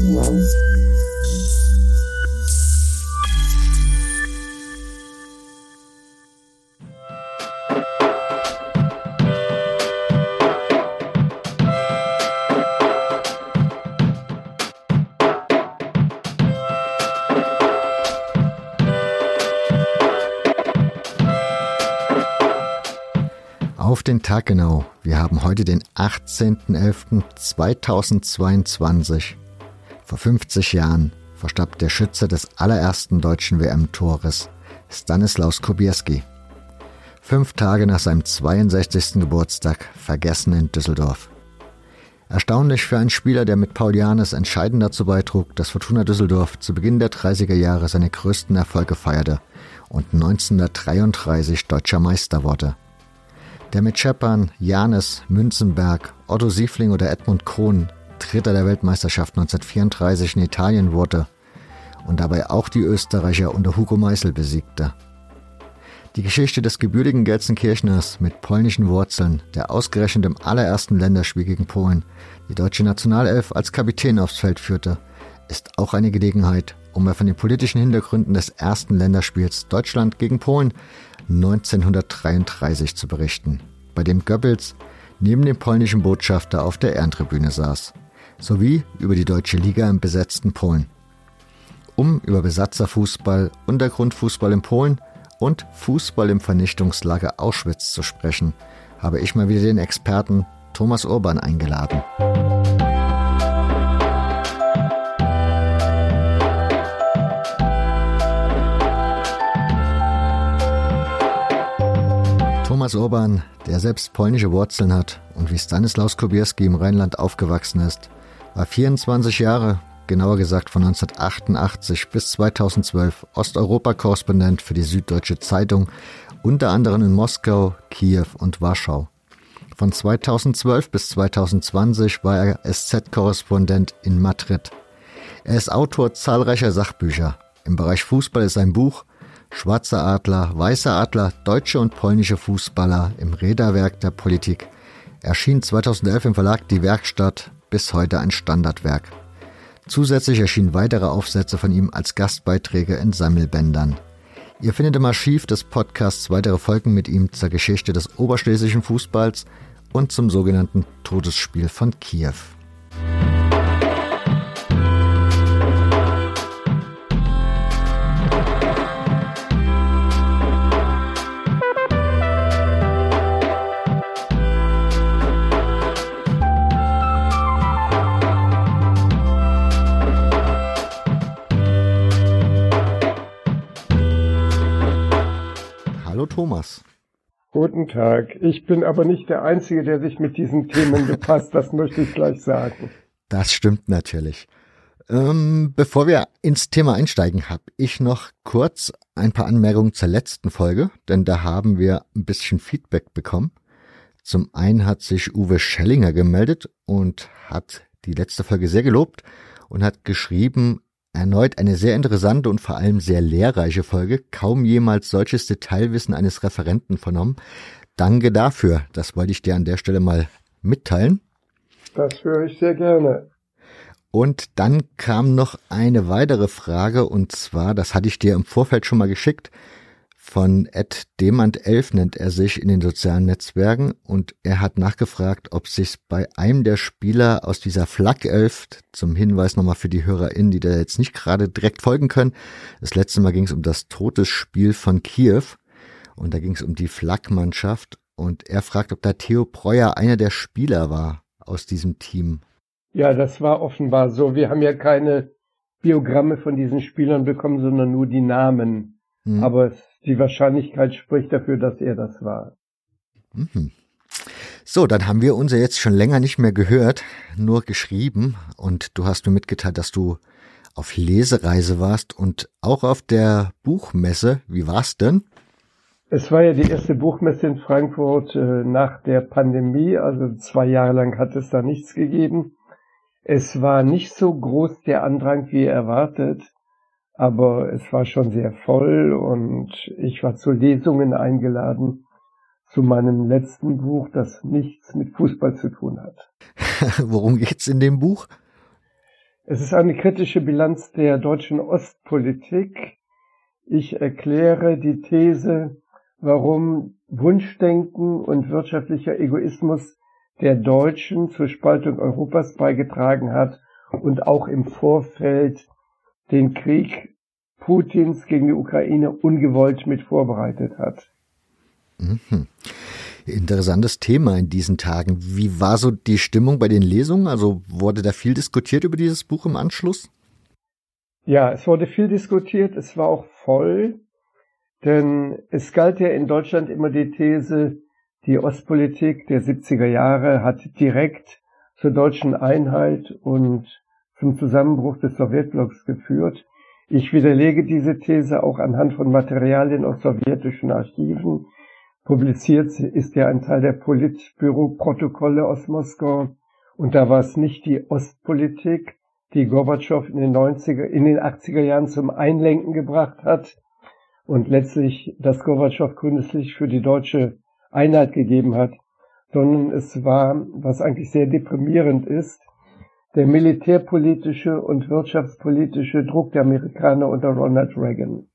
Auf den Tag genau. Wir haben heute den 18.11.2022. Vor 50 Jahren verstarb der Schütze des allerersten deutschen WM-Tores, Stanislaus Kubierski. 5 Tage nach seinem 62. Geburtstag, vergessen in Düsseldorf. Erstaunlich für einen Spieler, der mit Paul Janez entscheidend dazu beitrug, dass Fortuna Düsseldorf zu Beginn der 30er Jahre seine größten Erfolge feierte und 1933 deutscher Meister wurde. Der mit Scheppern, Janez, Münzenberg, Otto Siefling oder Edmund Kohn Dritter der Weltmeisterschaft 1934 in Italien wurde und dabei auch die Österreicher unter Hugo Meisel besiegte. Die Geschichte des gebürtigen Gelsenkirchners mit polnischen Wurzeln, der ausgerechnet im allerersten Länderspiel gegen Polen die deutsche Nationalelf als Kapitän aufs Feld führte, ist auch eine Gelegenheit, um mal von den politischen Hintergründen des ersten Länderspiels Deutschland gegen Polen 1933 zu berichten, bei dem Goebbels neben dem polnischen Botschafter auf der Ehrentribüne saß, sowie über die deutsche Liga im besetzten Polen. Um über Besatzerfußball, Untergrundfußball in Polen und Fußball im Vernichtungslager Auschwitz zu sprechen, habe ich mal wieder den Experten Thomas Urban eingeladen. Thomas Urban, der selbst polnische Wurzeln hat und wie Stanislaus Kubierski im Rheinland aufgewachsen ist, war 24 Jahre, genauer gesagt von 1988 bis 2012, Osteuropa-Korrespondent für die Süddeutsche Zeitung, unter anderem in Moskau, Kiew und Warschau. Von 2012 bis 2020 war er SZ-Korrespondent in Madrid. Er ist Autor zahlreicher Sachbücher. Im Bereich Fußball ist sein Buch Schwarzer Adler, Weißer Adler, deutsche und polnische Fußballer im Räderwerk der Politik erschien 2011 im Verlag Die Werkstatt, bis heute ein Standardwerk. Zusätzlich erschienen weitere Aufsätze von ihm als Gastbeiträge in Sammelbändern. Ihr findet im Archiv des Podcasts weitere Folgen mit ihm zur Geschichte des oberschlesischen Fußballs und zum sogenannten Todesspiel von Kiew. Hallo Thomas. Guten Tag. Ich bin aber nicht der Einzige, der sich mit diesen Themen befasst. Das möchte ich gleich sagen. Das stimmt natürlich. Bevor wir ins Thema einsteigen, habe ich noch kurz ein paar Anmerkungen zur letzten Folge, denn da haben wir ein bisschen Feedback bekommen. Zum einen hat sich Uwe Schellinger gemeldet und hat die letzte Folge sehr gelobt und hat geschrieben, erneut eine sehr interessante und vor allem sehr lehrreiche Folge. Kaum jemals solches Detailwissen eines Referenten vernommen. Danke dafür. Das wollte ich dir an der Stelle mal mitteilen. Das höre ich sehr gerne. Und dann kam noch eine weitere Frage, und zwar, das hatte ich dir im Vorfeld schon mal geschickt, von @demand11 nennt er sich in den sozialen Netzwerken, und er hat nachgefragt, ob sich bei einem der Spieler aus dieser Flak-Elf, zum Hinweis nochmal für die HörerInnen, die da jetzt nicht gerade direkt folgen können, das letzte Mal ging es um das Todesspiel von Kiew und da ging es um die Flak-Mannschaft, und er fragt, ob da Theo Breuer einer der Spieler war aus diesem Team. Ja, das war offenbar so. Wir haben ja keine Biogramme von diesen Spielern bekommen, sondern nur die Namen. Aber die Wahrscheinlichkeit spricht dafür, dass er das war. So, dann haben wir uns ja jetzt schon länger nicht mehr gehört, nur geschrieben. Und du hast mir mitgeteilt, dass du auf Lesereise warst und auch auf der Buchmesse. Wie war's denn? Es war ja die erste Buchmesse in Frankfurt nach der Pandemie. Also 2 Jahre lang hat es da nichts gegeben. Es war nicht so groß der Andrang wie erwartet. Aber es war schon sehr voll und ich war zu Lesungen eingeladen zu meinem letzten Buch, das nichts mit Fußball zu tun hat. Worum geht's in dem Buch? Es ist eine kritische Bilanz der deutschen Ostpolitik. Ich erkläre die These, warum Wunschdenken und wirtschaftlicher Egoismus der Deutschen zur Spaltung Europas beigetragen hat und auch im Vorfeld den Krieg Putins gegen die Ukraine ungewollt mit vorbereitet hat. Mhm. Interessantes Thema in diesen Tagen. Wie war so die Stimmung bei den Lesungen? Also wurde da viel diskutiert über dieses Buch im Anschluss? Ja, es wurde viel diskutiert. Es war auch voll, denn es galt ja in Deutschland immer die These, die Ostpolitik der 70er Jahre hat direkt zur deutschen Einheit und zum Zusammenbruch des Sowjetblocks geführt. Ich widerlege diese These auch anhand von Materialien aus sowjetischen Archiven. Publiziert ist ja ein Teil der Politbüro-Protokolle aus Moskau. Und da war es nicht die Ostpolitik, die Gorbatschow in den 80er Jahren zum Einlenken gebracht hat und letztlich das Gorbatschow grünes Licht für die deutsche Einheit gegeben hat, sondern es war, was eigentlich sehr deprimierend ist, der militärpolitische und wirtschaftspolitische Druck der Amerikaner unter Ronald Reagan.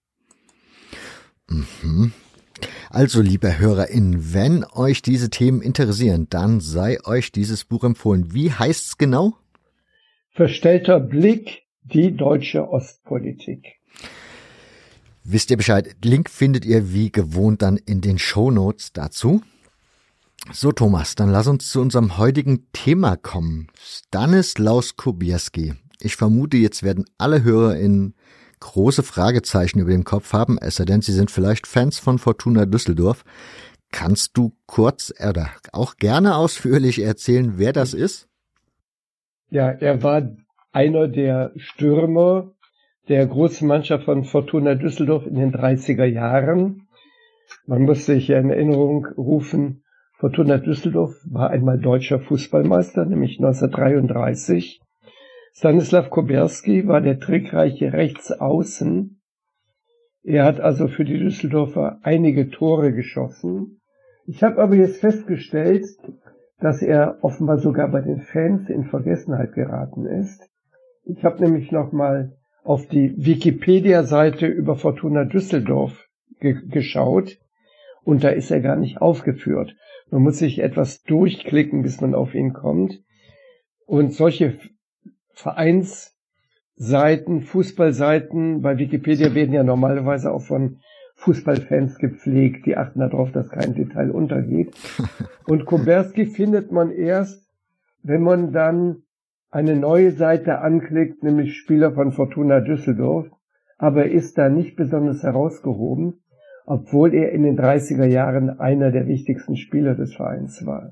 Mhm. Also, liebe HörerInnen, wenn euch diese Themen interessieren, dann sei euch dieses Buch empfohlen. Wie heißt's genau? Verstellter Blick, die deutsche Ostpolitik. Wisst ihr Bescheid? Link findet ihr wie gewohnt dann in den Shownotes dazu. So, Thomas, dann lass uns zu unserem heutigen Thema kommen. Stanislaus Kubierski. Ich vermute, jetzt werden alle HörerInnen große Fragezeichen über dem Kopf haben, es sei denn, sie sind vielleicht Fans von Fortuna Düsseldorf. Kannst du kurz oder auch gerne ausführlich erzählen, wer das ist? Ja, er war einer der Stürmer der großen Mannschaft von Fortuna Düsseldorf in den 30er Jahren. Man muss sich in Erinnerung rufen, Fortuna Düsseldorf war einmal deutscher Fußballmeister, nämlich 1933. Stanislaw Kubierski war der trickreiche Rechtsaußen. Er hat also für die Düsseldorfer einige Tore geschossen. Ich habe aber jetzt festgestellt, dass er offenbar sogar bei den Fans in Vergessenheit geraten ist. Ich habe nämlich nochmal auf die Wikipedia-Seite über Fortuna Düsseldorf geschaut und da ist er gar nicht aufgeführt. Man muss sich etwas durchklicken, bis man auf ihn kommt. Und solche Vereinsseiten, Fußballseiten bei Wikipedia werden ja normalerweise auch von Fußballfans gepflegt. Die achten darauf, dass kein Detail untergeht. Und Kubierski findet man erst, wenn man dann eine neue Seite anklickt, nämlich Spieler von Fortuna Düsseldorf. Aber er ist da nicht besonders herausgehoben, obwohl er in den 30er Jahren einer der wichtigsten Spieler des Vereins war.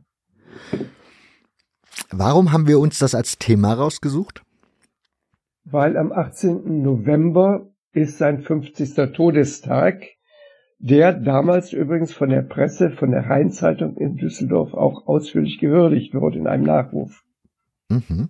Warum haben wir uns das als Thema rausgesucht? Weil am 18. November ist sein 50. Todestag, der damals übrigens von der Presse, von der Rheinzeitung in Düsseldorf auch ausführlich gewürdigt wurde in einem Nachruf. Mhm.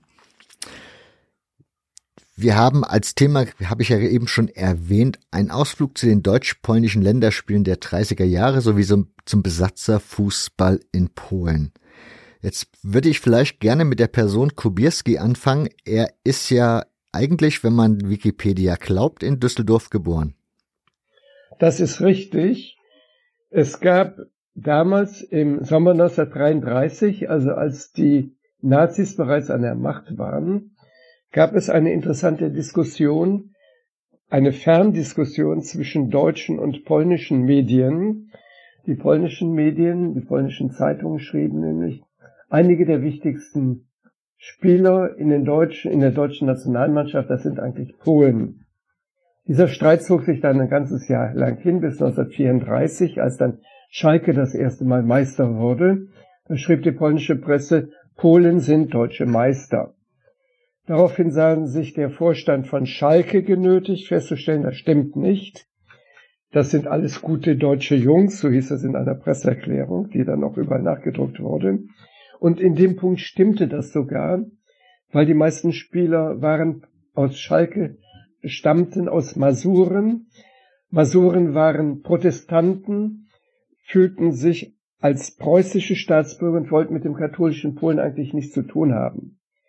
Wir haben als Thema, habe ich ja eben schon erwähnt, einen Ausflug zu den deutsch-polnischen Länderspielen der 30er Jahre sowie zum Besatzerfußball in Polen. Jetzt würde ich vielleicht gerne mit der Person Kubierski anfangen. Er ist ja eigentlich, wenn man Wikipedia glaubt, in Düsseldorf geboren. Das ist richtig. Es gab damals im Sommer 1933, also als die Nazis bereits an der Macht waren, gab es eine interessante Diskussion, eine Ferndiskussion zwischen deutschen und polnischen Medien. Die polnischen Medien, die polnischen Zeitungen schrieben nämlich, einige der wichtigsten Spieler in der deutschen Nationalmannschaft, das sind eigentlich Polen. Dieser Streit zog sich dann ein ganzes Jahr lang hin, bis 1934, als dann Schalke das erste Mal Meister wurde. Da schrieb die polnische Presse, Polen sind deutsche Meister. Daraufhin sah sich der Vorstand von Schalke genötigt, festzustellen, das stimmt nicht. Das sind alles gute deutsche Jungs, so hieß es in einer Presseerklärung, die dann auch überall nachgedruckt wurde. Und in dem Punkt stimmte das sogar, weil die meisten Spieler waren aus Schalke, stammten aus Masuren. Masuren waren Protestanten, fühlten sich als preußische Staatsbürger und wollten mit dem katholischen Polen eigentlich nichts zu tun haben.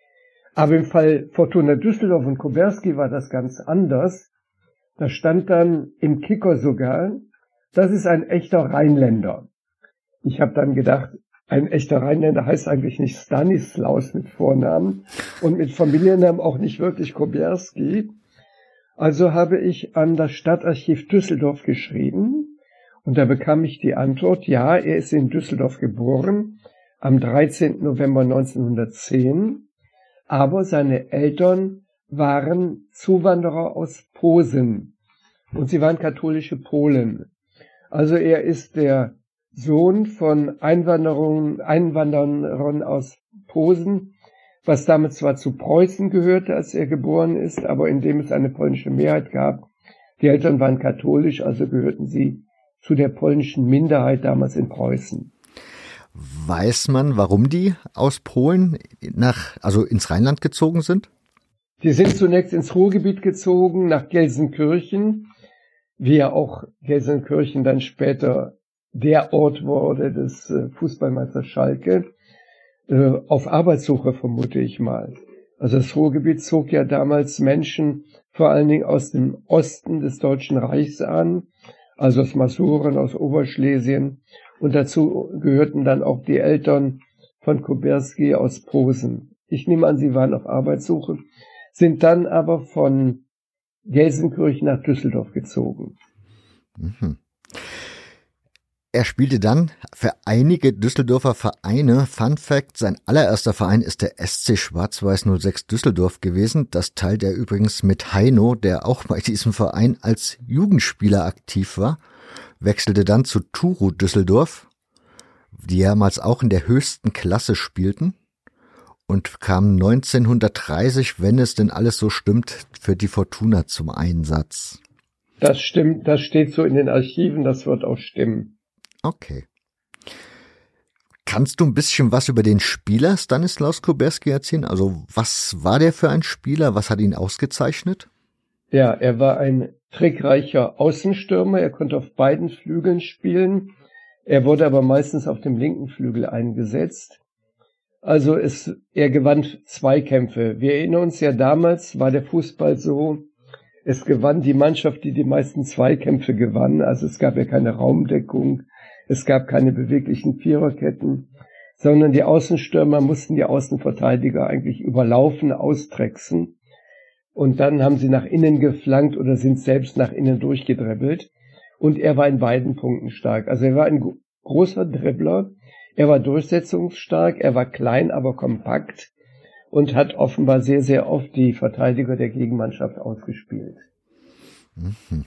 Aber im Fall Fortuna Düsseldorf und Koberski war das ganz anders. Da stand dann im Kicker sogar, das ist ein echter Rheinländer. Ich habe dann gedacht, ein echter Rheinländer heißt eigentlich nicht Stanislaus mit Vornamen und mit Familiennamen auch nicht wirklich Koberski. Also habe ich an das Stadtarchiv Düsseldorf geschrieben und da bekam ich die Antwort, ja, er ist in Düsseldorf geboren, am 13. November 1910, aber seine Eltern waren Zuwanderer aus Posen und sie waren katholische Polen. Also er ist der Sohn von Einwanderern aus Posen, was damit zwar zu Preußen gehörte, als er geboren ist, aber in dem es eine polnische Mehrheit gab. Die Eltern waren katholisch, also gehörten sie zu der polnischen Minderheit damals in Preußen. Weiß man, warum die aus Polen ins Rheinland gezogen sind? Die sind zunächst ins Ruhrgebiet gezogen, nach Gelsenkirchen, wie ja auch Gelsenkirchen dann später der Ort wurde des Fußballmeisters Schalke, auf Arbeitssuche vermute ich mal. Also das Ruhrgebiet zog ja damals Menschen vor allen Dingen aus dem Osten des Deutschen Reichs an, also aus Masuren, aus Oberschlesien, und dazu gehörten dann auch die Eltern von Koberski aus Posen. Ich nehme an, sie waren auf Arbeitssuche, sind dann aber von Gelsenkirchen nach Düsseldorf gezogen. Mhm. Er spielte dann für einige Düsseldorfer Vereine. Fun Fact, sein allererster Verein ist der SC Schwarz-Weiß 06 Düsseldorf gewesen. Das teilt er übrigens mit Heino, der auch bei diesem Verein als Jugendspieler aktiv war. Wechselte dann zu Turo Düsseldorf, die damals auch in der höchsten Klasse spielten. Und kam 1930, wenn es denn alles so stimmt, für die Fortuna zum Einsatz. Das stimmt, das steht so in den Archiven, das wird auch stimmen. Okay. Kannst du ein bisschen was über den Spieler Stanislaus Koberski erzählen? Also was war der für ein Spieler? Was hat ihn ausgezeichnet? Ja, er war ein trickreicher Außenstürmer. Er konnte auf beiden Flügeln spielen. Er wurde aber meistens auf dem linken Flügel eingesetzt. Also er gewann Zweikämpfe. Wir erinnern uns ja, damals war der Fußball so, es gewann die Mannschaft, die meisten Zweikämpfe gewann. Also es gab ja keine Raumdeckung. Es gab keine beweglichen Viererketten, sondern die Außenstürmer mussten die Außenverteidiger eigentlich überlaufen, austricksen. Und dann haben sie nach innen geflankt oder sind selbst nach innen durchgedribbelt. Und er war in beiden Punkten stark. Also er war ein großer Dribbler. Er war durchsetzungsstark. Er war klein, aber kompakt. Und hat offenbar sehr, sehr oft die Verteidiger der Gegenmannschaft ausgespielt. Mhm.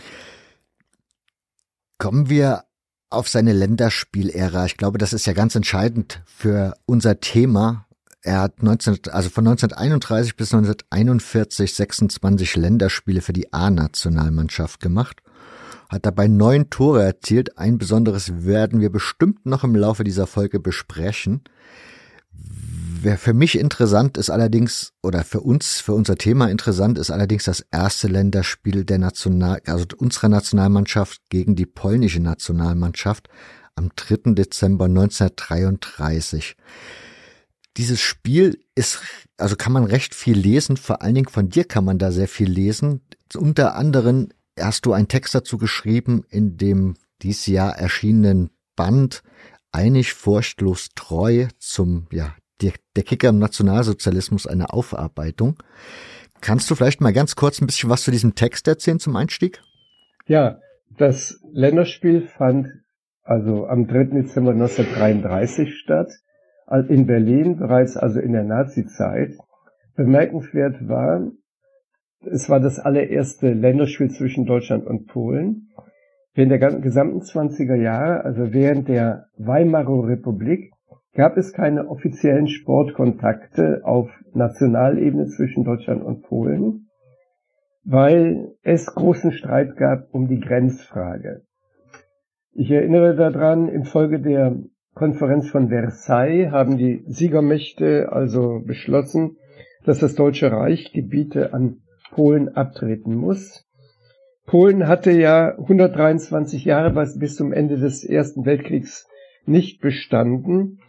Kommen wir auf seine Länderspielära. Ich glaube, das ist ja ganz entscheidend für unser Thema. Er hat von 1931 bis 1941 26 Länderspiele für die A-Nationalmannschaft gemacht. Hat dabei 9 Tore erzielt. Ein besonderes werden wir bestimmt noch im Laufe dieser Folge besprechen. Wer für mich interessant ist allerdings, oder für unser Thema interessant ist allerdings das erste Länderspiel unserer Nationalmannschaft gegen die polnische Nationalmannschaft am 3. Dezember 1933. Dieses Spiel kann man recht viel lesen, vor allen Dingen von dir kann man da sehr viel lesen. Unter anderem hast du einen Text dazu geschrieben in dem dieses Jahr erschienenen Band Einig furchtlos treu zum, der Kicker im Nationalsozialismus, eine Aufarbeitung. Kannst du vielleicht mal ganz kurz ein bisschen was zu diesem Text erzählen zum Einstieg? Ja, das Länderspiel fand also am 3. Dezember 1933 statt, in Berlin, bereits also in der Nazizeit. Bemerkenswert war, es war das allererste Länderspiel zwischen Deutschland und Polen. Während der gesamten 20er Jahre, also während der Weimarer Republik, gab es keine offiziellen Sportkontakte auf Nationalebene zwischen Deutschland und Polen, weil es großen Streit gab um die Grenzfrage. Ich erinnere daran, infolge der Konferenz von Versailles haben die Siegermächte also beschlossen, dass das Deutsche Reich Gebiete an Polen abtreten muss. Polen hatte ja 123 Jahre bis zum Ende des Ersten Weltkriegs nicht bestanden.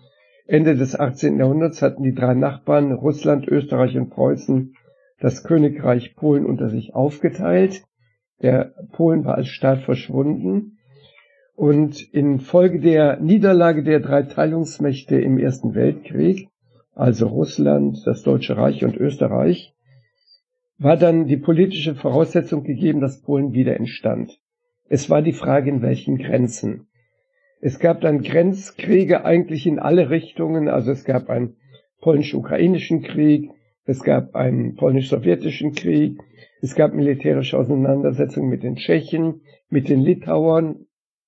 Ende des 18. Jahrhunderts hatten die drei Nachbarn Russland, Österreich und Preußen das Königreich Polen unter sich aufgeteilt. Der Polen war als Staat verschwunden. Und infolge der Niederlage der drei Teilungsmächte im Ersten Weltkrieg, also Russland, das Deutsche Reich und Österreich, war dann die politische Voraussetzung gegeben, dass Polen wieder entstand. Es war die Frage, in welchen Grenzen. Es gab dann Grenzkriege eigentlich in alle Richtungen, also es gab einen polnisch-ukrainischen Krieg, es gab einen polnisch-sowjetischen Krieg, es gab militärische Auseinandersetzungen mit den Tschechen, mit den Litauern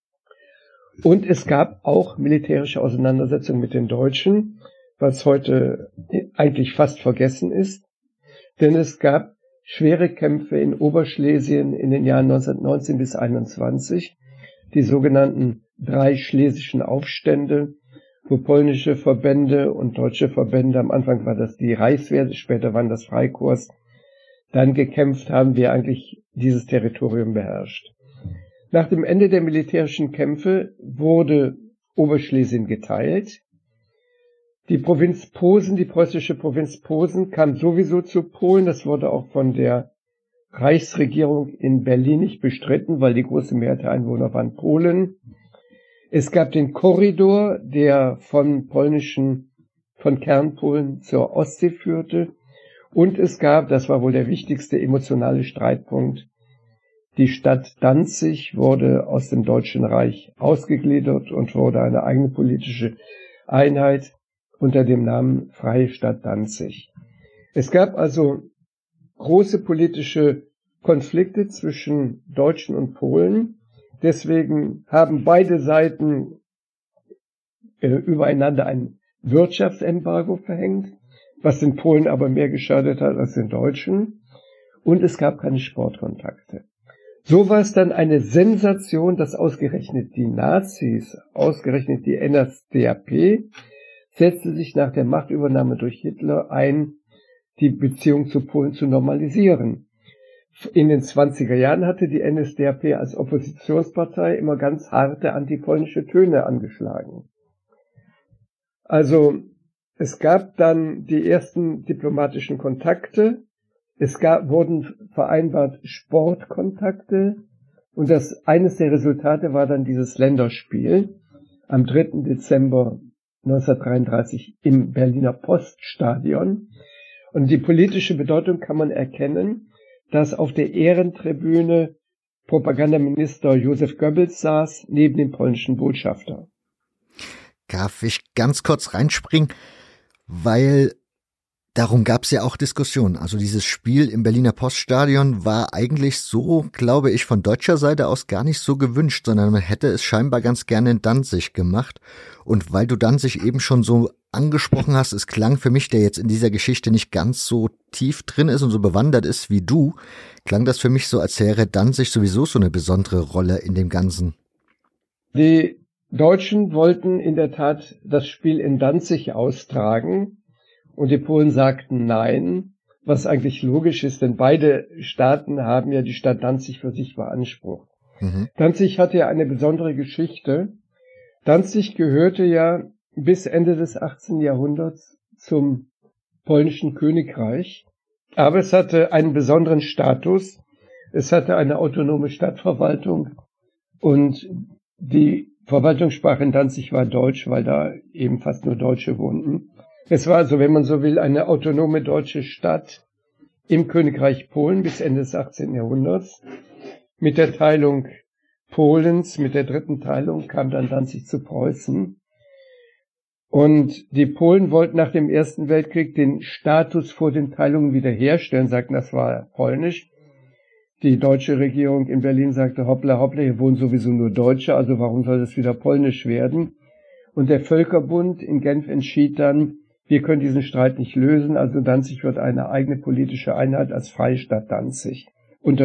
und es gab auch militärische Auseinandersetzungen mit den Deutschen, was heute eigentlich fast vergessen ist, denn es gab schwere Kämpfe in Oberschlesien in den Jahren 1919 bis 1921, die sogenannten drei schlesischen Aufstände, wo polnische Verbände und deutsche Verbände, am Anfang war das die Reichswehr, später waren das Freikorps, dann gekämpft haben, wer eigentlich dieses Territorium beherrscht. Nach dem Ende der militärischen Kämpfe wurde Oberschlesien geteilt. Die Provinz Posen, die preußische Provinz Posen, kam sowieso zu Polen. Das wurde auch von der Reichsregierung in Berlin nicht bestritten, weil die große Mehrheit der Einwohner waren Polen. Es gab den Korridor, der von Kernpolen zur Ostsee führte. Und es gab, das war wohl der wichtigste emotionale Streitpunkt, die Stadt Danzig wurde aus dem Deutschen Reich ausgegliedert und wurde eine eigene politische Einheit unter dem Namen Freie Stadt Danzig. Es gab also große politische Konflikte zwischen Deutschen und Polen. Deswegen haben beide Seiten übereinander ein Wirtschaftsembargo verhängt, was den Polen aber mehr geschadet hat als den Deutschen. Und es gab keine Sportkontakte. So war es dann eine Sensation, dass ausgerechnet die Nazis, ausgerechnet die NSDAP, setzte sich nach der Machtübernahme durch Hitler ein, die Beziehung zu Polen zu normalisieren. In den 20er Jahren hatte die NSDAP als Oppositionspartei immer ganz harte antipolnische Töne angeschlagen. Also es gab dann die ersten diplomatischen Kontakte, wurden vereinbart Sportkontakte und eines der Resultate war dann dieses Länderspiel am 3. Dezember 1933 im Berliner Poststadion. Und die politische Bedeutung kann man erkennen, dass auf der Ehrentribüne Propagandaminister Josef Goebbels saß, neben dem polnischen Botschafter. Darf ich ganz kurz reinspringen, weil darum gab es ja auch Diskussionen. Also dieses Spiel im Berliner Poststadion war eigentlich so, glaube ich, von deutscher Seite aus gar nicht so gewünscht, sondern man hätte es scheinbar ganz gerne in Danzig gemacht. Und weil du Danzig eben schon so angesprochen hast, es klang für mich, der jetzt in dieser Geschichte nicht ganz so tief drin ist und so bewandert ist wie du, klang das für mich so, als wäre Danzig sowieso so eine besondere Rolle in dem Ganzen. Die Deutschen wollten in der Tat das Spiel in Danzig austragen. Und die Polen sagten nein, was eigentlich logisch ist, denn beide Staaten haben ja die Stadt Danzig für sich beansprucht. Danzig hatte ja eine besondere Geschichte. Danzig gehörte ja bis Ende des 18. Jahrhunderts zum polnischen Königreich, aber es hatte einen besonderen Status. Es hatte eine autonome Stadtverwaltung und die Verwaltungssprache in Danzig war Deutsch, weil da eben fast nur Deutsche wohnten. Es war also, wenn man so will, eine autonome deutsche Stadt im Königreich Polen bis Ende des 18. Jahrhunderts. Mit der Teilung Polens, mit der dritten Teilung, kam dann Danzig zu Preußen. Und die Polen wollten nach dem Ersten Weltkrieg den Status vor den Teilungen wiederherstellen, sagten, das war polnisch. Die deutsche Regierung in Berlin sagte, hoppla, hoppla, hier wohnen sowieso nur Deutsche, also warum soll das wieder polnisch werden? Und der Völkerbund in Genf entschied dann, wir können diesen Streit nicht lösen, also Danzig wird eine eigene politische Einheit als Freie Stadt Danzig unter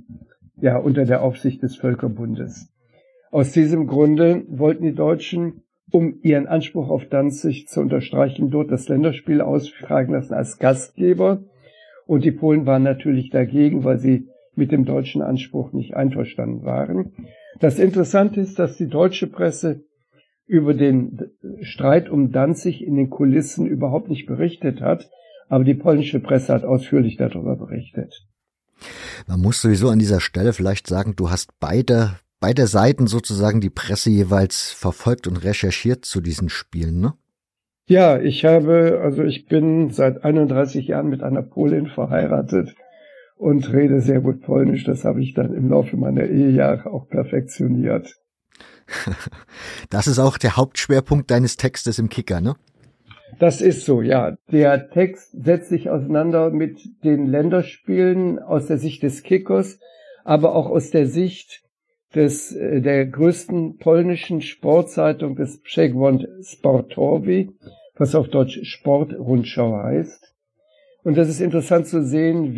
der Aufsicht des Völkerbundes. Aus diesem Grunde wollten die Deutschen, um ihren Anspruch auf Danzig zu unterstreichen, dort das Länderspiel austragen lassen als Gastgeber. Und die Polen waren natürlich dagegen, weil sie mit dem deutschen Anspruch nicht einverstanden waren. Das Interessante ist, dass die deutsche Presse über den Streit um Danzig in den Kulissen überhaupt nicht berichtet hat, aber die polnische Presse hat ausführlich darüber berichtet. Man muss sowieso an dieser Stelle vielleicht sagen, du hast beide Seiten sozusagen die Presse jeweils verfolgt und recherchiert zu diesen Spielen, ne? Ja, ich bin seit 31 Jahren mit einer Polin verheiratet und rede sehr gut Polnisch. Das habe ich dann im Laufe meiner Ehejahre auch perfektioniert. Das ist auch der Hauptschwerpunkt deines Textes im Kicker, ne? Das ist so, ja. Der Text setzt sich auseinander mit den Länderspielen aus der Sicht des Kickers, aber auch aus der Sicht der größten polnischen Sportzeitung des Przegląd Sportowy, was auf Deutsch Sportrundschau heißt. Und das ist interessant zu sehen,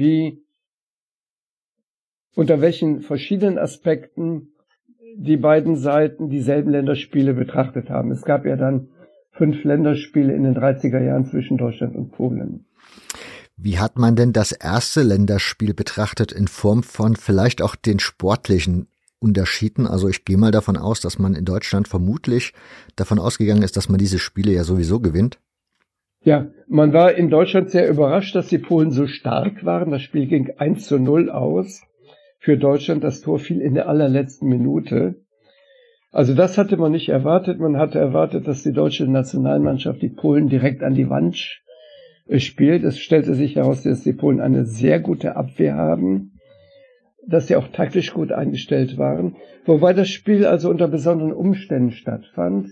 unter welchen verschiedenen Aspekten die beiden Seiten dieselben Länderspiele betrachtet haben. Es gab ja dann 5 Länderspiele in den 30er Jahren zwischen Deutschland und Polen. Wie hat man denn das erste Länderspiel betrachtet in Form von vielleicht auch den sportlichen Unterschieden? Also ich gehe mal davon aus, dass man in Deutschland vermutlich davon ausgegangen ist, dass man diese Spiele ja sowieso gewinnt. Ja, man war in Deutschland sehr überrascht, dass die Polen so stark waren. Das Spiel ging 1:0 aus für Deutschland. Das Tor fiel in der allerletzten Minute. Also das hatte man nicht erwartet. Man hatte erwartet, dass die deutsche Nationalmannschaft die Polen direkt an die Wand spielt. Es stellte sich heraus, dass die Polen eine sehr gute Abwehr haben, dass sie auch taktisch gut eingestellt waren, wobei das Spiel also unter besonderen Umständen stattfand.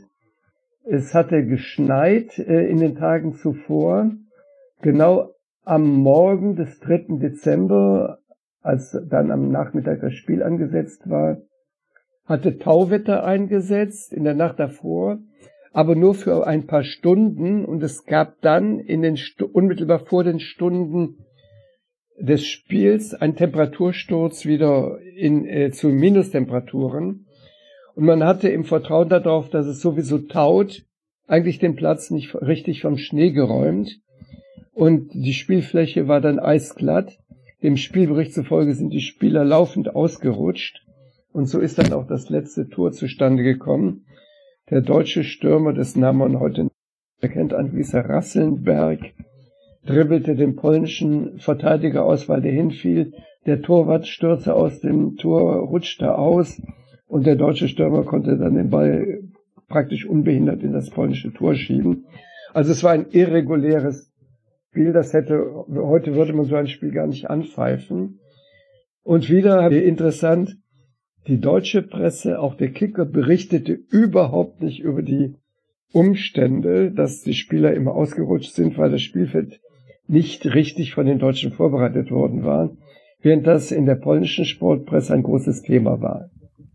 Es hatte geschneit in den Tagen zuvor, genau am Morgen des 3. Dezember, als dann am Nachmittag das Spiel angesetzt war, hatte Tauwetter eingesetzt in der Nacht davor, aber nur für ein paar Stunden, und es gab dann unmittelbar vor den Stunden des Spiels einen Temperatursturz wieder zu Minustemperaturen. Und man hatte im Vertrauen darauf, dass es sowieso taut, eigentlich den Platz nicht richtig vom Schnee geräumt. Und die Spielfläche war dann eisglatt. Dem Spielbericht zufolge sind die Spieler laufend ausgerutscht. Und so ist dann auch das letzte Tor zustande gekommen. Der deutsche Stürmer, dessen Namen man heute erkennt, Andrieser Rasselnberg, dribbelte den polnischen Verteidiger aus, weil der hinfiel. Der Torwart stürzte aus dem Tor, rutschte aus und der deutsche Stürmer konnte dann den Ball praktisch unbehindert in das polnische Tor schieben. Also es war ein irreguläres Spiel. Heute würde man so ein Spiel gar nicht anpfeifen. Und wieder interessant, die deutsche Presse, auch der Kicker, berichtete überhaupt nicht über die Umstände, dass die Spieler immer ausgerutscht sind, weil das Spielfeld nicht richtig von den Deutschen vorbereitet worden war, während das in der polnischen Sportpresse ein großes Thema war.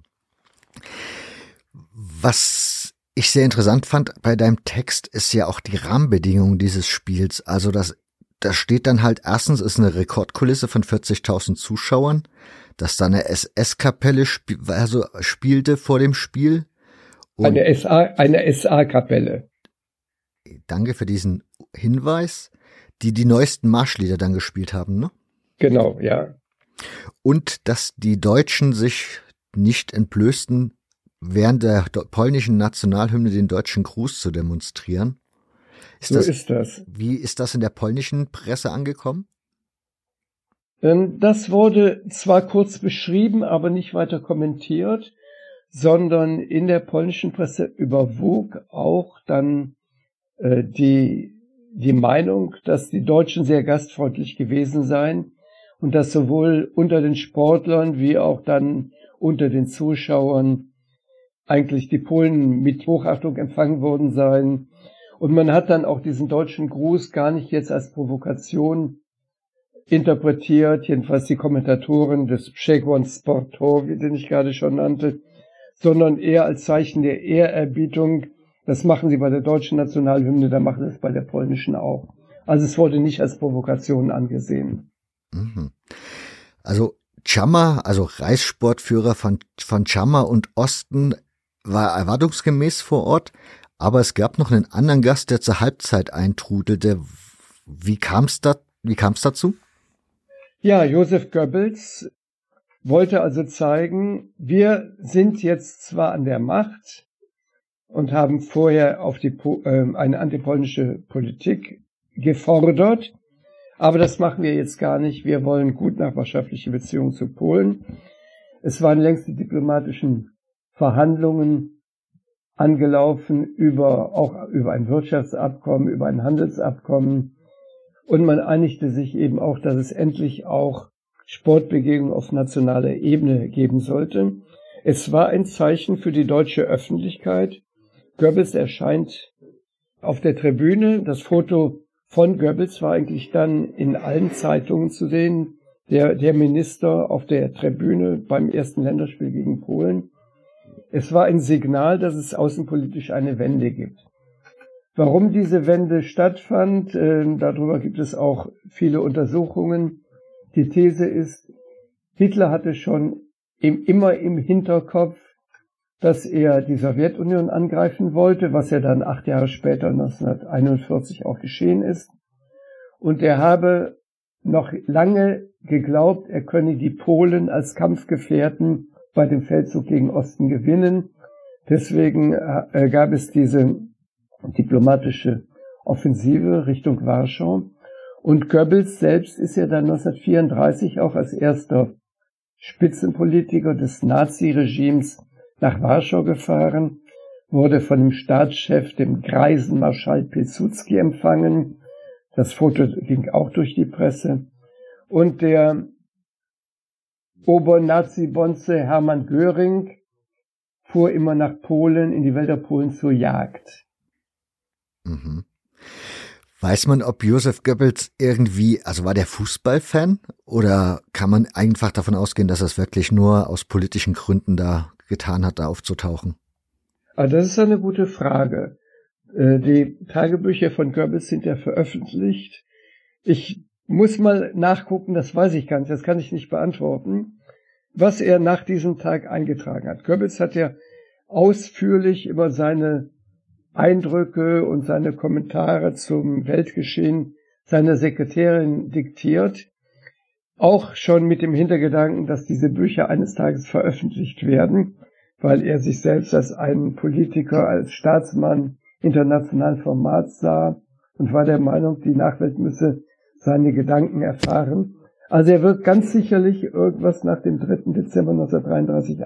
Was ich sehr interessant fand bei deinem Text, ist ja auch die Rahmenbedingungen dieses Spiels. Also da steht dann halt, erstens ist eine Rekordkulisse von 40.000 Zuschauern, dass da eine SS-Kapelle spielte vor dem Spiel. Und eine SA-Kapelle. Danke für diesen Hinweis, die neuesten Marschlieder dann gespielt haben, ne? Genau, ja. Und dass die Deutschen sich nicht entblößten, während der polnischen Nationalhymne den deutschen Gruß zu demonstrieren. Ist das. Wie ist das in der polnischen Presse angekommen? Das wurde zwar kurz beschrieben, aber nicht weiter kommentiert, sondern in der polnischen Presse überwog auch dann die Meinung, dass die Deutschen sehr gastfreundlich gewesen seien und dass sowohl unter den Sportlern wie auch dann unter den Zuschauern eigentlich die Polen mit Hochachtung empfangen worden seien. Und man hat dann auch diesen deutschen Gruß gar nicht jetzt als Provokation interpretiert, jedenfalls die Kommentatoren des Przegląd Sportowy, den ich gerade schon nannte, sondern eher als Zeichen der Ehrerbietung. Das machen sie bei der deutschen Nationalhymne, da machen sie es bei der polnischen auch. Also es wurde nicht als Provokation angesehen. Also Chammer, also Reissportführer von Chammer und Osten, war erwartungsgemäß vor Ort, aber es gab noch einen anderen Gast, der zur Halbzeit eintrudelte. Wie kam's dazu? Ja, Josef Goebbels wollte also zeigen, wir sind jetzt zwar an der Macht, und haben vorher auf eine antipolnische Politik gefordert. Aber das machen wir jetzt gar nicht. Wir wollen gut nachbarschaftliche Beziehungen zu Polen. Es waren längst die diplomatischen Verhandlungen angelaufen auch über ein Wirtschaftsabkommen, über ein Handelsabkommen. Und man einigte sich eben auch, dass es endlich auch Sportbegegnungen auf nationaler Ebene geben sollte. Es war ein Zeichen für die deutsche Öffentlichkeit. Goebbels erscheint auf der Tribüne. Das Foto von Goebbels war eigentlich dann in allen Zeitungen zu sehen. Der Minister auf der Tribüne beim ersten Länderspiel gegen Polen. Es war ein Signal, dass es außenpolitisch eine Wende gibt. Warum diese Wende stattfand, darüber gibt es auch viele Untersuchungen. Die These ist, Hitler hatte schon immer im Hinterkopf, dass er die Sowjetunion angreifen wollte, was ja dann 8 Jahre später, 1941, auch geschehen ist. Und er habe noch lange geglaubt, er könne die Polen als Kampfgefährten bei dem Feldzug gegen Osten gewinnen. Deswegen gab es diese diplomatische Offensive Richtung Warschau. Und Goebbels selbst ist ja dann 1934 auch als erster Spitzenpolitiker des Naziregimes nach Warschau gefahren, wurde von dem Staatschef, dem greisen Marschall Pilsudski, empfangen. Das Foto ging auch durch die Presse. Und der Obernazi-Bonze Hermann Göring fuhr immer nach Polen, in die Wälder Polens zur Jagd. Mhm. Weiß man, ob Josef Goebbels war der Fußballfan oder kann man einfach davon ausgehen, dass er es wirklich nur aus politischen Gründen da getan hat, da aufzutauchen? Also das ist eine gute Frage. Die Tagebücher von Goebbels sind ja veröffentlicht. Ich muss mal nachgucken, das weiß ich gar nicht, das kann ich nicht beantworten, was er nach diesem Tag eingetragen hat. Goebbels hat ja ausführlich über seine Eindrücke und seine Kommentare zum Weltgeschehen seiner Sekretärin diktiert, auch schon mit dem Hintergedanken, dass diese Bücher eines Tages veröffentlicht werden, weil er sich selbst als einen Politiker, als Staatsmann internationalen Formats sah und war der Meinung, die Nachwelt müsse seine Gedanken erfahren. Also er wird ganz sicherlich irgendwas nach dem 3. Dezember 1933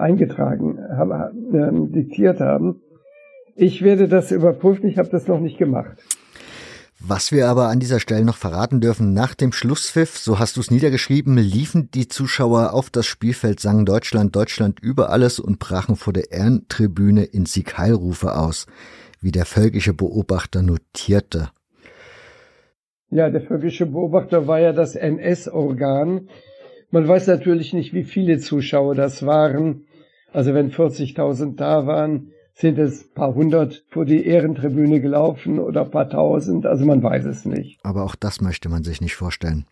diktiert haben. Ich werde das überprüfen, ich habe das noch nicht gemacht. Was wir aber an dieser Stelle noch verraten dürfen, nach dem Schlusspfiff, so hast du es niedergeschrieben, liefen die Zuschauer auf das Spielfeld, sangen Deutschland, Deutschland über alles und brachen vor der Ehrentribüne in Sieg-Heil-Rufe aus, wie der völkische Beobachter notierte. Ja, der völkische Beobachter war ja das NS-Organ. Man weiß natürlich nicht, wie viele Zuschauer das waren. Also wenn 40.000 da waren, sind es ein paar hundert vor die Ehrentribüne gelaufen oder ein paar tausend, also man weiß es nicht. Aber auch das möchte man sich nicht vorstellen.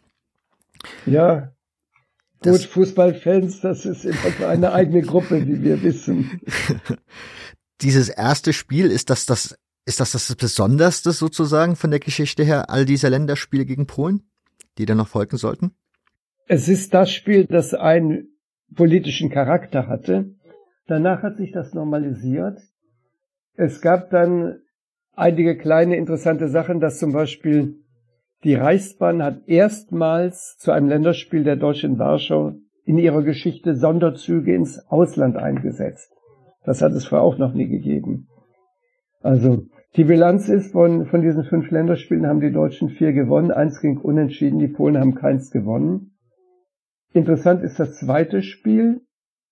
Ja, gut, Fußballfans, das ist immer eine eigene Gruppe, wie wir wissen. Dieses erste Spiel, ist das das Besonderste sozusagen von der Geschichte her, all dieser Länderspiele gegen Polen, die dann noch folgen sollten? Es ist das Spiel, das einen politischen Charakter hatte. Danach hat sich das normalisiert. Es gab dann einige kleine interessante Sachen, dass zum Beispiel die Reichsbahn hat erstmals zu einem Länderspiel der Deutschen in Warschau in ihrer Geschichte Sonderzüge ins Ausland eingesetzt. Das hat es vorher auch noch nie gegeben. Also die Bilanz ist, von diesen 5 Länderspielen haben die Deutschen 4 gewonnen, 1 ging unentschieden, die Polen haben keins gewonnen. Interessant ist das zweite Spiel,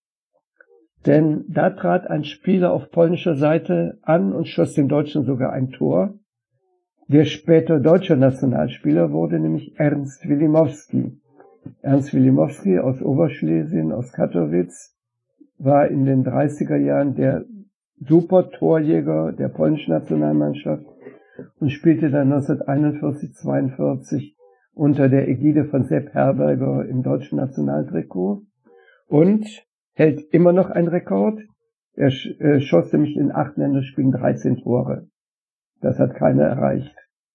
denn da trat ein Spieler auf polnischer Seite an und schoss den Deutschen sogar ein Tor. Der später deutscher Nationalspieler wurde nämlich Ernst Wilimowski. Ernst Wilimowski aus Oberschlesien, aus Kattowitz, war in den 30er Jahren der Super-Torjäger der polnischen Nationalmannschaft und spielte dann 1941-42 unter der Ägide von Sepp Herberger im deutschen Nationaltrikot und hält immer noch einen Rekord. Er schoss nämlich in 8 Länderspielen 13 Tore. Das hat keiner erreicht.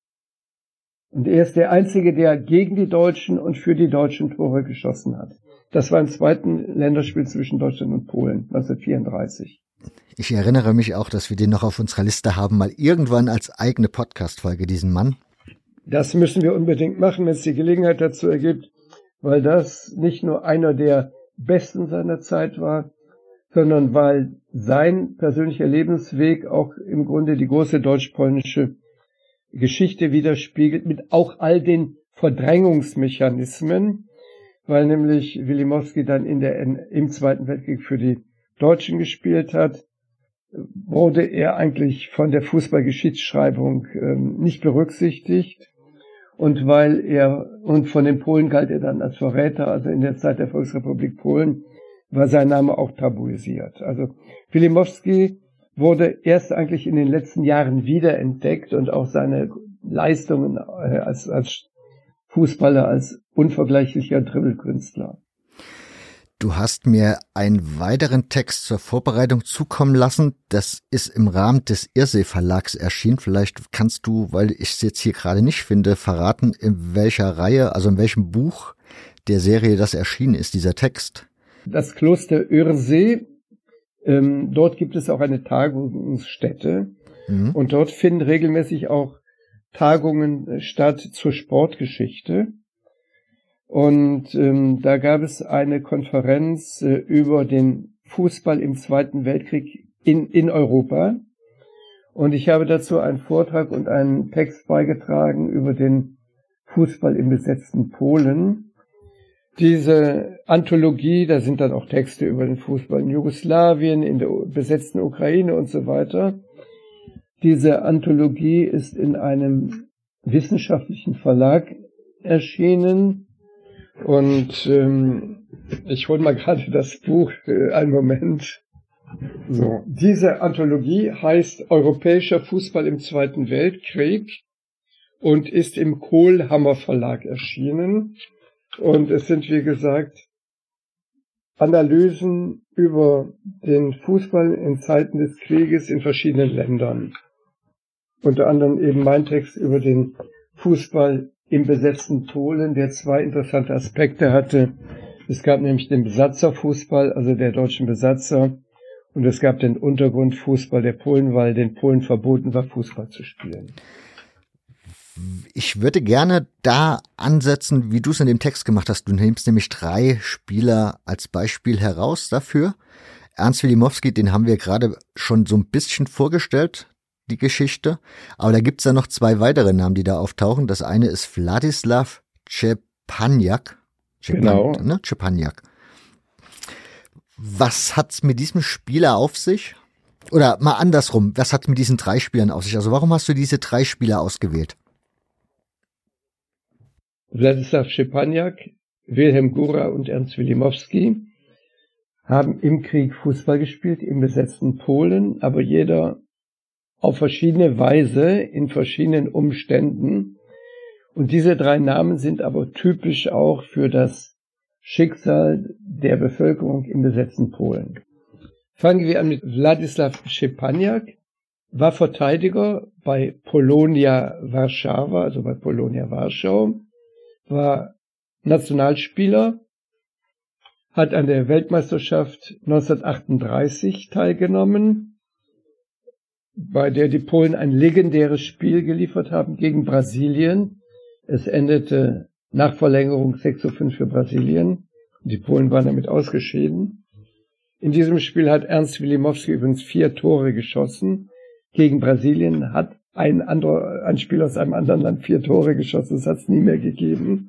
Und er ist der Einzige, der gegen die Deutschen und für die Deutschen Tore geschossen hat. Das war im zweiten Länderspiel zwischen Deutschland und Polen, 1934. Ich erinnere mich auch, dass wir den noch auf unserer Liste haben, mal irgendwann als eigene Podcast-Folge, diesen Mann. Das müssen wir unbedingt machen, wenn es die Gelegenheit dazu ergibt, weil das nicht nur einer der Besten seiner Zeit war, sondern weil sein persönlicher Lebensweg auch im Grunde die große deutsch-polnische Geschichte widerspiegelt, mit auch all den Verdrängungsmechanismen, weil nämlich Wilimowski dann im Zweiten Weltkrieg für die Deutschen gespielt hat, wurde er eigentlich von der Fußballgeschichtsschreibung nicht berücksichtigt. Und und von den Polen galt er dann als Verräter, also in der Zeit der Volksrepublik Polen war sein Name auch tabuisiert. Also Wilimowski wurde erst eigentlich in den letzten Jahren wiederentdeckt und auch seine Leistungen als Fußballer, als unvergleichlicher Dribbelkünstler. Du hast mir einen weiteren Text zur Vorbereitung zukommen lassen. Das ist im Rahmen des Irsee Verlags erschienen. Vielleicht kannst du, weil ich es jetzt hier gerade nicht finde, verraten, in welcher Reihe, also in welchem Buch der Serie das erschienen ist, dieser Text. Das Kloster Irsee, dort gibt es auch eine Tagungsstätte. Und dort finden regelmäßig auch Tagungen statt zur Sportgeschichte. Und da gab es eine Konferenz über den Fußball im Zweiten Weltkrieg in Europa. Und ich habe dazu einen Vortrag und einen Text beigetragen über den Fußball im besetzten Polen. Diese Anthologie, da sind dann auch Texte über den Fußball in Jugoslawien, in der besetzten Ukraine und so weiter. Diese Anthologie ist in einem wissenschaftlichen Verlag erschienen. Und ich hole mal gerade das Buch, einen Moment. So, diese Anthologie heißt Europäischer Fußball im Zweiten Weltkrieg und ist im Kohlhammer Verlag erschienen. Und es sind, wie gesagt, Analysen über den Fußball in Zeiten des Krieges in verschiedenen Ländern. Unter anderem eben mein Text über den Fußball im besetzten Polen, der zwei interessante Aspekte hatte. Es gab nämlich den Besatzerfußball, also der deutschen Besatzer, und es gab den Untergrundfußball der Polen, weil den Polen verboten war, Fußball zu spielen. Ich würde gerne da ansetzen, wie du es in dem Text gemacht hast. Du nimmst nämlich 3 Spieler als Beispiel heraus dafür. Ernst Wilimowski, den haben wir gerade schon so ein bisschen vorgestellt, die Geschichte. Aber da gibt's ja noch 2 weitere Namen, die da auftauchen. Das eine ist Wladislaw Szczepaniak. Genau. Ne? Szczepaniak. Was hat's mit diesem Spieler auf sich? Oder mal andersrum, was hat's mit diesen 3 Spielern auf sich? Also warum hast du diese 3 Spieler ausgewählt? Wladislaw Szczepaniak, Wilhelm Gura und Ernst Wilimowski haben im Krieg Fußball gespielt, im besetzten Polen, aber jeder auf verschiedene Weise, in verschiedenen Umständen. Und diese 3 Namen sind aber typisch auch für das Schicksal der Bevölkerung im besetzten Polen. Fangen wir an mit Wladislaw Szczepaniak, war Verteidiger bei Polonia Warszawa, also bei Polonia Warschau, war Nationalspieler, hat an der Weltmeisterschaft 1938 teilgenommen, bei der die Polen ein legendäres Spiel geliefert haben gegen Brasilien. Es endete nach Verlängerung 6:5 für Brasilien. Die Polen waren damit ausgeschieden. In diesem Spiel hat Ernst Wilimowski übrigens 4 Tore geschossen. Gegen Brasilien hat ein Spieler aus einem anderen Land 4 Tore geschossen. Das hat es nie mehr gegeben.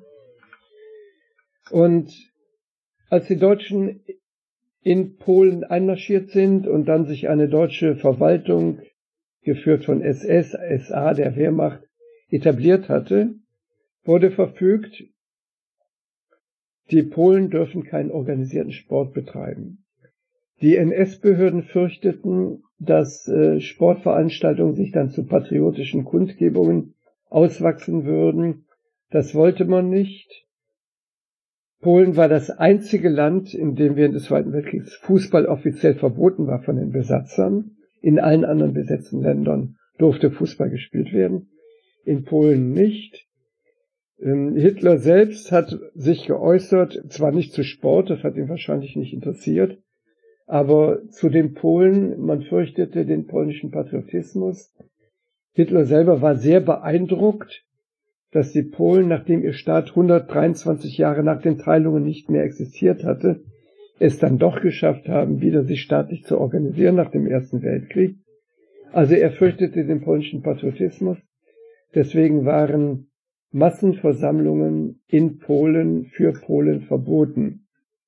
Und als die Deutschen in Polen einmarschiert sind und dann sich eine deutsche Verwaltung, geführt von SS, SA, der Wehrmacht, etabliert hatte, wurde verfügt, die Polen dürfen keinen organisierten Sport betreiben. Die NS-Behörden fürchteten, dass Sportveranstaltungen sich dann zu patriotischen Kundgebungen auswachsen würden. Das wollte man nicht. Polen war das einzige Land, in dem während des Zweiten Weltkriegs Fußball offiziell verboten war von den Besatzern. In allen anderen besetzten Ländern durfte Fußball gespielt werden, in Polen nicht. Hitler selbst hat sich geäußert, zwar nicht zu Sport, das hat ihn wahrscheinlich nicht interessiert, Aber zu den Polen, man fürchtete den polnischen Patriotismus. Hitler selber war sehr beeindruckt, dass die Polen, nachdem ihr Staat 123 Jahre nach den Teilungen nicht mehr existiert hatte, es dann doch geschafft haben, wieder sich staatlich zu organisieren nach dem Ersten Weltkrieg. Also er fürchtete den polnischen Patriotismus. Deswegen waren Massenversammlungen in Polen für Polen verboten.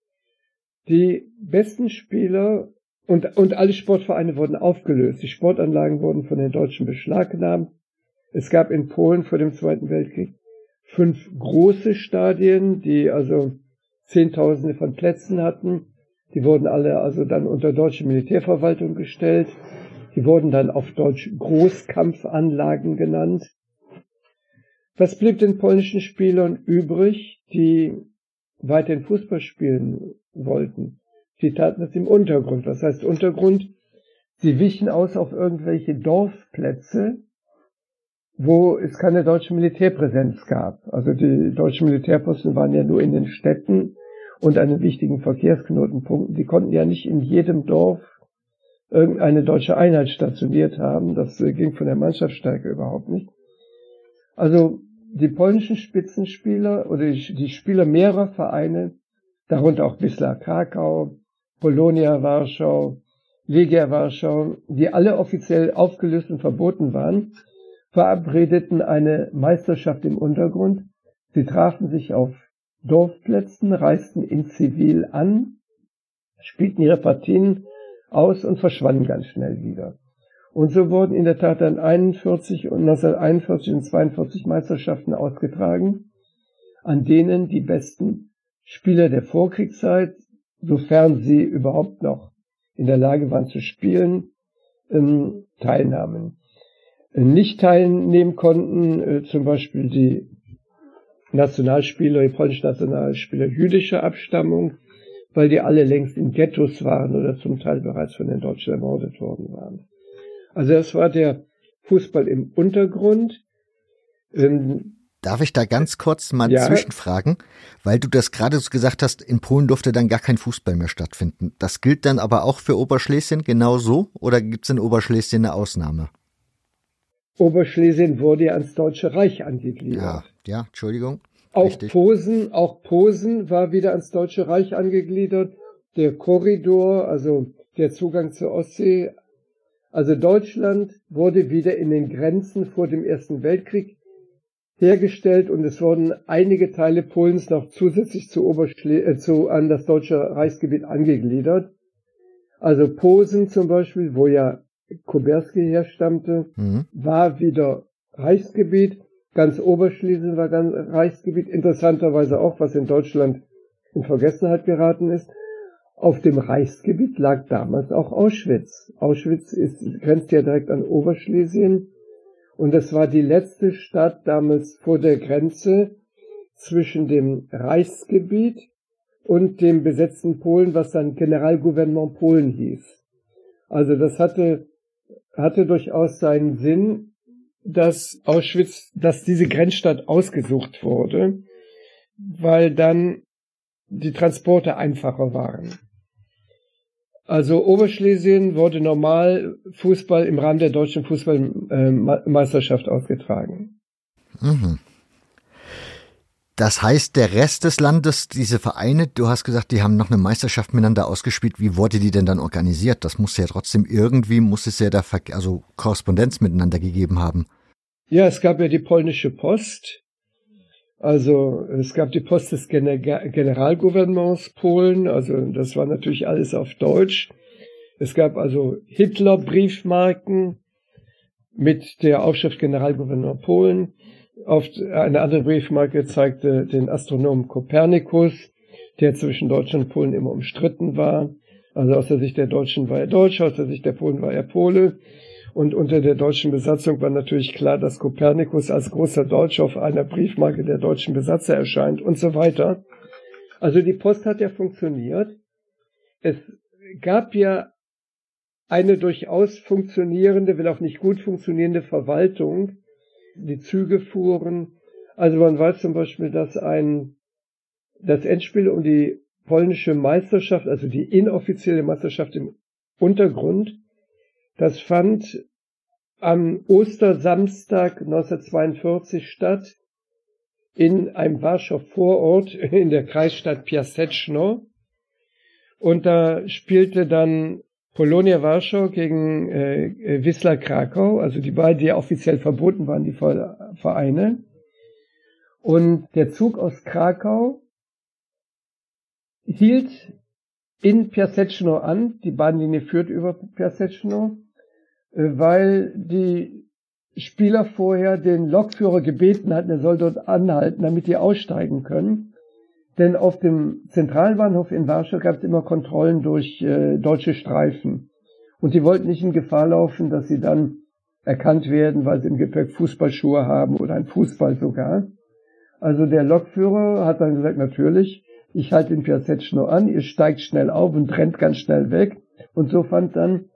Die besten Spieler und alle Sportvereine wurden aufgelöst. Die Sportanlagen wurden von den Deutschen beschlagnahmt. Es gab in Polen vor dem Zweiten Weltkrieg 5 große Stadien, die also Zehntausende von Plätzen hatten. Die wurden alle also dann unter deutsche Militärverwaltung gestellt. Die wurden dann auf Deutsch Großkampfanlagen genannt. Was blieb den polnischen Spielern übrig, die weiterhin Fußball spielen wollten? Sie taten das im Untergrund. Was heißt Untergrund? Sie wichen aus auf irgendwelche Dorfplätze, wo es keine deutsche Militärpräsenz gab. Also die deutschen Militärposten waren ja nur in den Städten und an den wichtigen Verkehrsknotenpunkten. Die konnten ja nicht in jedem Dorf irgendeine deutsche Einheit stationiert haben. Das ging von der Mannschaftsstärke überhaupt nicht. Also die polnischen Spitzenspieler oder die Spieler mehrerer Vereine, darunter auch Wisła Krakau, Polonia Warschau, Legia Warschau, die alle offiziell aufgelöst und verboten waren, verabredeten eine Meisterschaft im Untergrund. Sie trafen sich auf Dorfplätzen, reisten in Zivil an, spielten ihre Partien aus und verschwanden ganz schnell wieder. Und so wurden in der Tat dann 1941 und 1942 Meisterschaften ausgetragen, an denen die besten Spieler der Vorkriegszeit, sofern sie überhaupt noch in der Lage waren zu spielen, teilnahmen. Nicht teilnehmen konnten zum Beispiel die Nationalspieler, die polnischen Nationalspieler jüdischer Abstammung, weil die alle längst in Ghettos waren oder zum Teil bereits von den Deutschen ermordet worden waren. Also das war der Fußball im Untergrund. Darf ich da ganz kurz mal zwischenfragen? Weil du das gerade so gesagt hast, in Polen durfte dann gar kein Fußball mehr stattfinden. Das gilt dann aber auch für Oberschlesien genauso? Oder gibt es in Oberschlesien eine Ausnahme? Oberschlesien wurde ja ans Deutsche Reich angegliedert. Ja, Entschuldigung. Auch Posen war wieder ans Deutsche Reich angegliedert. Der Korridor, also der Zugang zur Ostsee. Also Deutschland wurde wieder in den Grenzen vor dem Ersten Weltkrieg hergestellt und es wurden einige Teile Polens noch zusätzlich an das Deutsche Reichsgebiet angegliedert. Also Posen zum Beispiel, wo ja Koberski herstammte, war wieder Reichsgebiet. Ganz Oberschlesien war ganz Reichsgebiet. Interessanterweise auch, was in Deutschland in Vergessenheit geraten ist. Auf dem Reichsgebiet lag damals auch Auschwitz. Auschwitz grenzt ja direkt an Oberschlesien. Und das war die letzte Stadt damals vor der Grenze zwischen dem Reichsgebiet und dem besetzten Polen, was dann Generalgouvernement Polen hieß. Also das hatte durchaus seinen Sinn, dass diese Grenzstadt ausgesucht wurde, weil dann die Transporte einfacher waren. Also Oberschlesien wurde normal Fußball im Rahmen der deutschen Fußballmeisterschaft ausgetragen. Mhm. Das heißt, der Rest des Landes, diese Vereine, du hast gesagt, die haben noch eine Meisterschaft miteinander ausgespielt. Wie wurde die denn dann organisiert? Das muss ja trotzdem Korrespondenz miteinander gegeben haben. Ja, es gab ja die polnische Post. Also es gab die Post des Generalgouvernements Polen. Also das war natürlich alles auf Deutsch. Es gab also Hitler-Briefmarken mit der Aufschrift Generalgouvernement Polen. Eine andere Briefmarke zeigte den Astronomen Kopernikus, der zwischen Deutschland und Polen immer umstritten war. Also aus der Sicht der Deutschen war er Deutscher, aus der Sicht der Polen war er Pole. Und unter der deutschen Besatzung war natürlich klar, dass Kopernikus als großer Deutscher auf einer Briefmarke der deutschen Besatzer erscheint und so weiter. Also die Post hat ja funktioniert. Es gab ja eine durchaus funktionierende, wenn auch nicht gut funktionierende Verwaltung. Die Züge fuhren. Also man weiß zum Beispiel, dass das Endspiel um die polnische Meisterschaft, also die inoffizielle Meisterschaft im Untergrund, das fand am Ostersamstag 1942 statt in einem Warschauer Vorort in der Kreisstadt Piaseczno. Und da spielte dann Polonia Warschau gegen Wisła Krakau, also die beiden, die ja offiziell verboten waren, die Vereine. Und der Zug aus Krakau hielt in Piaseczno an, die Bahnlinie führt über Piaseczno, weil die Spieler vorher den Lokführer gebeten hatten, er soll dort anhalten, damit die aussteigen können. Denn auf dem Zentralbahnhof in Warschau gab es immer Kontrollen durch deutsche Streifen. Und die wollten nicht in Gefahr laufen, dass sie dann erkannt werden, weil sie im Gepäck Fußballschuhe haben oder einen Fußball sogar. Also der Lokführer hat dann gesagt, natürlich, ich halte in Piaseczno an, ihr steigt schnell auf und rennt ganz schnell weg. Und so fand dann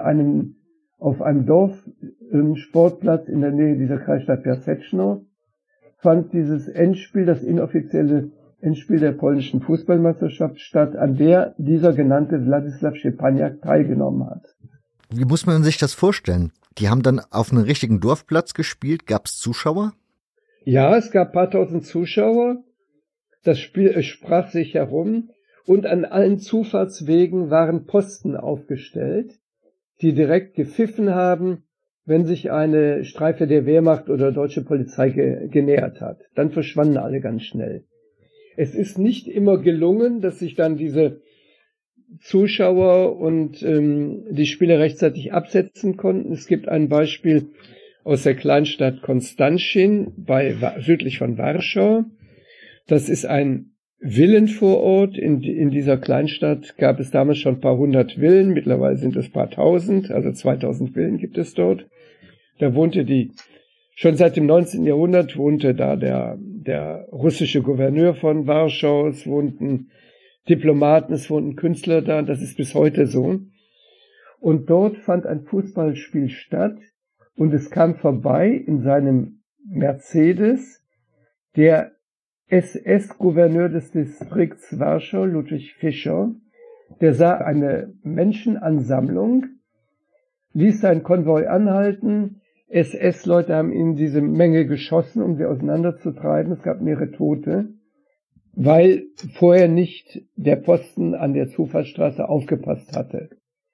auf einem Dorfsportplatz in der Nähe dieser Kreisstadt Piaseczno, fand dieses Endspiel, das inoffizielle Endspiel der polnischen Fußballmeisterschaft statt, an der dieser genannte Władysław Szczepaniak teilgenommen hat. Wie muss man sich das vorstellen? Die haben dann auf einem richtigen Dorfplatz gespielt. Gab es Zuschauer? Ja, es gab ein paar tausend Zuschauer. Das Spiel sprach sich herum und an allen Zufahrtswegen waren Posten aufgestellt, die direkt gepfiffen haben, wenn sich eine Streife der Wehrmacht oder deutsche Polizei genähert hat. Dann verschwanden alle ganz schnell. Es ist nicht immer gelungen, dass sich dann diese Zuschauer und die Spieler rechtzeitig absetzen konnten. Es gibt ein Beispiel aus der Kleinstadt Konstantin südlich von Warschau. Das ist ein Villenvorort. In dieser Kleinstadt gab es damals schon ein paar hundert Villen. Mittlerweile sind es ein paar tausend, also 2000 Villen gibt es dort. Da wohnte schon seit dem 19. Jahrhundert wohnte da der russische Gouverneur von Warschau, es wohnten Diplomaten, es wohnten Künstler da, das ist bis heute so. Und dort fand ein Fußballspiel statt und es kam vorbei in seinem Mercedes der SS-Gouverneur des Distrikts Warschau, Ludwig Fischer. Der sah eine Menschenansammlung, ließ seinen Konvoi anhalten. SS-Leute haben in diese Menge geschossen, um sie auseinanderzutreiben. Es gab mehrere Tote, weil vorher nicht der Posten an der Zufahrtsstraße aufgepasst hatte.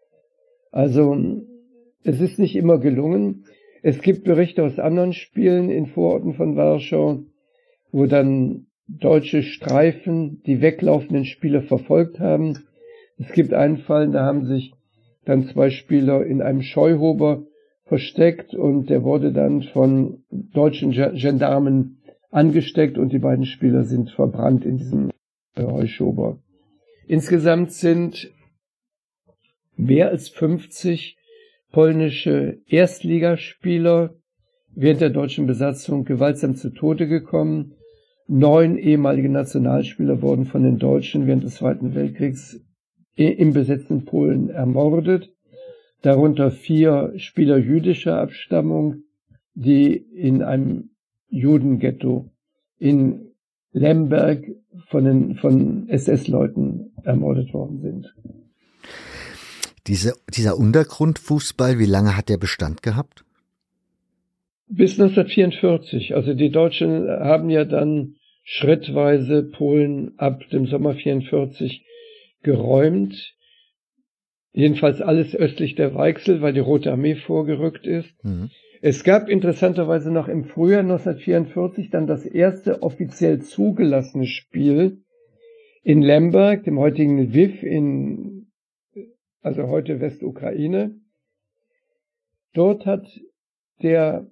Also es ist nicht immer gelungen. Es gibt Berichte aus anderen Spielen in Vororten von Warschau, wo dann deutsche Streifen die weglaufenden Spieler verfolgt haben. Es gibt einen Fall, da haben sich dann zwei Spieler in einem Scheuhober versteckt und der wurde dann von deutschen Gendarmen angesteckt und die beiden Spieler sind verbrannt in diesem Heuschober. Insgesamt sind mehr als 50 polnische Erstligaspieler während der deutschen Besatzung gewaltsam zu Tode gekommen. 9 ehemalige Nationalspieler wurden von den Deutschen während des Zweiten Weltkriegs im besetzten Polen ermordet. Darunter 4 Spieler jüdischer Abstammung, die in einem Judenghetto in Lemberg von SS-Leuten ermordet worden sind. Dieser Untergrundfußball, wie lange hat der Bestand gehabt? Bis 1944. Also die Deutschen haben ja dann schrittweise Polen ab dem Sommer 1944 geräumt. Jedenfalls alles östlich der Weichsel, weil die Rote Armee vorgerückt ist. Mhm. Es gab interessanterweise noch im Frühjahr 1944 dann das erste offiziell zugelassene Spiel in Lemberg, dem heutigen Lviv, also heute Westukraine. Dort hat der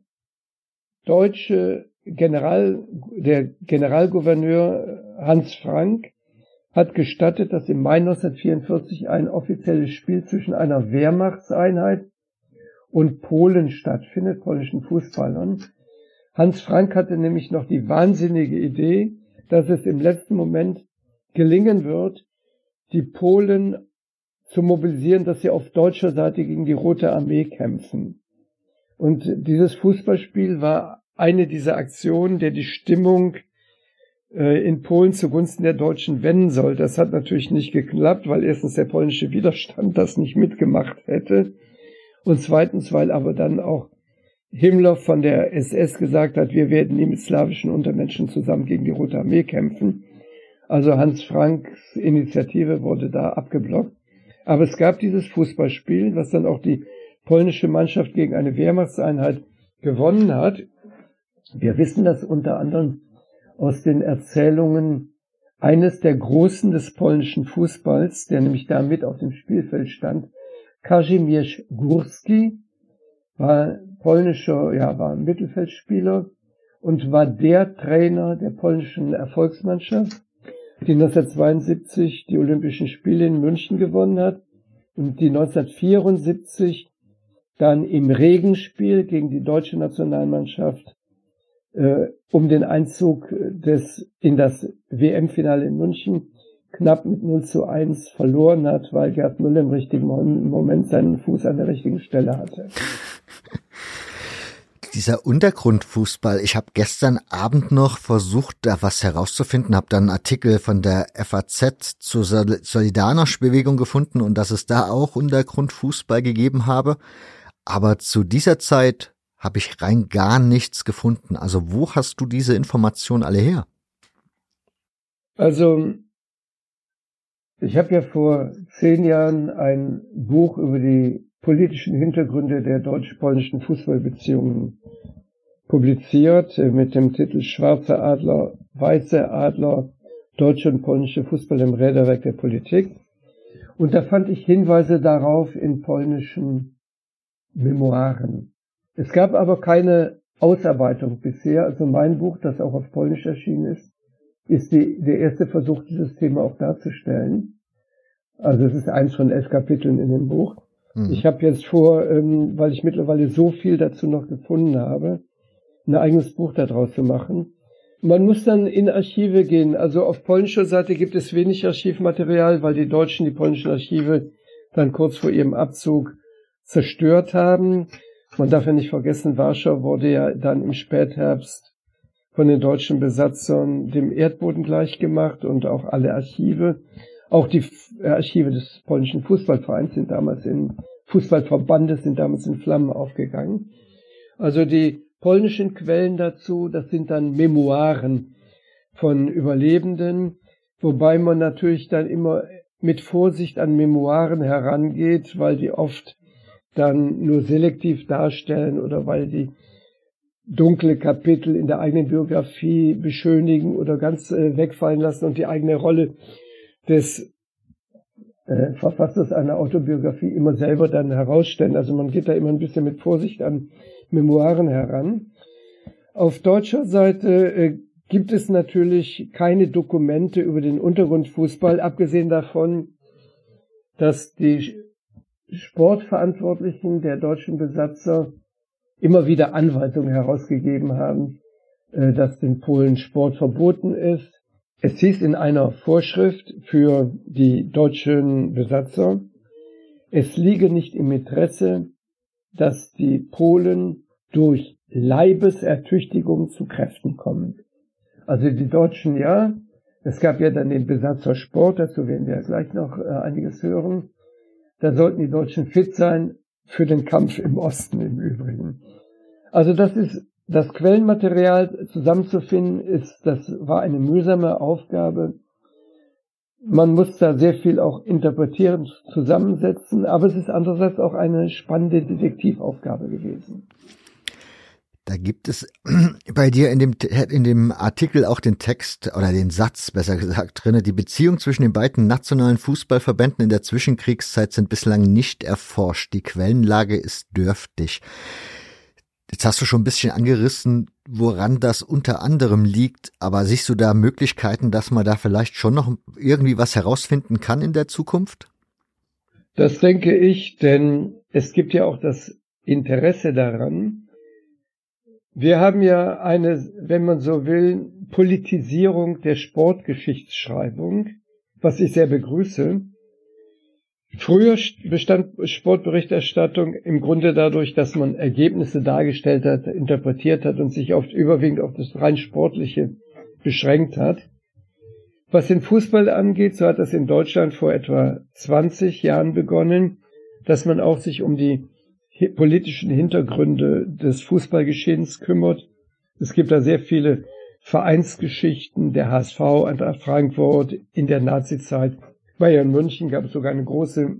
Generalgouverneur Hans Frank hat gestattet, dass im Mai 1944 ein offizielles Spiel zwischen einer Wehrmachtseinheit und Polen stattfindet, polnischen Fußballern. Hans Frank hatte nämlich noch die wahnsinnige Idee, dass es im letzten Moment gelingen wird, die Polen zu mobilisieren, dass sie auf deutscher Seite gegen die Rote Armee kämpfen. Und dieses Fußballspiel war eine dieser Aktionen, der die Stimmung in Polen zugunsten der Deutschen wenden soll. Das hat natürlich nicht geklappt, weil erstens der polnische Widerstand das nicht mitgemacht hätte und zweitens, weil aber dann auch Himmler von der SS gesagt hat, wir werden nie mit slawischen Untermenschen zusammen gegen die Rote Armee kämpfen. Also Hans Franks Initiative wurde da abgeblockt. Aber es gab dieses Fußballspiel, was dann auch die polnische Mannschaft gegen eine Wehrmachtseinheit gewonnen hat. Wir wissen das unter anderem aus den Erzählungen eines der Großen des polnischen Fußballs, der nämlich da mit auf dem Spielfeld stand. Kazimierz Górski war war ein Mittelfeldspieler und war der Trainer der polnischen Erfolgsmannschaft, die 1972 die Olympischen Spiele in München gewonnen hat und die 1974 dann im Regenspiel gegen die deutsche Nationalmannschaft um den Einzug in das WM-Finale in München knapp mit 0:1 verloren hat, weil Gerd Müller im richtigen Moment seinen Fuß an der richtigen Stelle hatte. Dieser Untergrundfußball, ich habe gestern Abend noch versucht, da was herauszufinden, habe dann einen Artikel von der FAZ zur Solidarność-Bewegung gefunden und dass es da auch Untergrundfußball gegeben habe. Aber zu dieser Zeit habe ich rein gar nichts gefunden. Also wo hast du diese Informationen alle her? Also ich habe ja vor 10 Jahren ein Buch über die politischen Hintergründe der deutsch-polnischen Fußballbeziehungen publiziert mit dem Titel Schwarze Adler, Weiße Adler, deutsche und polnische Fußball im Räderwerk der Politik. Und da fand ich Hinweise darauf in polnischen Memoiren. Es gab aber keine Ausarbeitung bisher. Also mein Buch, das auch auf Polnisch erschienen ist der erste Versuch, dieses Thema auch darzustellen. Also es ist eins von 11 Kapiteln in dem Buch. Ich habe jetzt vor, weil ich mittlerweile so viel dazu noch gefunden habe, ein eigenes Buch daraus zu machen. Man muss dann in Archive gehen. Also auf polnischer Seite gibt es wenig Archivmaterial, weil die Deutschen die polnischen Archive dann kurz vor ihrem Abzug zerstört haben. Man darf ja nicht vergessen, Warschau wurde ja dann im Spätherbst von den deutschen Besatzern dem Erdboden gleichgemacht und auch alle Archive. Auch die Archive des polnischen Fußballverbandes sind damals in Flammen aufgegangen. Also die polnischen Quellen dazu, das sind dann Memoiren von Überlebenden, wobei man natürlich dann immer mit Vorsicht an Memoiren herangeht, weil die oft dann nur selektiv darstellen oder weil die dunkle Kapitel in der eigenen Biografie beschönigen oder ganz wegfallen lassen und die eigene Rolle des Verfassers einer Autobiografie immer selber dann herausstellen. Also man geht da immer ein bisschen mit Vorsicht an Memoiren heran. Auf deutscher Seite gibt es natürlich keine Dokumente über den Untergrundfußball, abgesehen davon, dass die Sportverantwortlichen der deutschen Besatzer immer wieder Anweisungen herausgegeben haben, dass in Polen Sport verboten ist. Es hieß in einer Vorschrift für die deutschen Besatzer, es liege nicht im Interesse, dass die Polen durch Leibesertüchtigung zu Kräften kommen. Also die Deutschen ja, es gab ja dann den Besatzersport, dazu werden wir ja gleich noch einiges hören. Da sollten die Deutschen fit sein für den Kampf im Osten im Übrigen. Also das Quellenmaterial zusammenzufinden, das war eine mühsame Aufgabe. Man muss da sehr viel auch interpretieren, zusammensetzen, aber es ist andererseits auch eine spannende Detektivaufgabe gewesen. Da gibt es bei dir in dem Artikel auch den Text oder den Satz, besser gesagt, drinne: Die Beziehung zwischen den beiden nationalen Fußballverbänden in der Zwischenkriegszeit sind bislang nicht erforscht. Die Quellenlage ist dürftig. Jetzt hast du schon ein bisschen angerissen, woran das unter anderem liegt, aber siehst du da Möglichkeiten, dass man da vielleicht schon noch irgendwie was herausfinden kann in der Zukunft? Das denke ich, denn es gibt ja auch das Interesse daran. Wir haben ja eine, wenn man so will, Politisierung der Sportgeschichtsschreibung, was ich sehr begrüße. Früher bestand Sportberichterstattung im Grunde dadurch, dass man Ergebnisse dargestellt hat, interpretiert hat und sich oft überwiegend auf das rein Sportliche beschränkt hat. Was den Fußball angeht, so hat das in Deutschland vor etwa 20 Jahren begonnen, dass man auch sich um die politischen Hintergründe des Fußballgeschehens kümmert. Es gibt da sehr viele Vereinsgeschichten, der HSV, Eintracht Frankfurt in der Nazizeit. Bayern München gab es sogar eine große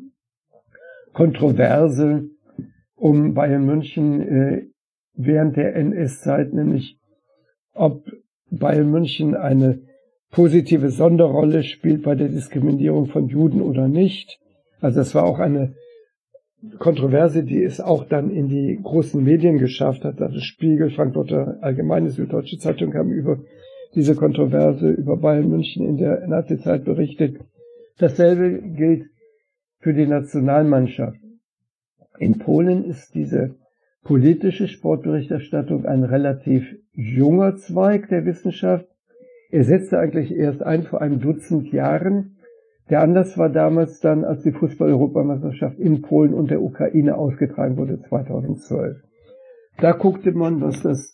Kontroverse um Bayern München während der NS-Zeit, nämlich ob Bayern München eine positive Sonderrolle spielt bei der Diskriminierung von Juden oder nicht. Also das war auch eine Kontroverse, die es auch dann in die großen Medien geschafft hat. Also Spiegel, Frankfurter Allgemeine, Süddeutsche Zeitung haben über diese Kontroverse über Bayern München in der Nazizeit berichtet. Dasselbe gilt für die Nationalmannschaft. In Polen ist diese politische Sportberichterstattung ein relativ junger Zweig der Wissenschaft. Er setzte eigentlich erst ein vor einem Dutzend Jahren. Der Anlass war damals dann, als die Fußball-Europameisterschaft in Polen und der Ukraine ausgetragen wurde, 2012. Da guckte man,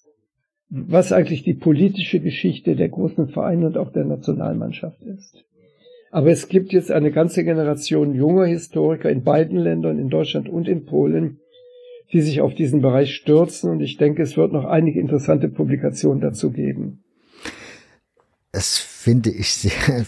was eigentlich die politische Geschichte der großen Vereine und auch der Nationalmannschaft ist. Aber es gibt jetzt eine ganze Generation junger Historiker in beiden Ländern, in Deutschland und in Polen, die sich auf diesen Bereich stürzen, und ich denke, es wird noch einige interessante Publikationen dazu geben. Das finde ich sehr,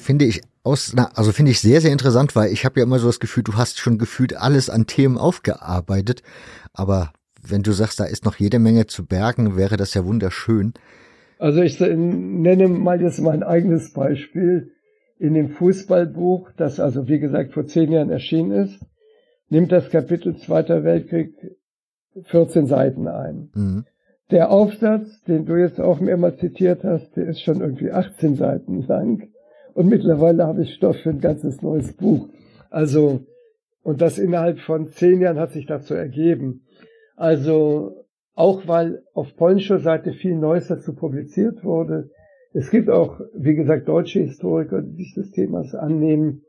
sehr, sehr interessant, weil ich habe ja immer so das Gefühl, du hast schon gefühlt alles an Themen aufgearbeitet, aber wenn du sagst, da ist noch jede Menge zu bergen, wäre das ja wunderschön. Also ich nenne mal jetzt mein eigenes Beispiel. In dem Fußballbuch, das also wie gesagt vor 10 Jahren erschienen ist, nimmt das Kapitel Zweiter Weltkrieg 14 Seiten ein. Mhm. Der Aufsatz, den du jetzt auch mehrmals zitiert hast, der ist schon irgendwie 18 Seiten lang. Und mittlerweile habe ich Stoff für ein ganzes neues Buch. Also, und das innerhalb von 10 Jahren hat sich dazu ergeben. Also, auch weil auf polnischer Seite viel Neues dazu publiziert wurde. Es gibt auch, wie gesagt, deutsche Historiker, die sich des Themas annehmen.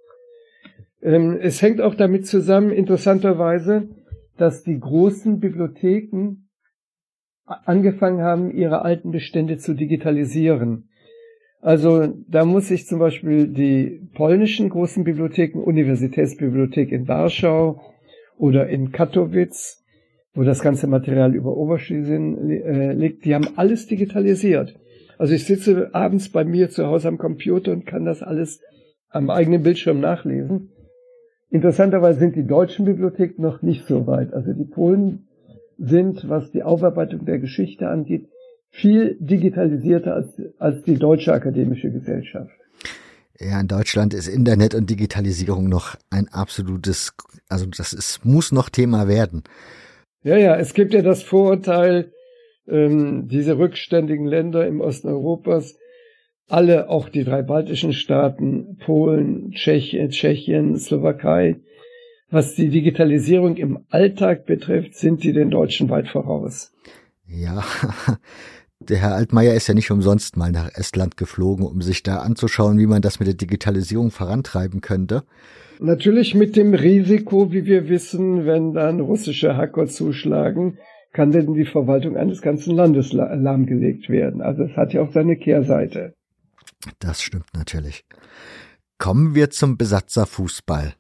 Es hängt auch damit zusammen, interessanterweise, dass die großen Bibliotheken angefangen haben, ihre alten Bestände zu digitalisieren. Also da muss ich zum Beispiel die polnischen großen Bibliotheken, Universitätsbibliothek in Warschau oder in Katowice, wo das ganze Material über Oberschlesien liegt, die haben alles digitalisiert. Also ich sitze abends bei mir zu Hause am Computer und kann das alles am eigenen Bildschirm nachlesen. Interessanterweise sind die deutschen Bibliotheken noch nicht so weit. Also die Polen sind, was die Aufarbeitung der Geschichte angeht, viel digitalisierter als die deutsche akademische Gesellschaft. Ja, in Deutschland ist Internet und Digitalisierung noch ein absolutes, also muss noch Thema werden. Ja, es gibt ja das Vorurteil, diese rückständigen Länder im Osten Europas, alle, auch die 3 baltischen Staaten, Polen, Tschechien, Slowakei, was die Digitalisierung im Alltag betrifft, sind die den Deutschen weit voraus. Ja, der Herr Altmaier ist ja nicht umsonst mal nach Estland geflogen, um sich da anzuschauen, wie man das mit der Digitalisierung vorantreiben könnte. Natürlich mit dem Risiko, wie wir wissen, wenn dann russische Hacker zuschlagen, kann denn die Verwaltung eines ganzen Landes lahmgelegt werden. Also es hat ja auch seine Kehrseite. Das stimmt natürlich. Kommen wir zum Besatzerfußball.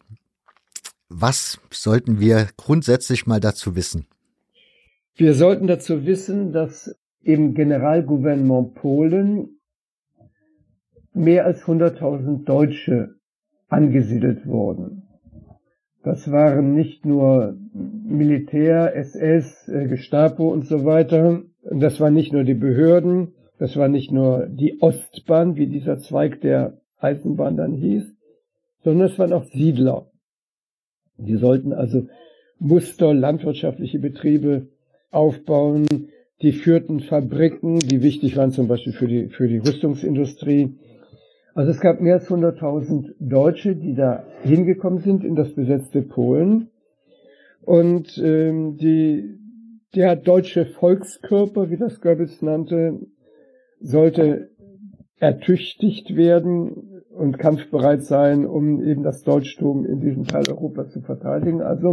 Was sollten wir grundsätzlich mal dazu wissen? Wir sollten dazu wissen, dass im Generalgouvernement Polen mehr als 100.000 Deutsche angesiedelt wurden. Das waren nicht nur Militär, SS, Gestapo und so weiter. Das waren nicht nur die Behörden, das war nicht nur die Ostbahn, wie dieser Zweig der Eisenbahn dann hieß, sondern es waren auch Siedler. Die sollten also Muster, landwirtschaftliche Betriebe aufbauen, die führten Fabriken, die wichtig waren zum Beispiel für die Rüstungsindustrie. Also es gab mehr als 100.000 Deutsche, die da hingekommen sind in das besetzte Polen. Und der deutsche Volkskörper, wie das Goebbels nannte, sollte ertüchtigt werden und kampfbereit sein, um eben das Deutschtum in diesem Teil Europas zu verteidigen. Also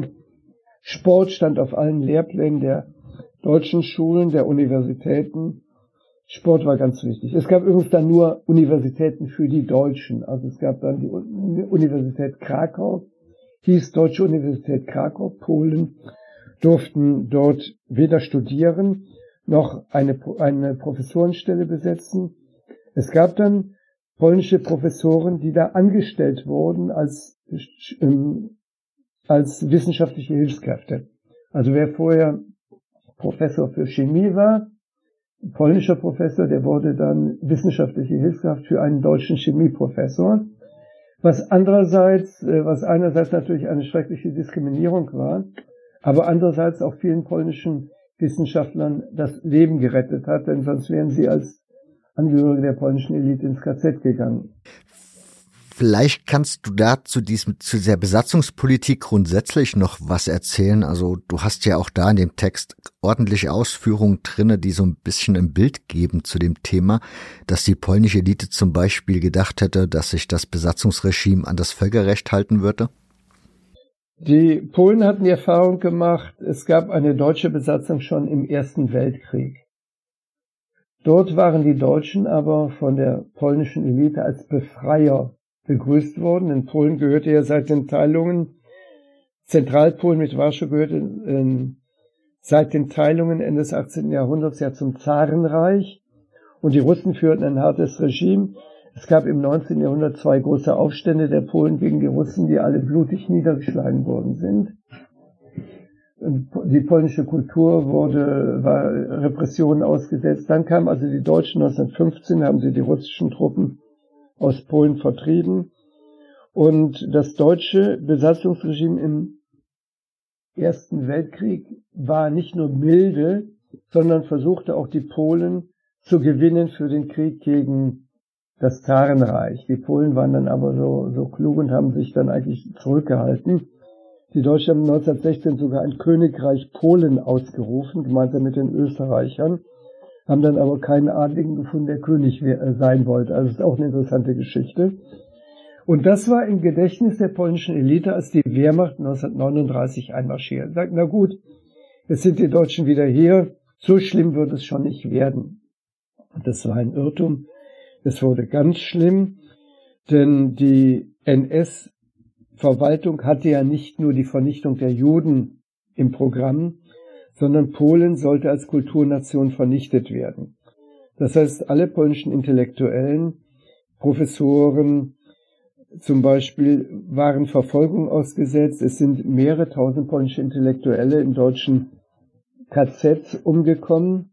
Sport stand auf allen Lehrplänen der deutschen Schulen, der Universitäten. Sport war ganz wichtig. Es gab übrigens dann nur Universitäten für die Deutschen. Also es gab dann die Universität Krakau, hieß Deutsche Universität Krakau. Polen durften dort weder studieren noch eine Professorenstelle besetzen. Es gab dann polnische Professoren, die da angestellt wurden als wissenschaftliche Hilfskräfte. Also wer vorher Professor für Chemie war, ein polnischer Professor, der wurde dann wissenschaftliche Hilfskraft für einen deutschen Chemieprofessor, was einerseits natürlich eine schreckliche Diskriminierung war, aber andererseits auch vielen polnischen Wissenschaftlern das Leben gerettet hat, denn sonst wären sie als Angehörige der polnischen Elite ins KZ gegangen. Vielleicht kannst du da zu dieser Besatzungspolitik grundsätzlich noch was erzählen. Also du hast ja auch da in dem Text ordentliche Ausführungen drinne, die so ein bisschen ein Bild geben zu dem Thema, dass die polnische Elite zum Beispiel gedacht hätte, dass sich das Besatzungsregime an das Völkerrecht halten würde. Die Polen hatten die Erfahrung gemacht, es gab eine deutsche Besatzung schon im Ersten Weltkrieg. Dort waren die Deutschen aber von der polnischen Elite als Befreier begrüßt worden. In Polen gehörte ja seit den Teilungen, Zentralpolen mit Warschau gehörte seit den Teilungen Ende des 18. Jahrhunderts ja zum Zarenreich. Und die Russen führten ein hartes Regime. Es gab im 19. Jahrhundert 2 große Aufstände der Polen gegen die Russen, die alle blutig niedergeschlagen worden sind. Die polnische Kultur war Repressionen ausgesetzt. Dann kamen also die Deutschen 1915, haben sie die russischen Truppen aus Polen vertrieben. Und das deutsche Besatzungsregime im Ersten Weltkrieg war nicht nur milde, sondern versuchte auch die Polen zu gewinnen für den Krieg gegen das Zarenreich. Die Polen waren dann aber so klug und haben sich dann eigentlich zurückgehalten. Die Deutschen haben 1916 sogar ein Königreich Polen ausgerufen, gemeinsam mit den Österreichern, haben dann aber keinen Adligen gefunden, der König sein wollte. Also das ist auch eine interessante Geschichte. Und das war im Gedächtnis der polnischen Elite, als die Wehrmacht 1939 einmarschiert. Sagt, na gut, jetzt sind die Deutschen wieder hier, so schlimm wird es schon nicht werden. Und das war ein Irrtum. Es wurde ganz schlimm, denn die NS-Verwaltung hatte ja nicht nur die Vernichtung der Juden im Programm, sondern Polen sollte als Kulturnation vernichtet werden. Das heißt, alle polnischen Intellektuellen, Professoren zum Beispiel, waren Verfolgung ausgesetzt. Es sind mehrere tausend polnische Intellektuelle in deutschen KZs umgekommen.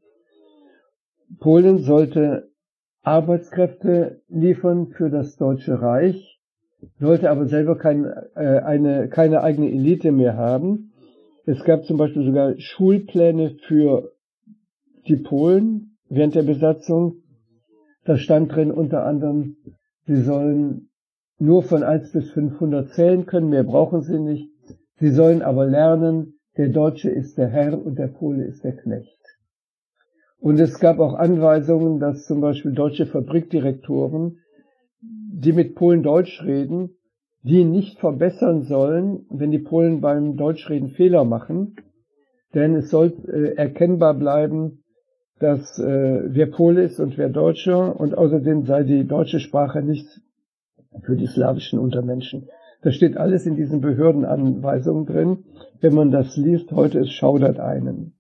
Polen sollte Arbeitskräfte liefern für das Deutsche Reich, sollte aber selber keine eigene Elite mehr haben. Es gab zum Beispiel sogar Schulpläne für die Polen während der Besatzung. Da stand drin unter anderem, sie sollen nur von 1 bis 500 zählen können, mehr brauchen sie nicht. Sie sollen aber lernen, der Deutsche ist der Herr und der Pole ist der Knecht. Und es gab auch Anweisungen, dass zum Beispiel deutsche Fabrikdirektoren, die mit Polen Deutsch reden, die nicht verbessern sollen, wenn die Polen beim Deutschreden Fehler machen. Denn es soll erkennbar bleiben, dass wer Pole ist und wer Deutscher, und außerdem sei die deutsche Sprache nichts für die slawischen Untermenschen. Das steht alles in diesen Behördenanweisungen drin. Wenn man das liest, heute, es schaudert einen.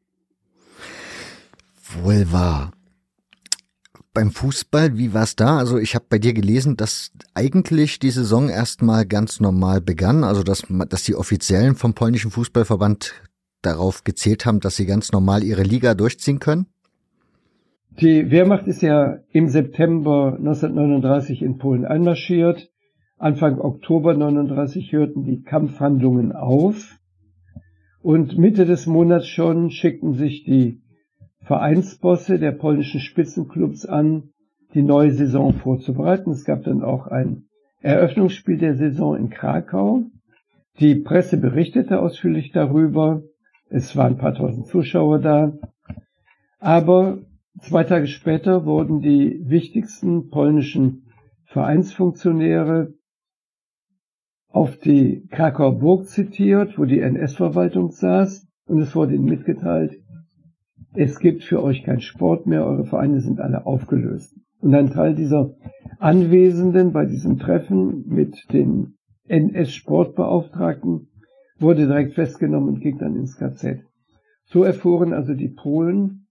Wohl wahr. Beim Fußball, wie war's da? Also ich habe bei dir gelesen, dass eigentlich die Saison erstmal ganz normal begann, also dass die Offiziellen vom polnischen Fußballverband darauf gezählt haben, dass sie ganz normal ihre Liga durchziehen können. Die Wehrmacht ist ja im September 1939 in Polen einmarschiert. Anfang Oktober 1939 hörten die Kampfhandlungen auf. Und Mitte des Monats schon schickten sich die Vereinsbosse der polnischen Spitzenclubs an, die neue Saison vorzubereiten. Es gab dann auch ein Eröffnungsspiel der Saison in Krakau. Die Presse berichtete ausführlich darüber. Es waren ein paar tausend Zuschauer da. Aber 2 Tage später wurden die wichtigsten polnischen Vereinsfunktionäre auf die Krakauer Burg zitiert, wo die NS-Verwaltung saß. Und es wurde ihnen mitgeteilt, es gibt für euch keinen Sport mehr, eure Vereine sind alle aufgelöst. Und ein Teil dieser Anwesenden bei diesem Treffen mit den NS-Sportbeauftragten wurde direkt festgenommen und ging dann ins KZ. So erfuhren also die Polen,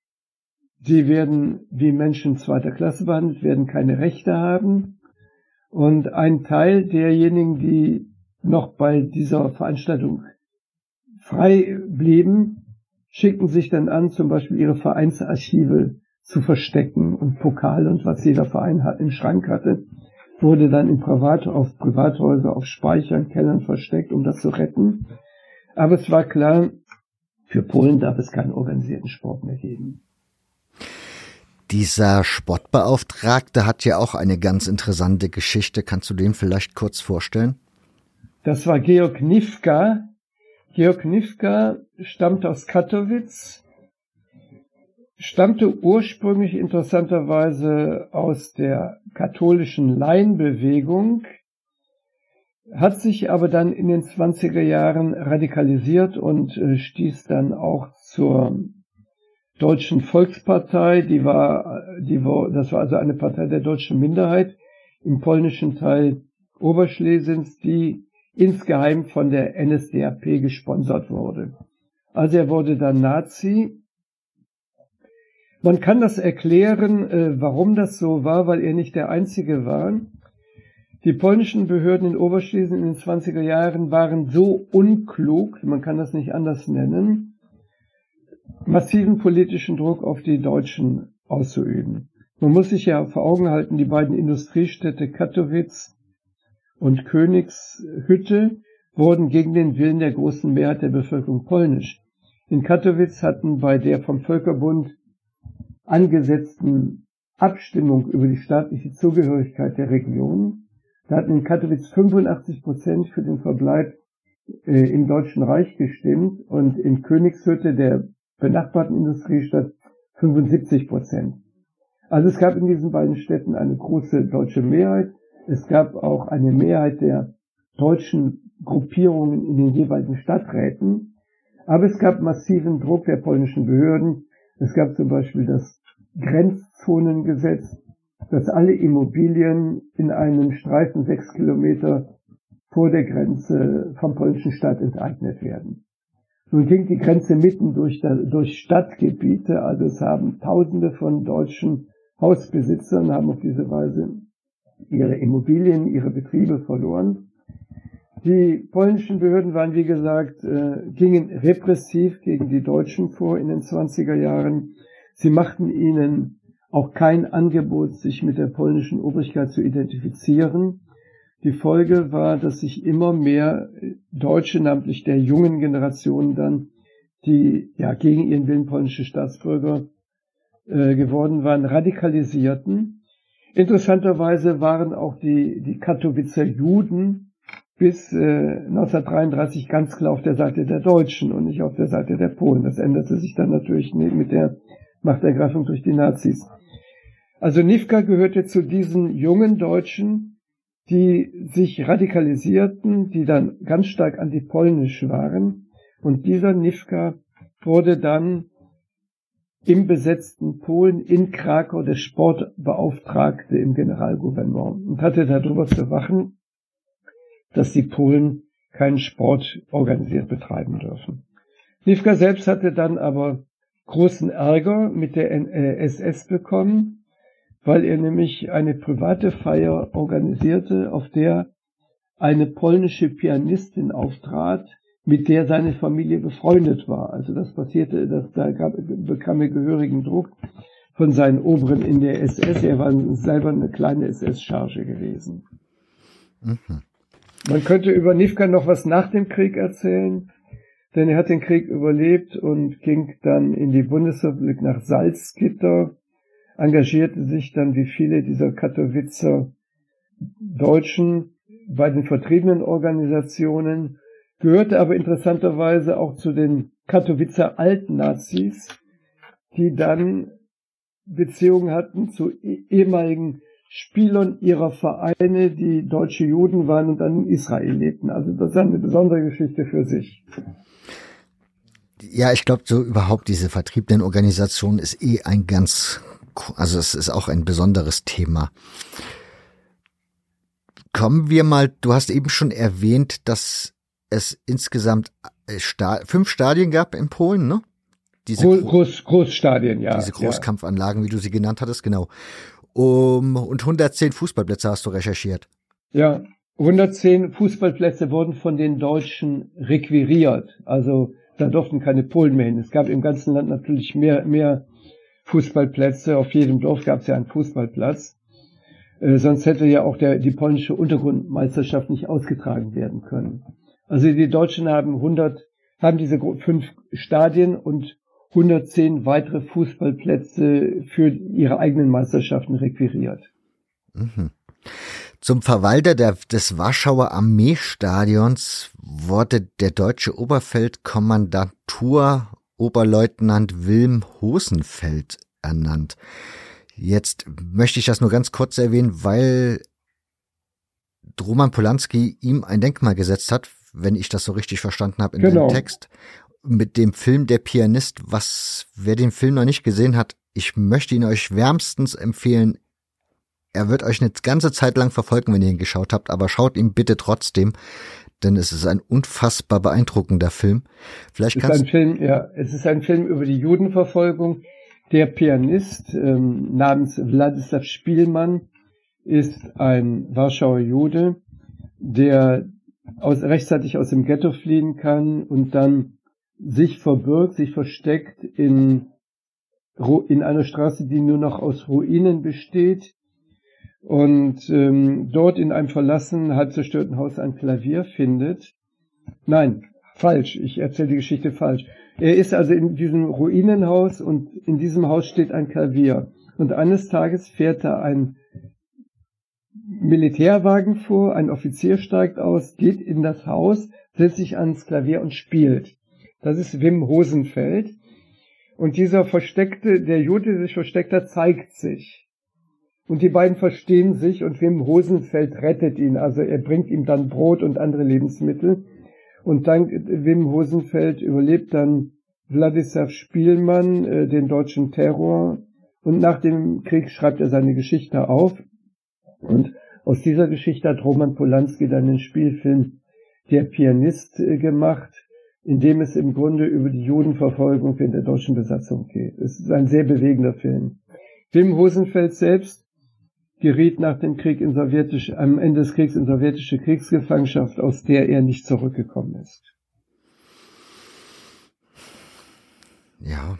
sie werden wie Menschen zweiter Klasse behandelt, werden keine Rechte haben. Und ein Teil derjenigen, die noch bei dieser Veranstaltung frei blieben, schickten sich dann an, zum Beispiel ihre Vereinsarchive zu verstecken und Pokale und was jeder Verein im Schrank hatte, wurde dann auf Privathäuser, auf Speichern, Kellern versteckt, um das zu retten. Aber es war klar, für Polen darf es keinen organisierten Sport mehr geben. Dieser Sportbeauftragte hat ja auch eine ganz interessante Geschichte. Kannst du den vielleicht kurz vorstellen? Das war Georg Nifka. Georg Nifka stammte aus Kattowitz, stammte ursprünglich interessanterweise aus der katholischen Laienbewegung, hat sich aber dann in den 20er Jahren radikalisiert und stieß dann auch zur Deutschen Volkspartei. Das war also eine Partei der deutschen Minderheit im polnischen Teil Oberschlesiens, die insgeheim von der NSDAP gesponsert wurde. Also er wurde dann Nazi. Man kann das erklären, warum das so war, weil er nicht der Einzige war. Die polnischen Behörden in Oberschlesien in den 20er Jahren waren so unklug, man kann das nicht anders nennen, massiven politischen Druck auf die Deutschen auszuüben. Man muss sich ja vor Augen halten, die beiden Industriestädte Kattowitz und Königshütte wurden gegen den Willen der großen Mehrheit der Bevölkerung polnisch. In Kattowitz hatten bei der vom Völkerbund angesetzten Abstimmung über die staatliche Zugehörigkeit der Region, da hatten in Kattowitz 85% für den Verbleib im Deutschen Reich gestimmt und in Königshütte, der benachbarten Industriestadt, 75%. Also es gab in diesen beiden Städten eine große deutsche Mehrheit. Es gab auch eine Mehrheit der deutschen Gruppierungen in den jeweiligen Stadträten. Aber es gab massiven Druck der polnischen Behörden. Es gab zum Beispiel das Grenzzonengesetz, dass alle Immobilien in einem Streifen 6 Kilometer vor der Grenze vom polnischen Staat enteignet werden. Nun ging die Grenze mitten durch Stadtgebiete, also es haben Tausende von deutschen Hausbesitzern haben auf diese Weise ihre Immobilien, ihre Betriebe verloren. Die polnischen Behörden waren, wie gesagt, gingen repressiv gegen die Deutschen vor in den 20er Jahren. Sie machten ihnen auch kein Angebot, sich mit der polnischen Obrigkeit zu identifizieren. Die Folge war, dass sich immer mehr Deutsche, namentlich der jungen Generation dann, die ja gegen ihren Willen polnische Staatsbürger geworden waren, radikalisierten. Interessanterweise waren auch die Kattowitzer Juden bis 1933 ganz klar auf der Seite der Deutschen und nicht auf der Seite der Polen. Das änderte sich dann natürlich mit der Machtergreifung durch die Nazis. Also Nifka gehörte zu diesen jungen Deutschen, die sich radikalisierten, die dann ganz stark antipolnisch waren. Und dieser Nifka wurde dann im besetzten Polen in Krakau der Sportbeauftragte im Generalgouvernement und hatte darüber zu wachen, dass die Polen keinen Sport organisiert betreiben dürfen. Nifka selbst hatte dann aber großen Ärger mit der SS bekommen, weil er nämlich eine private Feier organisierte, auf der eine polnische Pianistin auftrat, mit der seine Familie befreundet war. Also das passierte, bekam er gehörigen Druck von seinen Oberen in der SS. Er war selber eine kleine SS-Charge gewesen. Mhm. Man könnte über Nifka noch was nach dem Krieg erzählen, denn er hat den Krieg überlebt und ging dann in die Bundesrepublik nach Salzgitter, engagierte sich dann wie viele dieser Kattowitzer Deutschen bei den vertriebenen Organisationen, gehörte aber interessanterweise auch zu den Kattowitzer Altnazis, die dann Beziehungen hatten zu ehemaligen Spielern ihrer Vereine, die deutsche Juden waren und dann in Israel lebten. Also das ist eine besondere Geschichte für sich. Ja, ich glaube, so überhaupt diese vertriebenen Organisationen ist also es ist auch ein besonderes Thema. Kommen wir mal, du hast eben schon erwähnt, dass es insgesamt 5 Stadien gab in Polen, ne? Diese Großstadien, ja. Diese Großkampfanlagen, wie du sie genannt hattest, genau. Und 110 Fußballplätze hast du recherchiert. Ja, 110 Fußballplätze wurden von den Deutschen requiriert. Also da durften keine Polen mehr hin. Es gab im ganzen Land natürlich mehr Fußballplätze. Auf jedem Dorf gab es ja einen Fußballplatz. Sonst hätte ja auch die polnische Untergrundmeisterschaft nicht ausgetragen werden können. Also die Deutschen haben diese 5 Stadien und 110 weitere Fußballplätze für ihre eigenen Meisterschaften requiriert. Mhm. Zum Verwalter des Warschauer Armeestadions wurde der deutsche Oberfeldkommandantur Oberleutnant Wilm Hosenfeld ernannt. Jetzt möchte ich das nur ganz kurz erwähnen, weil Roman Polanski ihm ein Denkmal gesetzt hat, wenn ich das so richtig verstanden habe in dem Text, mit dem Film Der Pianist. Wer den Film noch nicht gesehen hat, ich möchte ihn euch wärmstens empfehlen. Er wird euch eine ganze Zeit lang verfolgen, wenn ihr ihn geschaut habt, aber schaut ihn bitte trotzdem, denn es ist ein unfassbar beeindruckender Film. Es ist ein Film über die Judenverfolgung. Der Pianist namens Wladislaw Spielmann ist ein Warschauer Jude, der rechtzeitig aus dem Ghetto fliehen kann und dann sich versteckt in einer Straße, die nur noch aus Ruinen besteht, und dort in einem verlassenen, halb zerstörten Haus ein Klavier findet. Nein, falsch, ich erzähle die Geschichte falsch. Er ist also in diesem Ruinenhaus und in diesem Haus steht ein Klavier. Und eines Tages fährt da ein Militärwagen vor, ein Offizier steigt aus, geht in das Haus, setzt sich ans Klavier und spielt. Das ist Wim Hosenfeld. Und der Jude, der sich versteckt hat, zeigt sich. Und die beiden verstehen sich und Wim Hosenfeld rettet ihn. Also er bringt ihm dann Brot und andere Lebensmittel. Und dank Wim Hosenfeld überlebt dann Wladislaw Spielmann den deutschen Terror. Und nach dem Krieg schreibt er seine Geschichte auf. Und aus dieser Geschichte hat Roman Polanski dann den Spielfilm Der Pianist gemacht, in dem es im Grunde über die Judenverfolgung während der deutschen Besatzung geht. Es ist ein sehr bewegender Film. Wim Hosenfeld selbst geriet nach dem Krieg am Ende des Kriegs in sowjetische Kriegsgefangenschaft, aus der er nicht zurückgekommen ist. Ja,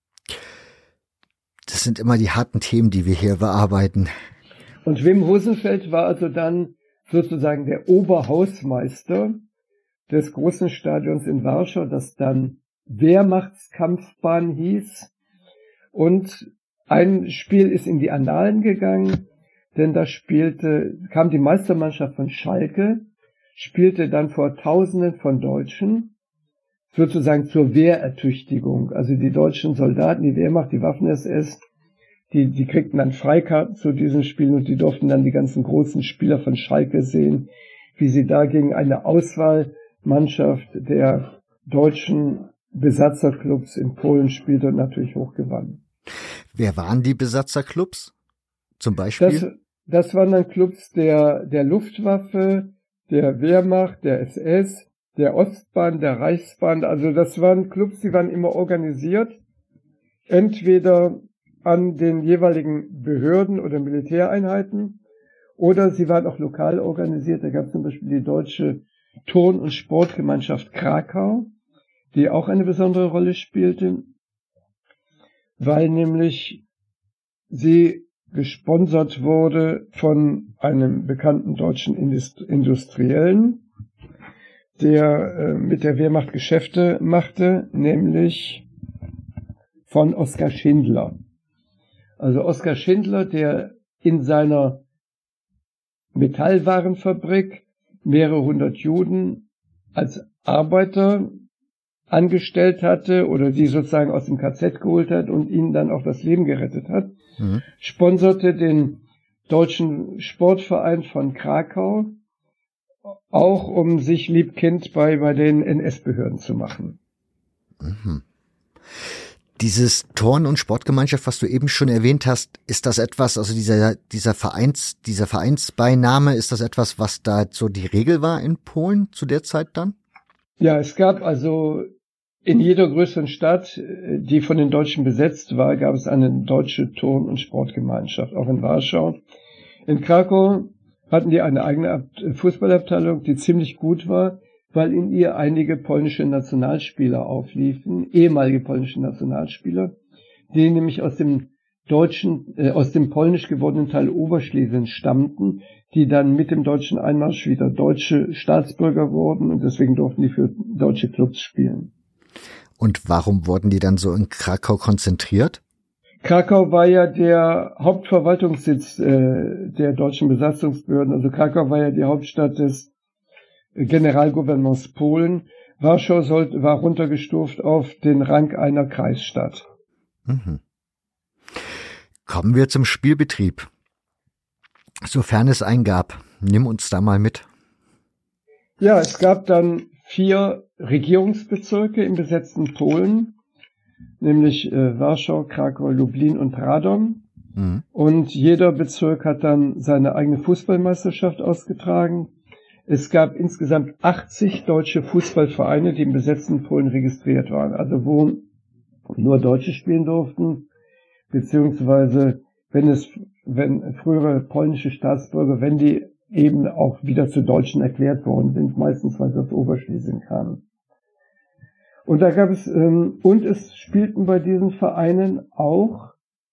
das sind immer die harten Themen, die wir hier bearbeiten. Und Wim Hosenfeld war also dann sozusagen der Oberhausmeister des großen Stadions in Warschau, das dann Wehrmachtskampfbahn hieß. Und ein Spiel ist in die Annalen gegangen, denn da kam die Meistermannschaft von Schalke, spielte dann vor Tausenden von Deutschen, sozusagen zur Wehrertüchtigung. Also die deutschen Soldaten, die Wehrmacht, die Waffen-SS, die kriegten dann Freikarten zu diesen Spielen und die durften dann die ganzen großen Spieler von Schalke sehen, wie sie da gegen eine Auswahlmannschaft der deutschen Besatzerclubs in Polen spielte und natürlich hochgewann. Wer waren die Besatzerclubs? Zum Beispiel? Das waren dann Clubs der Luftwaffe, der Wehrmacht, der SS, der Ostbahn, der Reichsbahn. Also das waren Clubs, die waren immer organisiert, entweder an den jeweiligen Behörden oder Militäreinheiten, oder sie waren auch lokal organisiert. Da gab es zum Beispiel die Deutsche Turn- und Sportgemeinschaft Krakau, die auch eine besondere Rolle spielte, weil nämlich sie gesponsert wurde von einem bekannten deutschen Industriellen, der mit der Wehrmacht Geschäfte machte, nämlich von Oskar Schindler. Also Oskar Schindler, der in seiner Metallwarenfabrik mehrere hundert Juden als Arbeiter angestellt hatte oder die sozusagen aus dem KZ geholt hat und ihnen dann auch das Leben gerettet hat, sponserte den deutschen Sportverein von Krakau, auch um sich liebkind bei den NS-Behörden zu machen. Mhm. Dieses Turn- und Sportgemeinschaft, was du eben schon erwähnt hast, ist das etwas, also dieser Vereinsbeiname, ist das etwas, was da so die Regel war in Polen zu der Zeit dann? Ja, es gab also in jeder größeren Stadt, die von den Deutschen besetzt war, gab es eine deutsche Turn- und Sportgemeinschaft, auch in Warschau. In Krakau hatten die eine eigene Fußballabteilung, die ziemlich gut war, weil in ihr einige polnische Nationalspieler aufliefen, ehemalige polnische Nationalspieler, die nämlich aus dem polnisch gewordenen Teil Oberschlesien stammten, die dann mit dem deutschen Einmarsch wieder deutsche Staatsbürger wurden und deswegen durften die für deutsche Clubs spielen. Und warum wurden die dann so in Krakau konzentriert? Krakau war ja der Hauptverwaltungssitz der deutschen Besatzungsbehörden. Also Krakau war ja die Hauptstadt des Generalgouvernements Polen. Warschau war runtergestuft auf den Rang einer Kreisstadt. Mhm. Kommen wir zum Spielbetrieb. Sofern es einen gab, nimm uns da mal mit. Ja, es gab dann 4 Regierungsbezirke im besetzten Polen, nämlich Warschau, Krakau, Lublin und Radom. Mhm. Und jeder Bezirk hat dann seine eigene Fußballmeisterschaft ausgetragen. Es gab insgesamt 80 deutsche Fußballvereine, die im besetzten Polen registriert waren, also wo nur Deutsche spielen durften, beziehungsweise wenn frühere polnische Staatsbürger, wenn die eben auch wieder zu Deutschen erklärt worden sind, meistens weil sie aus Oberschlesien kamen. Und da gab es, und es spielten bei diesen Vereinen auch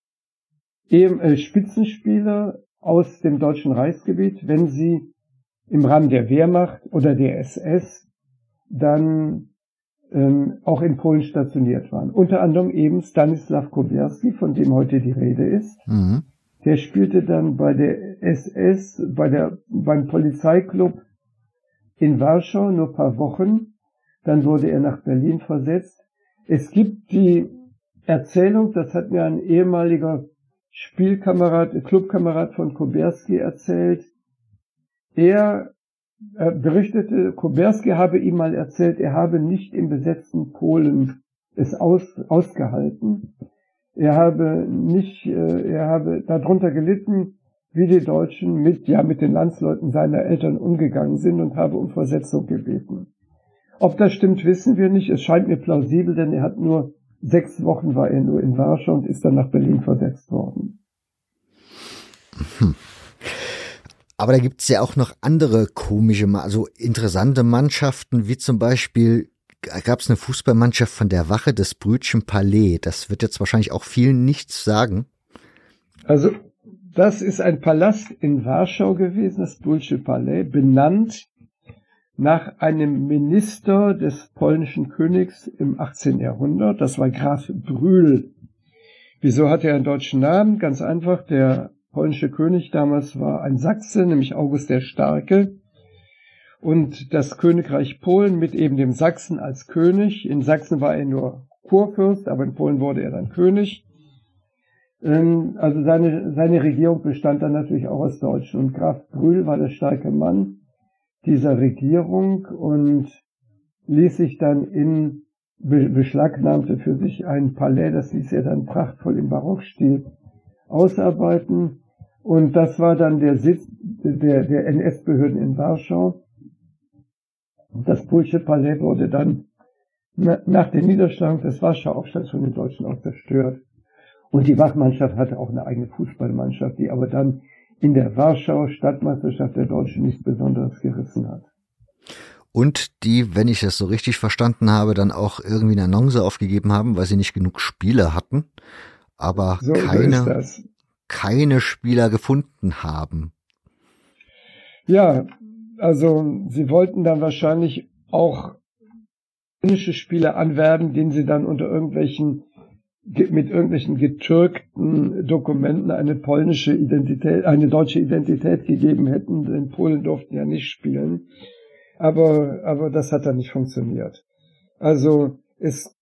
eben Spitzenspieler aus dem Deutschen Reichsgebiet, wenn sie im Rahmen der Wehrmacht oder der SS dann auch in Polen stationiert waren. Unter anderem eben Stanisław Kobierski, von dem heute die Rede ist. Mhm. Der spielte dann bei der SS, beim Polizeiklub in Warschau nur ein paar Wochen. Dann wurde er nach Berlin versetzt. Es gibt die Erzählung, das hat mir ein ehemaliger Clubkamerad von Kobierski erzählt. Er berichtete, Kobierski habe ihm mal erzählt, er habe nicht im besetzten Polen es ausgehalten. Er habe darunter gelitten, wie die Deutschen mit den Landsleuten seiner Eltern umgegangen sind und habe um Versetzung gebeten. Ob das stimmt, wissen wir nicht. Es scheint mir plausibel, denn er hat nur 6 Wochen war er nur in Warschau und ist dann nach Berlin versetzt worden. Aber da gibt's ja auch noch andere komische, also interessante Mannschaften, wie zum Beispiel gab's eine Fußballmannschaft von der Wache des Brütchen Palais. Das wird jetzt wahrscheinlich auch vielen nichts sagen. Also das ist ein Palast in Warschau gewesen, das Brütche Palais, benannt nach einem Minister des polnischen Königs im 18. Jahrhundert. Das war Graf Brühl. Wieso hat er einen deutschen Namen? Ganz einfach, der polnische König damals war ein Sachse, nämlich August der Starke. Und das Königreich Polen mit eben dem Sachsen als König. In Sachsen war er nur Kurfürst, aber in Polen wurde er dann König. Also seine Regierung bestand dann natürlich auch aus Deutschen. Und Graf Brühl war der starke Mann dieser Regierung und ließ sich dann beschlagnahmte für sich ein Palais, das ließ er dann prachtvoll im Barockstil ausarbeiten. Und das war dann der Sitz der NS-Behörden in Warschau. Das Brütche Palais wurde dann nach der Niederschlagung des Warschauer Aufstands von den Deutschen auch zerstört. Und die Wachmannschaft hatte auch eine eigene Fußballmannschaft, die aber dann in der Warschauer Stadtmeisterschaft der Deutschen nichts Besonderes gerissen hat. Und die, wenn ich es so richtig verstanden habe, dann auch irgendwie eine Annonce aufgegeben haben, weil sie nicht genug Spieler hatten, aber so keine Spieler gefunden haben. Ja, also sie wollten dann wahrscheinlich auch polnische Spieler anwerben, denen sie dann mit irgendwelchen getürkten Dokumenten eine deutsche Identität gegeben hätten, denn Polen durften ja nicht spielen. Aber das hat dann nicht funktioniert. Also es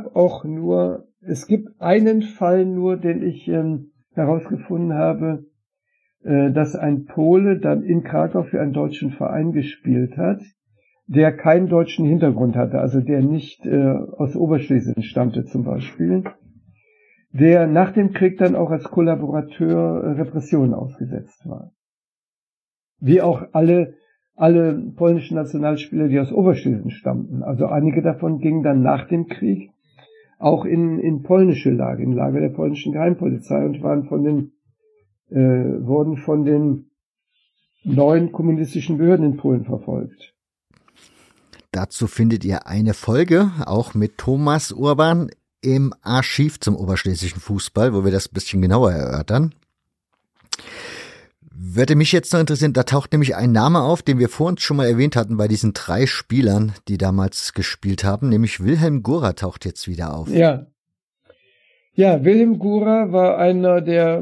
gibt einen Fall nur, den ich herausgefunden habe, dass ein Pole dann in Krakau für einen deutschen Verein gespielt hat, der keinen deutschen Hintergrund hatte, also der nicht aus Oberschlesien stammte zum Beispiel, der nach dem Krieg dann auch als Kollaborateur Repressionen ausgesetzt war. Wie auch alle polnischen Nationalspieler, die aus Oberschlesien stammten. Also einige davon gingen dann nach dem Krieg auch in polnische Lager, in Lager der polnischen Geheimpolizei und wurden von den neuen kommunistischen Behörden in Polen verfolgt. Dazu findet ihr eine Folge, auch mit Thomas Urban, im Archiv zum oberschlesischen Fußball, wo wir das ein bisschen genauer erörtern. Würde mich jetzt noch interessieren, da taucht nämlich ein Name auf, den wir vor uns schon mal erwähnt hatten bei diesen 3 Spielern, die damals gespielt haben, nämlich Wilhelm Gura taucht jetzt wieder auf. Ja, Wilhelm Gura war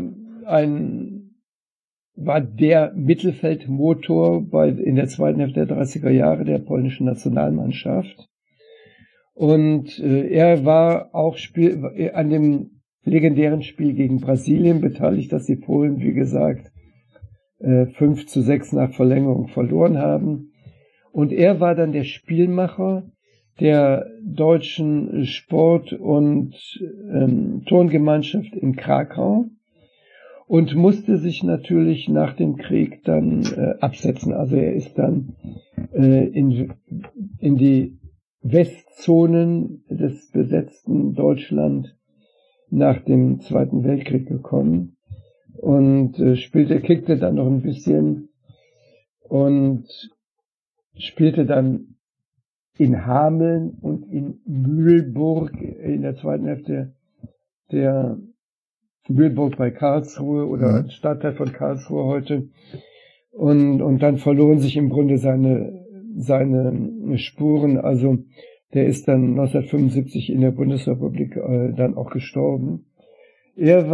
der Mittelfeldmotor in der zweiten Hälfte der 30er Jahre der polnischen Nationalmannschaft. Und er war auch an dem legendären Spiel gegen Brasilien beteiligt, das die Polen, wie gesagt, 5:6 nach Verlängerung verloren haben. Und er war dann der Spielmacher der deutschen Sport- und Turngemeinschaft in Krakau und musste sich natürlich nach dem Krieg dann absetzen. Also er ist dann in die Westzonen des besetzten Deutschland nach dem Zweiten Weltkrieg gekommen und kickte dann noch ein bisschen und spielte dann in Hameln und in Mühlburg in der zweiten Hälfte der Mühlburg bei Karlsruhe oder Stadtteil von Karlsruhe heute. Und dann verloren sich im Grunde seine Spuren. Also der ist dann 1975 in der Bundesrepublik dann auch gestorben. Er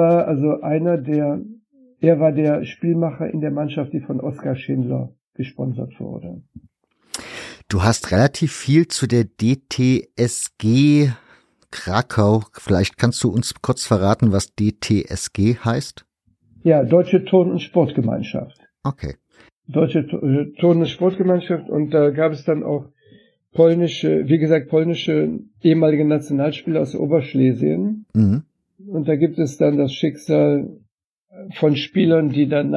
war der Spielmacher in der Mannschaft, die von Oskar Schindler gesponsert wurde. Du hast relativ viel zu der DTSG Krakau. Vielleicht kannst du uns kurz verraten, was DTSG heißt? Ja, Deutsche Turn- und Sportgemeinschaft. Okay. Deutsche Turn- und Sportgemeinschaft, und da gab es dann auch polnische ehemalige Nationalspieler aus Oberschlesien. Mhm. Und da gibt es dann das Schicksal von Spielern, die dann,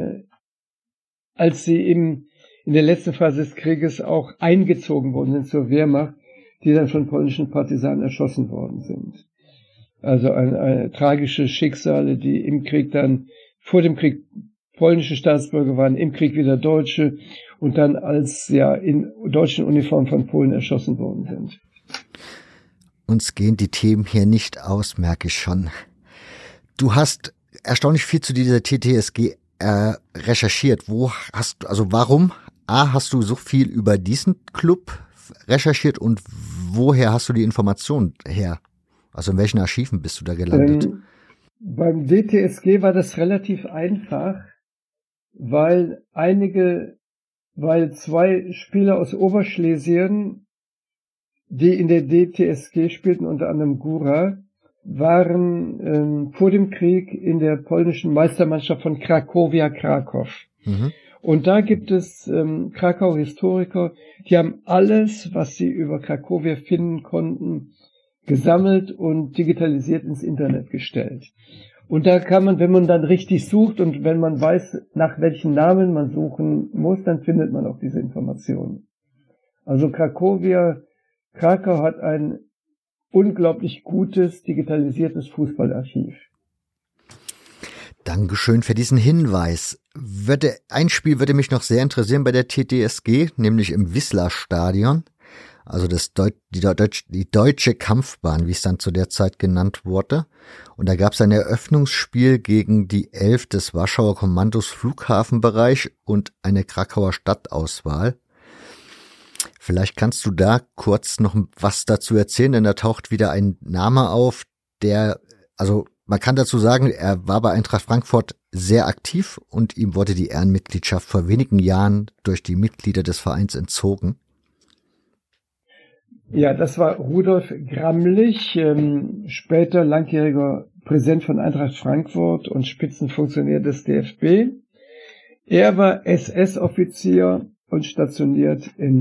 als sie in der letzten Phase des Krieges auch eingezogen worden sind zur Wehrmacht, die dann von polnischen Partisanen erschossen worden sind. Also eine tragische Schicksale, die im Krieg dann, vor dem Krieg polnische Staatsbürger waren, im Krieg wieder Deutsche und dann als in deutschen Uniformen von Polen erschossen worden sind. Uns gehen die Themen hier nicht aus, merke ich schon. Du hast erstaunlich viel zu dieser TTSG recherchiert. Warum hast du so viel über diesen Club recherchiert und woher hast du die Informationen her? Also in welchen Archiven bist du da gelandet? Beim DTSG war das relativ einfach, weil 2 Spieler aus Oberschlesien, die in der DTSG spielten, unter anderem Gura, waren vor dem Krieg in der polnischen Meistermannschaft von Cracovia Krakow. Mhm. Und da gibt es Krakau-Historiker, die haben alles, was sie über Cracovia finden konnten, gesammelt und digitalisiert ins Internet gestellt. Und da kann man, wenn man dann richtig sucht und wenn man weiß, nach welchen Namen man suchen muss, dann findet man auch diese Informationen. Also Krakau hat ein unglaublich gutes, digitalisiertes Fußballarchiv. Dankeschön für diesen Hinweis. Ein Spiel würde mich noch sehr interessieren bei der TTSG, nämlich im Wisla-Stadion. Also die deutsche Kampfbahn, wie es dann zu der Zeit genannt wurde. Und da gab es ein Eröffnungsspiel gegen die 11 des Warschauer Kommandos Flughafenbereich und eine Krakauer Stadtauswahl. Vielleicht kannst du da kurz noch was dazu erzählen, denn da taucht wieder ein Name auf, man kann dazu sagen, er war bei Eintracht Frankfurt sehr aktiv und ihm wurde die Ehrenmitgliedschaft vor wenigen Jahren durch die Mitglieder des Vereins entzogen. Ja, das war Rudolf Gramlich, später langjähriger Präsident von Eintracht Frankfurt und Spitzenfunktionär des DFB. Er war SS-Offizier und stationiert in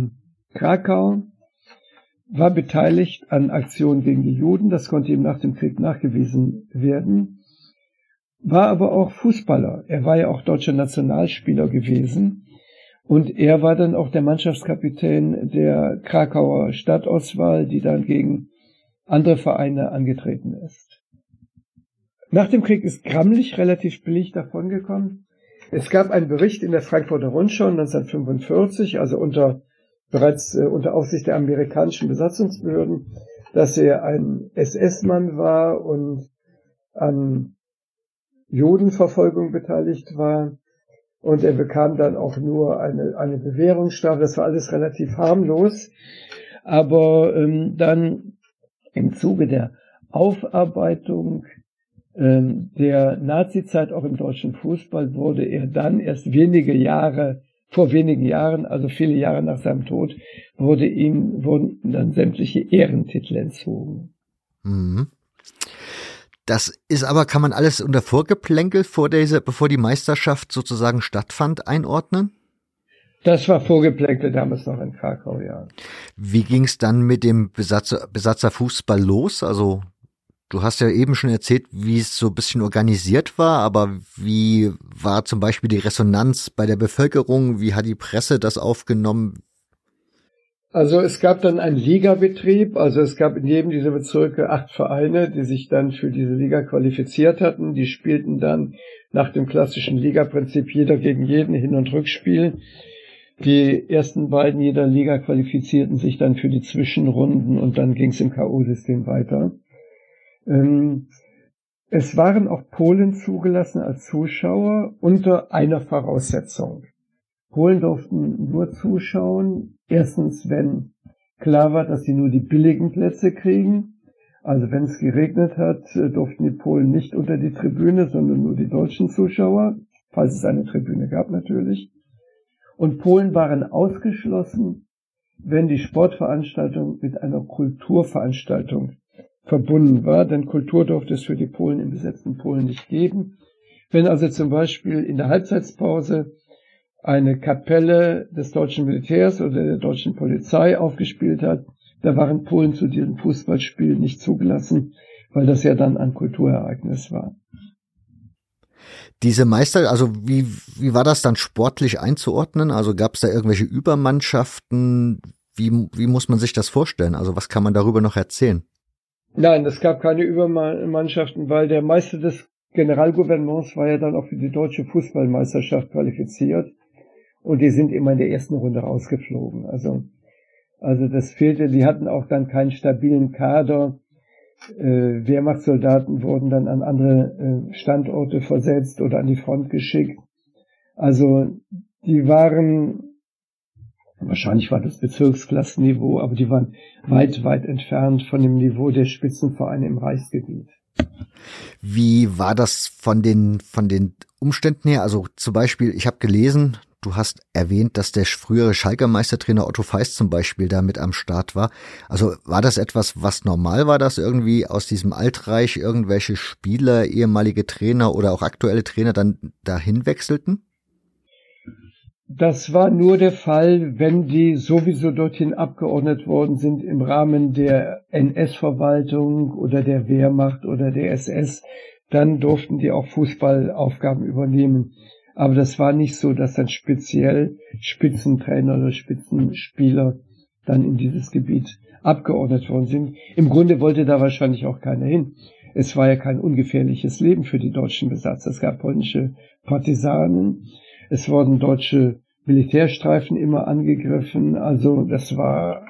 Krakau, war beteiligt an Aktionen gegen die Juden, das konnte ihm nach dem Krieg nachgewiesen werden, war aber auch Fußballer. Er war ja auch deutscher Nationalspieler gewesen und er war dann auch der Mannschaftskapitän der Krakauer Stadtauswahl, die dann gegen andere Vereine angetreten ist. Nach dem Krieg ist Gramlich relativ billig davongekommen. Es gab einen Bericht in der Frankfurter Rundschau 1945, also bereits unter Aufsicht der amerikanischen Besatzungsbehörden, dass er ein SS-Mann war und an Judenverfolgung beteiligt war. Und er bekam dann auch nur eine Bewährungsstrafe. Das war alles relativ harmlos. Aber dann im Zuge der Aufarbeitung der Nazizeit auch im deutschen Fußball wurde er dann erst vor wenigen Jahren, also viele Jahre nach seinem Tod, wurden ihm dann sämtliche Ehrentitel entzogen. Mhm. Das ist aber, kann man alles unter Vorgeplänkel bevor die Meisterschaft sozusagen stattfand, einordnen? Das war Vorgeplänkel damals noch in Krakau, ja. Wie ging es dann mit dem Besatzerfußball los? Also du hast ja eben schon erzählt, wie es so ein bisschen organisiert war, aber wie war zum Beispiel die Resonanz bei der Bevölkerung? Wie hat die Presse das aufgenommen? Also es gab dann einen Ligabetrieb, also es gab in jedem dieser Bezirke 8 Vereine, die sich dann für diese Liga qualifiziert hatten. Die spielten dann nach dem klassischen Ligaprinzip jeder gegen jeden Hin- und Rückspiel. Die ersten beiden jeder Liga qualifizierten sich dann für die Zwischenrunden und dann ging es im K.O.-System weiter. Es waren auch Polen zugelassen als Zuschauer unter einer Voraussetzung. Polen durften nur zuschauen, erstens, wenn klar war, dass sie nur die billigen Plätze kriegen. Also wenn es geregnet hat, durften die Polen nicht unter die Tribüne, sondern nur die deutschen Zuschauer, falls es eine Tribüne gab natürlich. Und Polen waren ausgeschlossen, wenn die Sportveranstaltung mit einer Kulturveranstaltung verbunden war, denn Kultur durfte es für die Polen im besetzten Polen nicht geben. Wenn also zum Beispiel in der Halbzeitpause eine Kapelle des deutschen Militärs oder der deutschen Polizei aufgespielt hat, da waren Polen zu diesem Fußballspiel nicht zugelassen, weil das ja dann ein Kulturereignis war. Diese also wie war das dann sportlich einzuordnen? Also gab es da irgendwelche Übermannschaften? Wie muss man sich das vorstellen? Also was kann man darüber noch erzählen? Nein, es gab keine Übermannschaften, weil der Meister des Generalgouvernements war ja dann auch für die deutsche Fußballmeisterschaft qualifiziert. Und die sind immer in der ersten Runde rausgeflogen. Also das fehlte, die hatten auch dann keinen stabilen Kader. Wehrmachtssoldaten wurden dann an andere Standorte versetzt oder an die Front geschickt. Also die waren, wahrscheinlich war das Bezirksklassenniveau, aber die waren weit, weit entfernt von dem Niveau der Spitzenvereine im Reichsgebiet. Wie war das von den Umständen her? Also zum Beispiel, ich habe gelesen, du hast erwähnt, dass der frühere Schalker Meistertrainer Otto Feist zum Beispiel da mit am Start war. Also war das etwas, was normal war, dass irgendwie aus diesem Altreich irgendwelche Spieler, ehemalige Trainer oder auch aktuelle Trainer dann dahin wechselten? Das war nur der Fall, wenn die sowieso dorthin abgeordnet worden sind im Rahmen der NS-Verwaltung oder der Wehrmacht oder der SS, dann durften die auch Fußballaufgaben übernehmen. Aber das war nicht so, dass dann speziell Spitzentrainer oder Spitzenspieler dann in dieses Gebiet abgeordnet worden sind. Im Grunde wollte da wahrscheinlich auch keiner hin. Es war ja kein ungefährliches Leben für die deutschen Besatzer. Es gab polnische Partisanen, es wurden deutsche Militärstreifen immer angegriffen. Also das war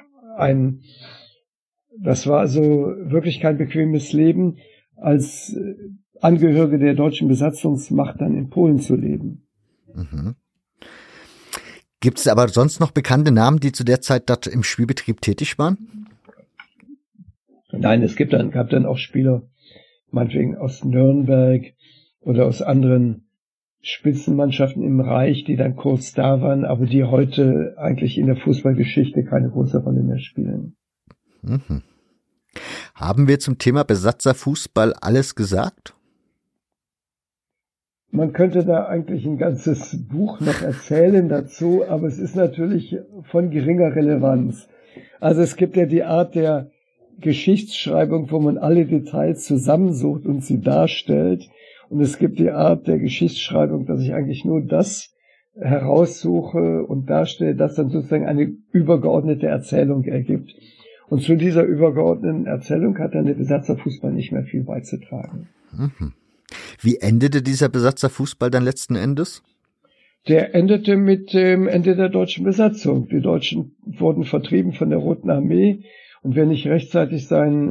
also wirklich kein bequemes Leben, als Angehörige der deutschen Besatzungsmacht dann in Polen zu leben. Mhm. Gibt es aber sonst noch bekannte Namen, die zu der Zeit dort im Spielbetrieb tätig waren? Nein, es gab dann auch Spieler, meinetwegen aus Nürnberg oder aus anderen Spitzenmannschaften im Reich, die dann kurz da waren, aber die heute eigentlich in der Fußballgeschichte keine große Rolle mehr spielen. Mhm. Haben wir zum Thema Besatzerfußball alles gesagt? Man könnte da eigentlich ein ganzes Buch noch erzählen dazu, aber es ist natürlich von geringer Relevanz. Also es gibt ja die Art der Geschichtsschreibung, wo man alle Details zusammensucht und sie darstellt. Und es gibt die Art der Geschichtsschreibung, dass ich eigentlich nur das heraussuche und darstelle, das dann sozusagen eine übergeordnete Erzählung ergibt. Und zu dieser übergeordneten Erzählung hat dann der Besatzerfußball nicht mehr viel beizutragen. Mhm. Wie endete dieser Besatzerfußball dann letzten Endes? Der endete mit dem Ende der deutschen Besatzung. Die Deutschen wurden vertrieben von der Roten Armee und wer nicht rechtzeitig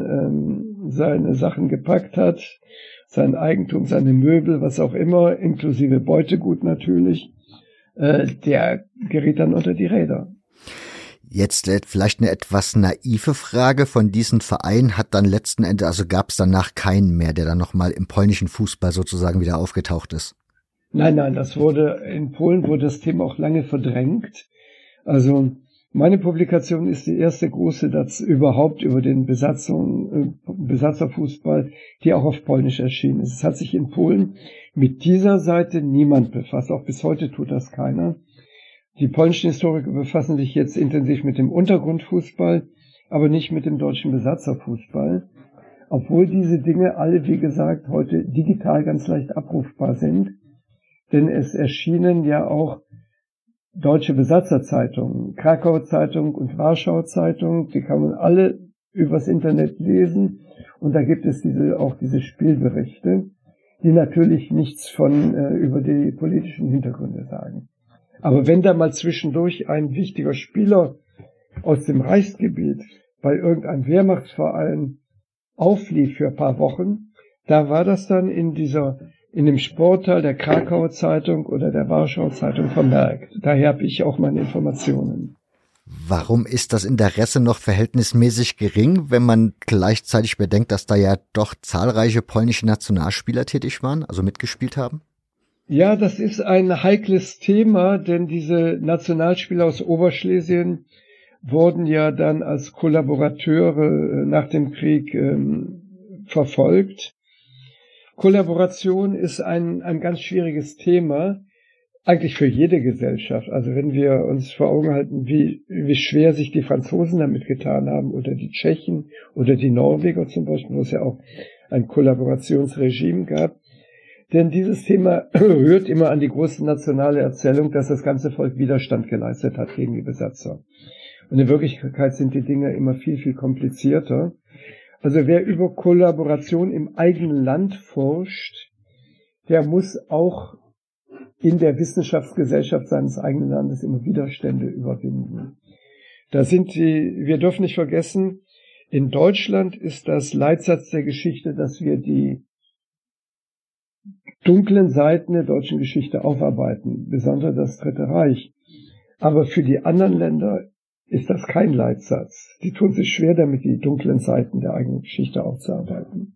seine Sachen gepackt hat, sein Eigentum, seine Möbel, was auch immer, inklusive Beutegut natürlich, der geriet dann unter die Räder. Jetzt vielleicht eine etwas naive Frage. Von diesem Verein hat dann letzten Endes, also gab es danach keinen mehr, der dann nochmal im polnischen Fußball sozusagen wieder aufgetaucht ist? Nein, in Polen wurde das Thema auch lange verdrängt. Also meine Publikation ist die erste große überhaupt über den Besatzerfußball, die auch auf Polnisch erschienen ist. Es hat sich in Polen mit dieser Seite niemand befasst. Auch bis heute tut das keiner. Die polnischen Historiker befassen sich jetzt intensiv mit dem Untergrundfußball, aber nicht mit dem deutschen Besatzerfußball. Obwohl diese Dinge alle, wie gesagt, heute digital ganz leicht abrufbar sind. Denn es erschienen ja auch deutsche Besatzerzeitungen, Krakauer Zeitung und Warschauer Zeitung, die kann man alle übers Internet lesen und da gibt es diese Spielberichte, die natürlich nichts über die politischen Hintergründe sagen. Aber wenn da mal zwischendurch ein wichtiger Spieler aus dem Reichsgebiet bei irgendeinem Wehrmachtsverein auflief für ein paar Wochen, da war das dann in dem Sportteil der Krakauer Zeitung oder der Warschauer Zeitung vermerkt. Daher habe ich auch meine Informationen. Warum ist das Interesse noch verhältnismäßig gering, wenn man gleichzeitig bedenkt, dass da ja doch zahlreiche polnische Nationalspieler tätig waren, also mitgespielt haben? Ja, das ist ein heikles Thema, denn diese Nationalspieler aus Oberschlesien wurden ja dann als Kollaborateure nach dem Krieg verfolgt. Kollaboration ist ein ganz schwieriges Thema, eigentlich für jede Gesellschaft. Also wenn wir uns vor Augen halten, wie schwer sich die Franzosen damit getan haben oder die Tschechen oder die Norweger zum Beispiel, wo es ja auch ein Kollaborationsregime gab. Denn dieses Thema rührt immer an die große nationale Erzählung, dass das ganze Volk Widerstand geleistet hat gegen die Besatzer. Und in Wirklichkeit sind die Dinge immer viel, viel komplizierter. Also wer über Kollaboration im eigenen Land forscht, der muss auch in der Wissenschaftsgesellschaft seines eigenen Landes immer Widerstände überwinden. Wir dürfen nicht vergessen, in Deutschland ist das Leitsatz der Geschichte, dass wir die dunklen Seiten der deutschen Geschichte aufarbeiten, besonders das Dritte Reich. Aber für die anderen Länder ist das kein Leitsatz. Die tun sich schwer damit, die dunklen Seiten der eigenen Geschichte aufzuarbeiten.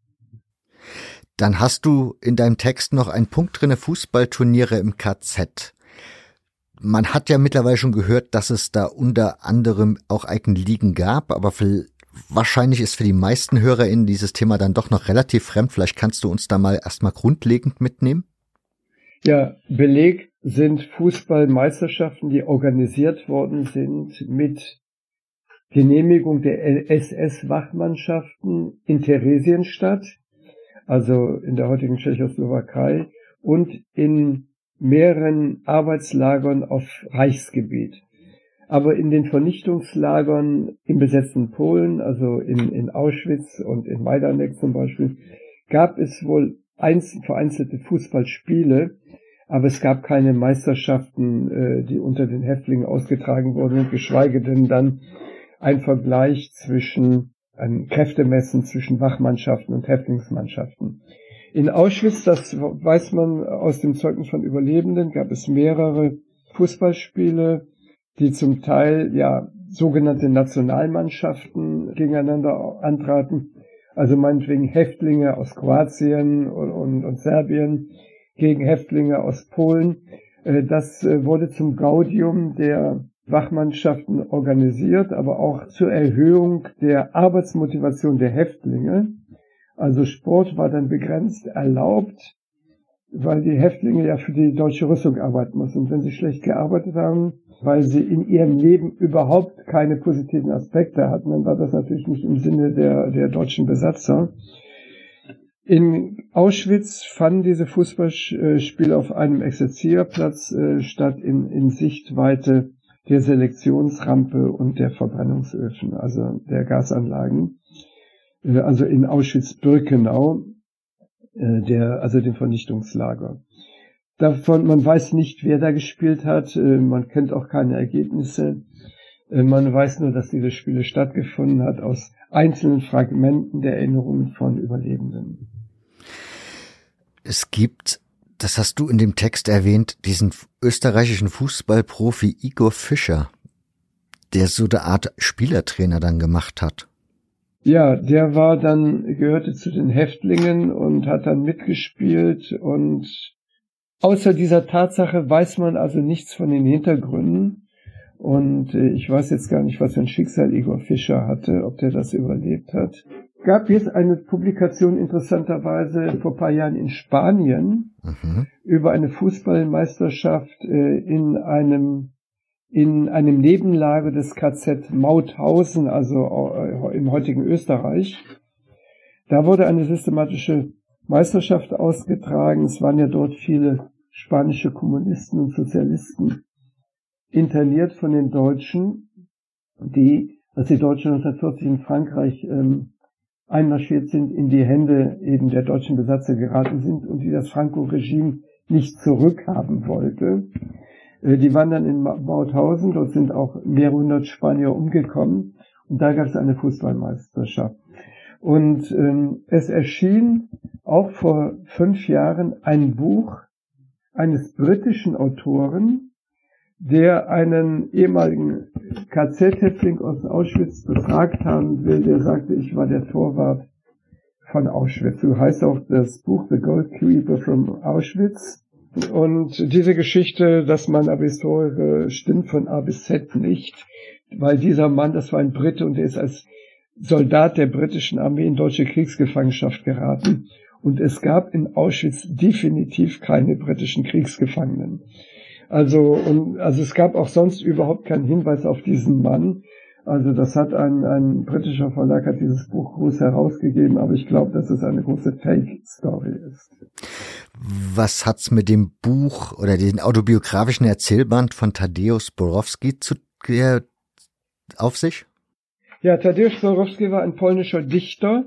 Dann hast du in deinem Text noch einen Punkt drinne, Fußballturniere im KZ. Man hat ja mittlerweile schon gehört, dass es da unter anderem auch eigene Ligen gab, aber wahrscheinlich ist für die meisten HörerInnen dieses Thema dann doch noch relativ fremd. Vielleicht kannst du uns da mal erstmal grundlegend mitnehmen? Ja, belegt sind Fußballmeisterschaften, die organisiert worden sind mit Genehmigung der SS-Wachmannschaften in Theresienstadt, also in der heutigen Tschechoslowakei, und in mehreren Arbeitslagern auf Reichsgebiet. Aber in den Vernichtungslagern im besetzten Polen, also in Auschwitz und in Majdanek zum Beispiel, gab es wohl vereinzelte Fußballspiele, aber es gab keine Meisterschaften, die unter den Häftlingen ausgetragen wurden, geschweige denn dann ein Vergleich ein Kräftemessen zwischen Wachmannschaften und Häftlingsmannschaften. In Auschwitz, das weiß man aus dem Zeugnis von Überlebenden, gab es mehrere Fußballspiele, die zum Teil sogenannte Nationalmannschaften gegeneinander antraten, also meinetwegen Häftlinge aus Kroatien und Serbien gegen Häftlinge aus Polen. Das wurde zum Gaudium der Wachmannschaften organisiert, aber auch zur Erhöhung der Arbeitsmotivation der Häftlinge. Also Sport war dann begrenzt erlaubt weil die Häftlinge ja für die deutsche Rüstung arbeiten mussten. Und wenn sie schlecht gearbeitet haben, weil sie in ihrem Leben überhaupt keine positiven Aspekte hatten, dann war das natürlich nicht im Sinne der deutschen Besatzer. In Auschwitz fanden diese Fußballspiele auf einem Exerzierplatz statt, in Sichtweite der Selektionsrampe und der Verbrennungsöfen, also der Gasanlagen, also in Auschwitz-Birkenau, also dem Vernichtungslager. Man weiß nicht, wer da gespielt hat, man kennt auch keine Ergebnisse, man weiß nur, dass diese Spiele stattgefunden hat aus einzelnen Fragmenten der Erinnerungen von Überlebenden. Es gibt, das hast du in dem Text erwähnt, diesen österreichischen Fußballprofi Igor Fischer, der so eine Art Spielertrainer dann gemacht hat. Ja, der gehörte zu den Häftlingen und hat dann mitgespielt, und außer dieser Tatsache weiß man also nichts von den Hintergründen, und ich weiß jetzt gar nicht, was für ein Schicksal Igor Fischer hatte, ob der das überlebt hat. Gab jetzt eine Publikation interessanterweise vor ein paar Jahren in Spanien über eine Fußballmeisterschaft in einem Nebenlager des KZ Mauthausen, also im heutigen Österreich. Da wurde eine systematische Meisterschaft ausgetragen. Es waren ja dort viele spanische Kommunisten und Sozialisten interniert von den Deutschen, als die Deutschen 1940 in Frankreich einmarschiert sind, in die Hände eben der deutschen Besatzer geraten sind und die das Franco-Regime nicht zurückhaben wollte. Die waren dann in Mauthausen, dort sind auch mehrere hundert Spanier umgekommen, und da gab es eine Fußballmeisterschaft. Und es erschien auch vor 5 Jahren ein Buch eines britischen Autoren, der einen ehemaligen KZ-Häftling aus Auschwitz befragt haben will, der sagte, ich war der Torwart von Auschwitz. So heißt auch das Buch The Goalkeeper from Auschwitz. Und diese Geschichte, dass man aber Historiker stimmt von A bis Z nicht, weil dieser Mann, das war ein Brite, und der ist als Soldat der britischen Armee in deutsche Kriegsgefangenschaft geraten. Und es gab in Auschwitz definitiv keine britischen Kriegsgefangenen. Also es gab auch sonst überhaupt keinen Hinweis auf diesen Mann. Also das hat ein britischer Verlag hat dieses Buch groß herausgegeben, aber ich glaube, dass es eine große Fake-Story ist. Was hat's mit dem Buch oder den autobiografischen Erzählband von Tadeusz Borowski auf sich? Ja, Tadeusz Borowski war ein polnischer Dichter,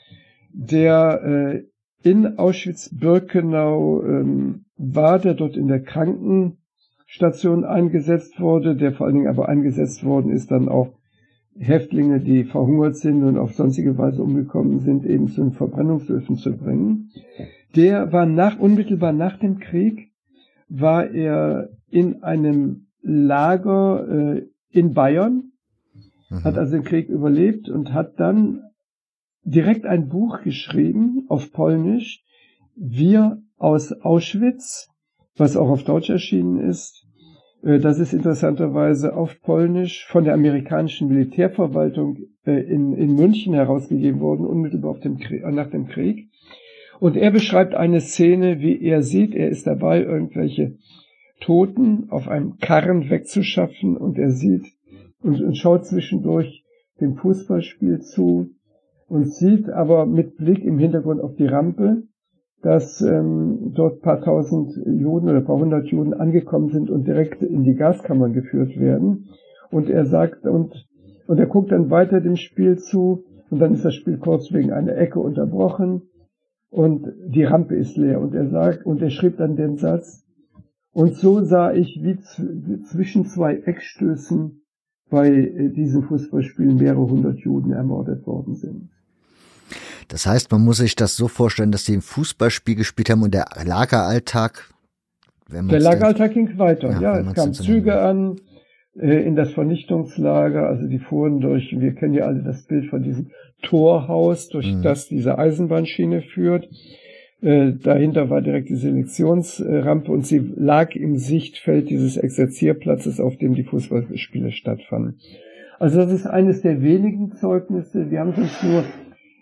der in Auschwitz-Birkenau war, der dort in der Krankenstation eingesetzt wurde, der vor allen Dingen aber eingesetzt worden ist, dann auch Häftlinge, die verhungert sind und auf sonstige Weise umgekommen sind, eben zu den Verbrennungsöfen zu bringen. Der war unmittelbar nach dem Krieg, war er in einem Lager in Bayern, hat also den Krieg überlebt und hat dann direkt ein Buch geschrieben auf Polnisch, Wir aus Auschwitz, was auch auf Deutsch erschienen ist. Das ist interessanterweise auf Polnisch von der amerikanischen Militärverwaltung in München herausgegeben worden, unmittelbar nach dem Krieg. Und er beschreibt eine Szene, wie er sieht, er ist dabei, irgendwelche Toten auf einem Karren wegzuschaffen, und er sieht und schaut zwischendurch dem Fußballspiel zu und sieht aber mit Blick im Hintergrund auf die Rampe, dass dort paar tausend Juden oder paar hundert Juden angekommen sind und direkt in die Gaskammern geführt werden. Und er sagt, und er guckt dann weiter dem Spiel zu, und dann ist das Spiel kurz wegen einer Ecke unterbrochen und die Rampe ist leer. Und er schrieb dann den Satz, und so sah ich, wie zwischen 2 Eckstößen bei diesem Fußballspiel mehrere hundert Juden ermordet worden sind. Das heißt, man muss sich das so vorstellen, dass sie ein Fußballspiel gespielt haben und der Lageralltag... Der Lageralltag ging weiter, ja, es kamen Züge an in das Vernichtungslager, also die fuhren durch, wir kennen ja alle das Bild von diesem Torhaus, durch das diese Eisenbahnschiene führt. Dahinter war direkt die Selektionsrampe und sie lag im Sichtfeld dieses Exerzierplatzes, auf dem die Fußballspiele stattfanden. Also das ist eines der wenigen Zeugnisse. Wir haben sonst nur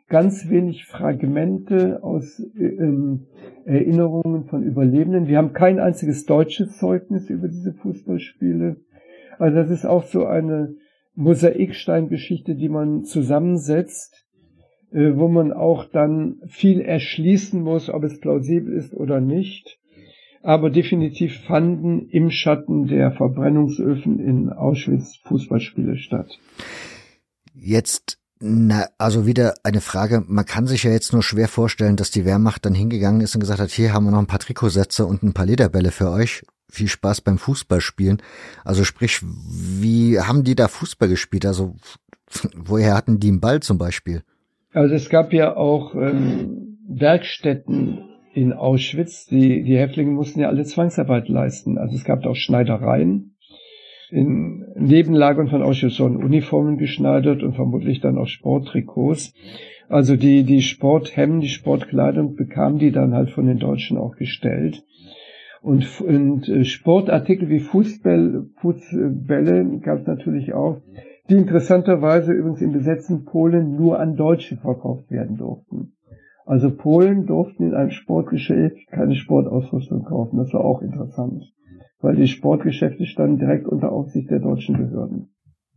ganz wenig Fragmente aus Erinnerungen von Überlebenden. Wir haben kein einziges deutsches Zeugnis über diese Fußballspiele. Also das ist auch so eine Mosaiksteingeschichte, die man zusammensetzt, wo man auch dann viel erschließen muss, ob es plausibel ist oder nicht. Aber definitiv fanden im Schatten der Verbrennungsöfen in Auschwitz Fußballspiele statt. Jetzt, also wieder eine Frage, man kann sich ja jetzt nur schwer vorstellen, dass die Wehrmacht dann hingegangen ist und gesagt hat, hier haben wir noch ein paar Trikotsätze und ein paar Lederbälle für euch. Viel Spaß beim Fußballspielen. Also sprich, wie haben die da Fußball gespielt? Also woher hatten die einen Ball zum Beispiel? Also es gab ja auch Werkstätten in Auschwitz. Die Häftlinge mussten ja alle Zwangsarbeit leisten. Also es gab auch Schneidereien. In Nebenlagern von Auschwitz wurden Uniformen geschneidert und vermutlich dann auch Sporttrikots. Also die Sporthemden, die Sportkleidung bekamen die dann halt von den Deutschen auch gestellt. Und Sportartikel wie Fußbälle gab es natürlich auch, die interessanterweise übrigens im besetzten Polen nur an Deutsche verkauft werden durften. Also Polen durften in einem Sportgeschäft keine Sportausrüstung kaufen. Das war auch interessant, weil die Sportgeschäfte standen direkt unter Aufsicht der deutschen Behörden.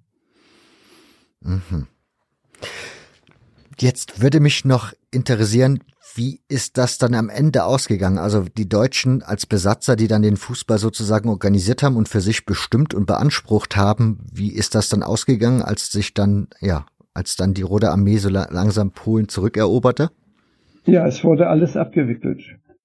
Mhm. Jetzt würde mich noch interessieren, wie ist das dann am Ende ausgegangen? Also die Deutschen als Besatzer, die dann den Fußball sozusagen organisiert haben und für sich bestimmt und beansprucht haben, wie ist das dann ausgegangen, als dann die Rote Armee so langsam Polen zurückeroberte? Ja, es wurde alles abgewickelt.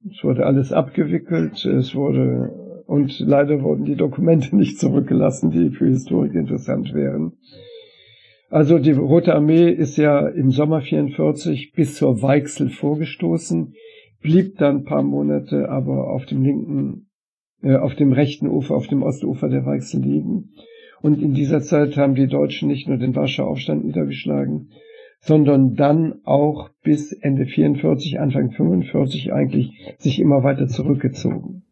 Und leider wurden die Dokumente nicht zurückgelassen, die für Historiker interessant wären. Also die Rote Armee ist ja im Sommer 1944 bis zur Weichsel vorgestoßen, blieb dann ein paar Monate aber auf dem rechten Ufer, auf dem Ostufer der Weichsel liegen. Und in dieser Zeit haben die Deutschen nicht nur den Warschauer Aufstand niedergeschlagen, sondern dann auch bis Ende 1944, Anfang 1945 eigentlich sich immer weiter zurückgezogen.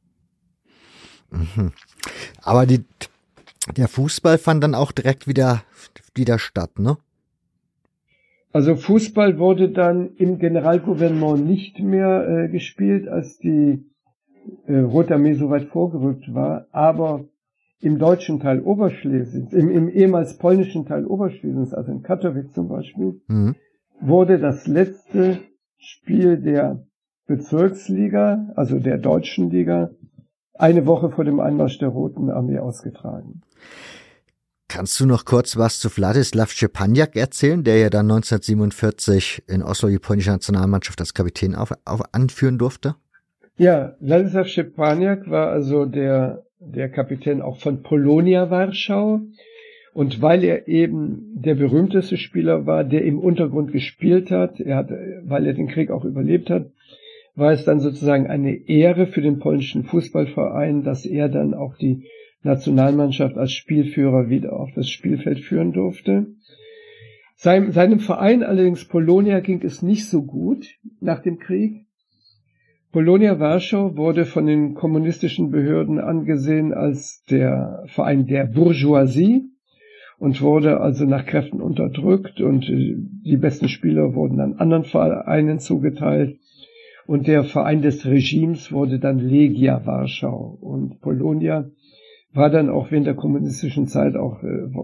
Mhm. Aber der Fußball fand dann auch direkt wieder statt, ne? Also Fußball wurde dann im Generalgouvernement nicht mehr gespielt, als die Rote Armee so weit vorgerückt war, aber im deutschen Teil Oberschlesiens, im ehemals polnischen Teil Oberschlesiens, also in Katowice zum Beispiel, wurde das letzte Spiel der Bezirksliga, also der deutschen Liga, eine Woche vor dem Einmarsch der Roten Armee ausgetragen. Kannst du noch kurz was zu Władysław Szczepaniak erzählen, der ja dann 1947 in Oslo die polnische Nationalmannschaft als Kapitän anführen durfte? Ja, Władysław Szczepaniak war also der Kapitän auch von Polonia Warschau. Und weil er eben der berühmteste Spieler war, der im Untergrund gespielt hat, weil er den Krieg auch überlebt hat, war es dann sozusagen eine Ehre für den polnischen Fußballverein, dass er dann auch die Nationalmannschaft als Spielführer wieder auf das Spielfeld führen durfte. Seinem Verein allerdings Polonia ging es nicht so gut nach dem Krieg. Polonia Warschau wurde von den kommunistischen Behörden angesehen als der Verein der Bourgeoisie und wurde also nach Kräften unterdrückt, und die besten Spieler wurden dann anderen Vereinen zugeteilt. Und der Verein des Regimes wurde dann Legia Warschau. Und Polonia war dann auch während der kommunistischen Zeit auch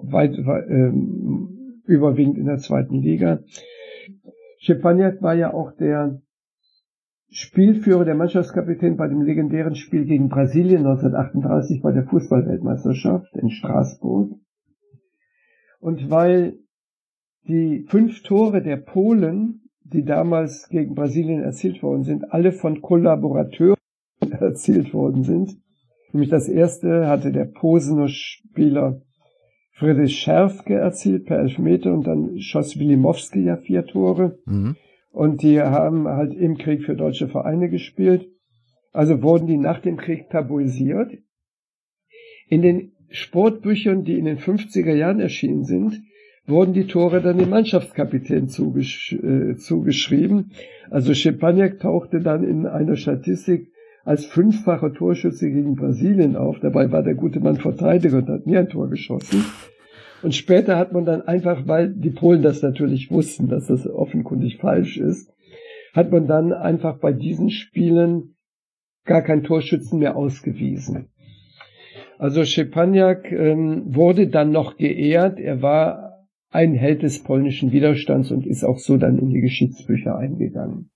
überwiegend in der zweiten Liga. Szczepaniak war ja auch der Spielführer, der Mannschaftskapitän bei dem legendären Spiel gegen Brasilien 1938 bei der Fußballweltmeisterschaft in Straßburg. Und weil die 5 Tore der Polen, die damals gegen Brasilien erzielt worden sind, alle von Kollaborateuren erzielt worden sind. Nämlich das erste hatte der Posener Spieler Friedrich Scherfke erzielt per Elfmeter, und dann schoss Wilimowski ja 4 Tore. Mhm. Und die haben halt im Krieg für deutsche Vereine gespielt. Also wurden die nach dem Krieg tabuisiert. In den Sportbüchern, die in den 50er Jahren erschienen sind, wurden die Tore dann dem Mannschaftskapitän zugeschrieben. Also Szczepaniak tauchte dann in einer Statistik als 5-facher Torschütze gegen Brasilien auf. Dabei war der gute Mann Verteidiger und hat nie ein Tor geschossen. Und später hat man dann einfach, weil die Polen das natürlich wussten, dass das offenkundig falsch ist, hat man dann einfach bei diesen Spielen gar keinen Torschützen mehr ausgewiesen. Also Szczepaniak wurde dann noch geehrt. Er war ein Held des polnischen Widerstands und ist auch so dann in die Geschichtsbücher eingegangen.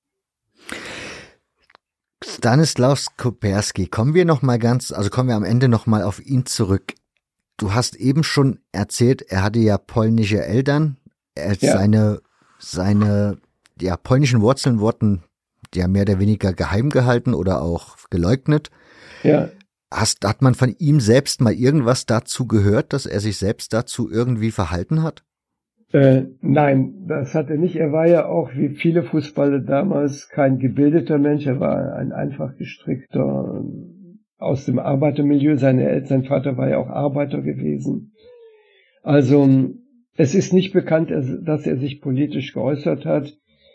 Stanislaus Koperski, kommen wir am Ende noch mal auf ihn zurück. Du hast eben schon erzählt, er hatte ja polnische Eltern. Seine polnischen Wurzeln wurden ja mehr oder weniger geheim gehalten oder auch geleugnet. Ja. Hat man von ihm selbst mal irgendwas dazu gehört, dass er sich selbst dazu irgendwie verhalten hat? Nein, das hat er nicht. Er war ja auch, wie viele Fußballer damals, kein gebildeter Mensch. Er war ein einfach gestrickter aus dem Arbeitermilieu. Sein Vater war ja auch Arbeiter gewesen. Also es ist nicht bekannt, dass er sich politisch geäußert hat.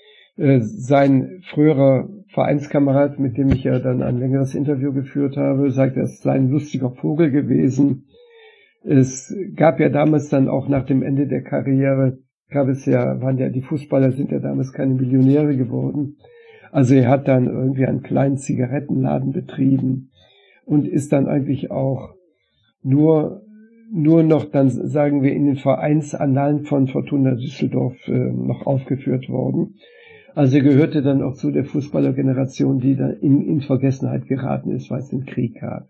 Sein früherer Vereinskamerad, mit dem ich ja dann ein längeres Interview geführt habe, sagt, er sei ein lustiger Vogel gewesen. Es gab ja damals dann auch nach dem Ende der Karriere, die Fußballer sind ja damals keine Millionäre geworden. Also er hat dann irgendwie einen kleinen Zigarettenladen betrieben und ist dann eigentlich auch nur noch dann, sagen wir, in den Vereinsannalen von Fortuna Düsseldorf noch aufgeführt worden. Also er gehörte dann auch zu der Fußballergeneration, die dann in Vergessenheit geraten ist, weil es den Krieg gab.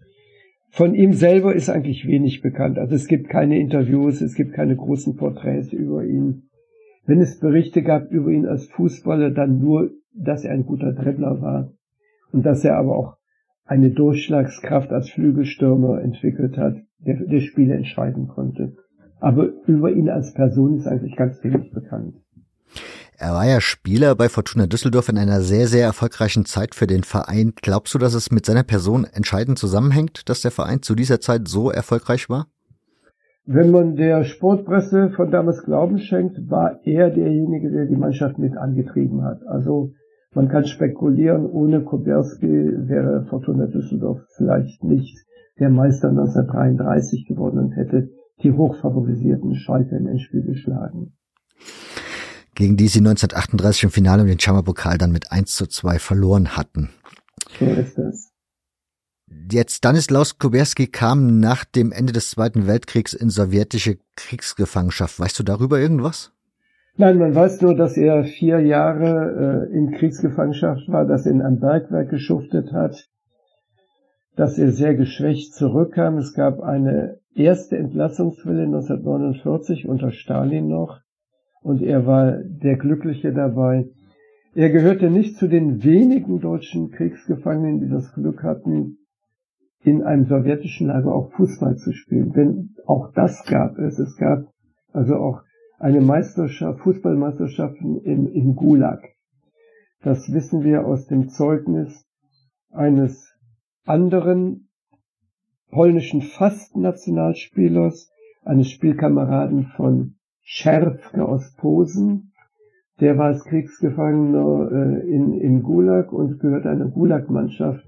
Von ihm selber ist eigentlich wenig bekannt. Also es gibt keine Interviews, es gibt keine großen Porträts über ihn. Wenn es Berichte gab über ihn als Fußballer, dann nur, dass er ein guter Dribbler war und dass er aber auch eine Durchschlagskraft als Flügelstürmer entwickelt hat, der Spiele entscheiden konnte. Aber über ihn als Person ist eigentlich ganz wenig bekannt. Er war ja Spieler bei Fortuna Düsseldorf in einer sehr, sehr erfolgreichen Zeit für den Verein. Glaubst du, dass es mit seiner Person entscheidend zusammenhängt, dass der Verein zu dieser Zeit so erfolgreich war? Wenn man der Sportpresse von damals Glauben schenkt, war er derjenige, der die Mannschaft mit angetrieben hat. Also man kann spekulieren, ohne Koperski wäre Fortuna Düsseldorf vielleicht nicht der Meister 1933 geworden und hätte die hochfavorisierten Schalke im Endspiel geschlagen. Gegen die sie 1938 im Finale um den Chammer-Pokal dann mit 1:2 verloren hatten. So ist das. Jetzt Stanislaus Koperski kam nach dem Ende des Zweiten Weltkriegs in sowjetische Kriegsgefangenschaft. Weißt du darüber irgendwas? Nein, man weiß nur, dass er 4 Jahre in Kriegsgefangenschaft war, dass er in einem Bergwerk geschuftet hat, dass er sehr geschwächt zurückkam. Es gab eine erste Entlassungswelle 1949 unter Stalin noch. Und er war der Glückliche dabei. Er gehörte nicht zu den wenigen deutschen Kriegsgefangenen, die das Glück hatten, in einem sowjetischen Lager auch Fußball zu spielen. Denn auch das gab es. Es gab also auch eine Meisterschaft, Fußballmeisterschaften im Gulag. Das wissen wir aus dem Zeugnis eines anderen polnischen Fast-Nationalspielers, eines Spielkameraden von Scherfke aus Posen, der war als Kriegsgefangener im Gulag und gehörte einer Gulag-Mannschaft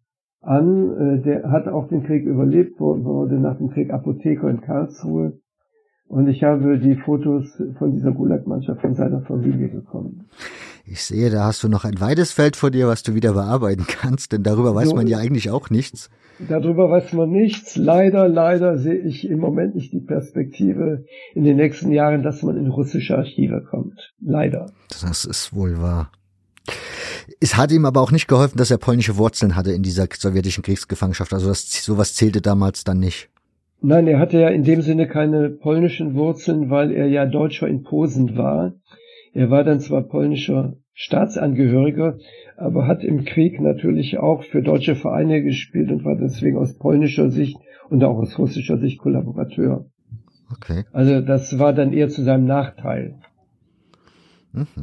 an. Der hat auch den Krieg überlebt, wurde nach dem Krieg Apotheker in Karlsruhe. Und ich habe die Fotos von dieser Gulag-Mannschaft von seiner Familie bekommen. Ich sehe, da hast du noch ein weites Feld vor dir, was du wieder bearbeiten kannst, denn darüber weiß man ja eigentlich auch nichts. Darüber weiß man nichts. Leider sehe ich im Moment nicht die Perspektive in den nächsten Jahren, dass man in russische Archive kommt. Leider. Das ist wohl wahr. Es hat ihm aber auch nicht geholfen, dass er polnische Wurzeln hatte in dieser sowjetischen Kriegsgefangenschaft. Also sowas zählte damals dann nicht. Nein, er hatte ja in dem Sinne keine polnischen Wurzeln, weil er ja Deutscher in Posen war. Er war dann zwar polnischer Staatsangehöriger, aber hat im Krieg natürlich auch für deutsche Vereine gespielt und war deswegen aus polnischer Sicht und auch aus russischer Sicht Kollaborateur. Okay. Also das war dann eher zu seinem Nachteil. Mhm.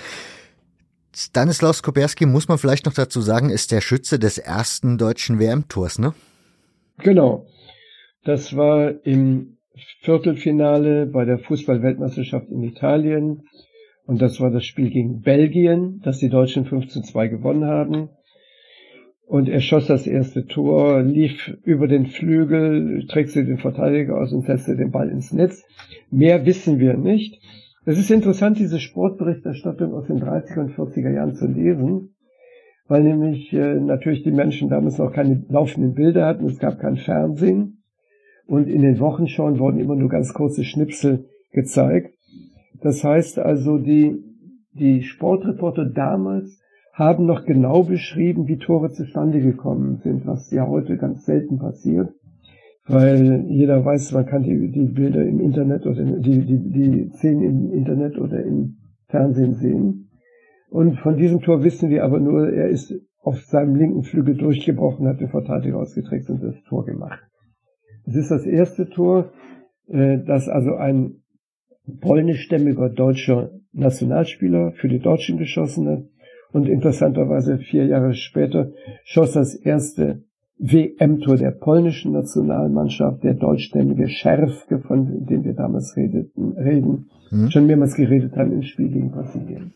Stanislaus Koperski, muss man vielleicht noch dazu sagen, ist der Schütze des ersten deutschen WM-Tors, ne? Genau. Das war im Viertelfinale bei der Fußball-Weltmeisterschaft in Italien. Und das war das Spiel gegen Belgien, das die Deutschen 5:2 gewonnen haben. Und er schoss das erste Tor, lief über den Flügel, trickste den Verteidiger aus und setzte den Ball ins Netz. Mehr wissen wir nicht. Es ist interessant, diese Sportberichterstattung aus den 30er und 40er Jahren zu lesen, weil nämlich natürlich die Menschen damals noch keine laufenden Bilder hatten, es gab kein Fernsehen und in den Wochenschauen wurden immer nur ganz kurze Schnipsel gezeigt. Das heißt also, die Sportreporter damals haben noch genau beschrieben, wie Tore zustande gekommen sind, was ja heute ganz selten passiert, weil jeder weiß, man kann die Bilder im Internet oder die Szenen im Internet oder im Fernsehen sehen. Und von diesem Tor wissen wir aber nur, er ist auf seinem linken Flügel durchgebrochen, hat den Verteidiger ausgetrickst und das Tor gemacht. Es ist das erste Tor, das also ein polnischstämmiger deutscher Nationalspieler für die Deutschen geschossen hat. Und interessanterweise 4 Jahre später schoss das erste WM-Tor der polnischen Nationalmannschaft, der deutschstämmige Scherfke, von dem wir damals schon mehrmals geredet haben im Spiel gegen Brasilien.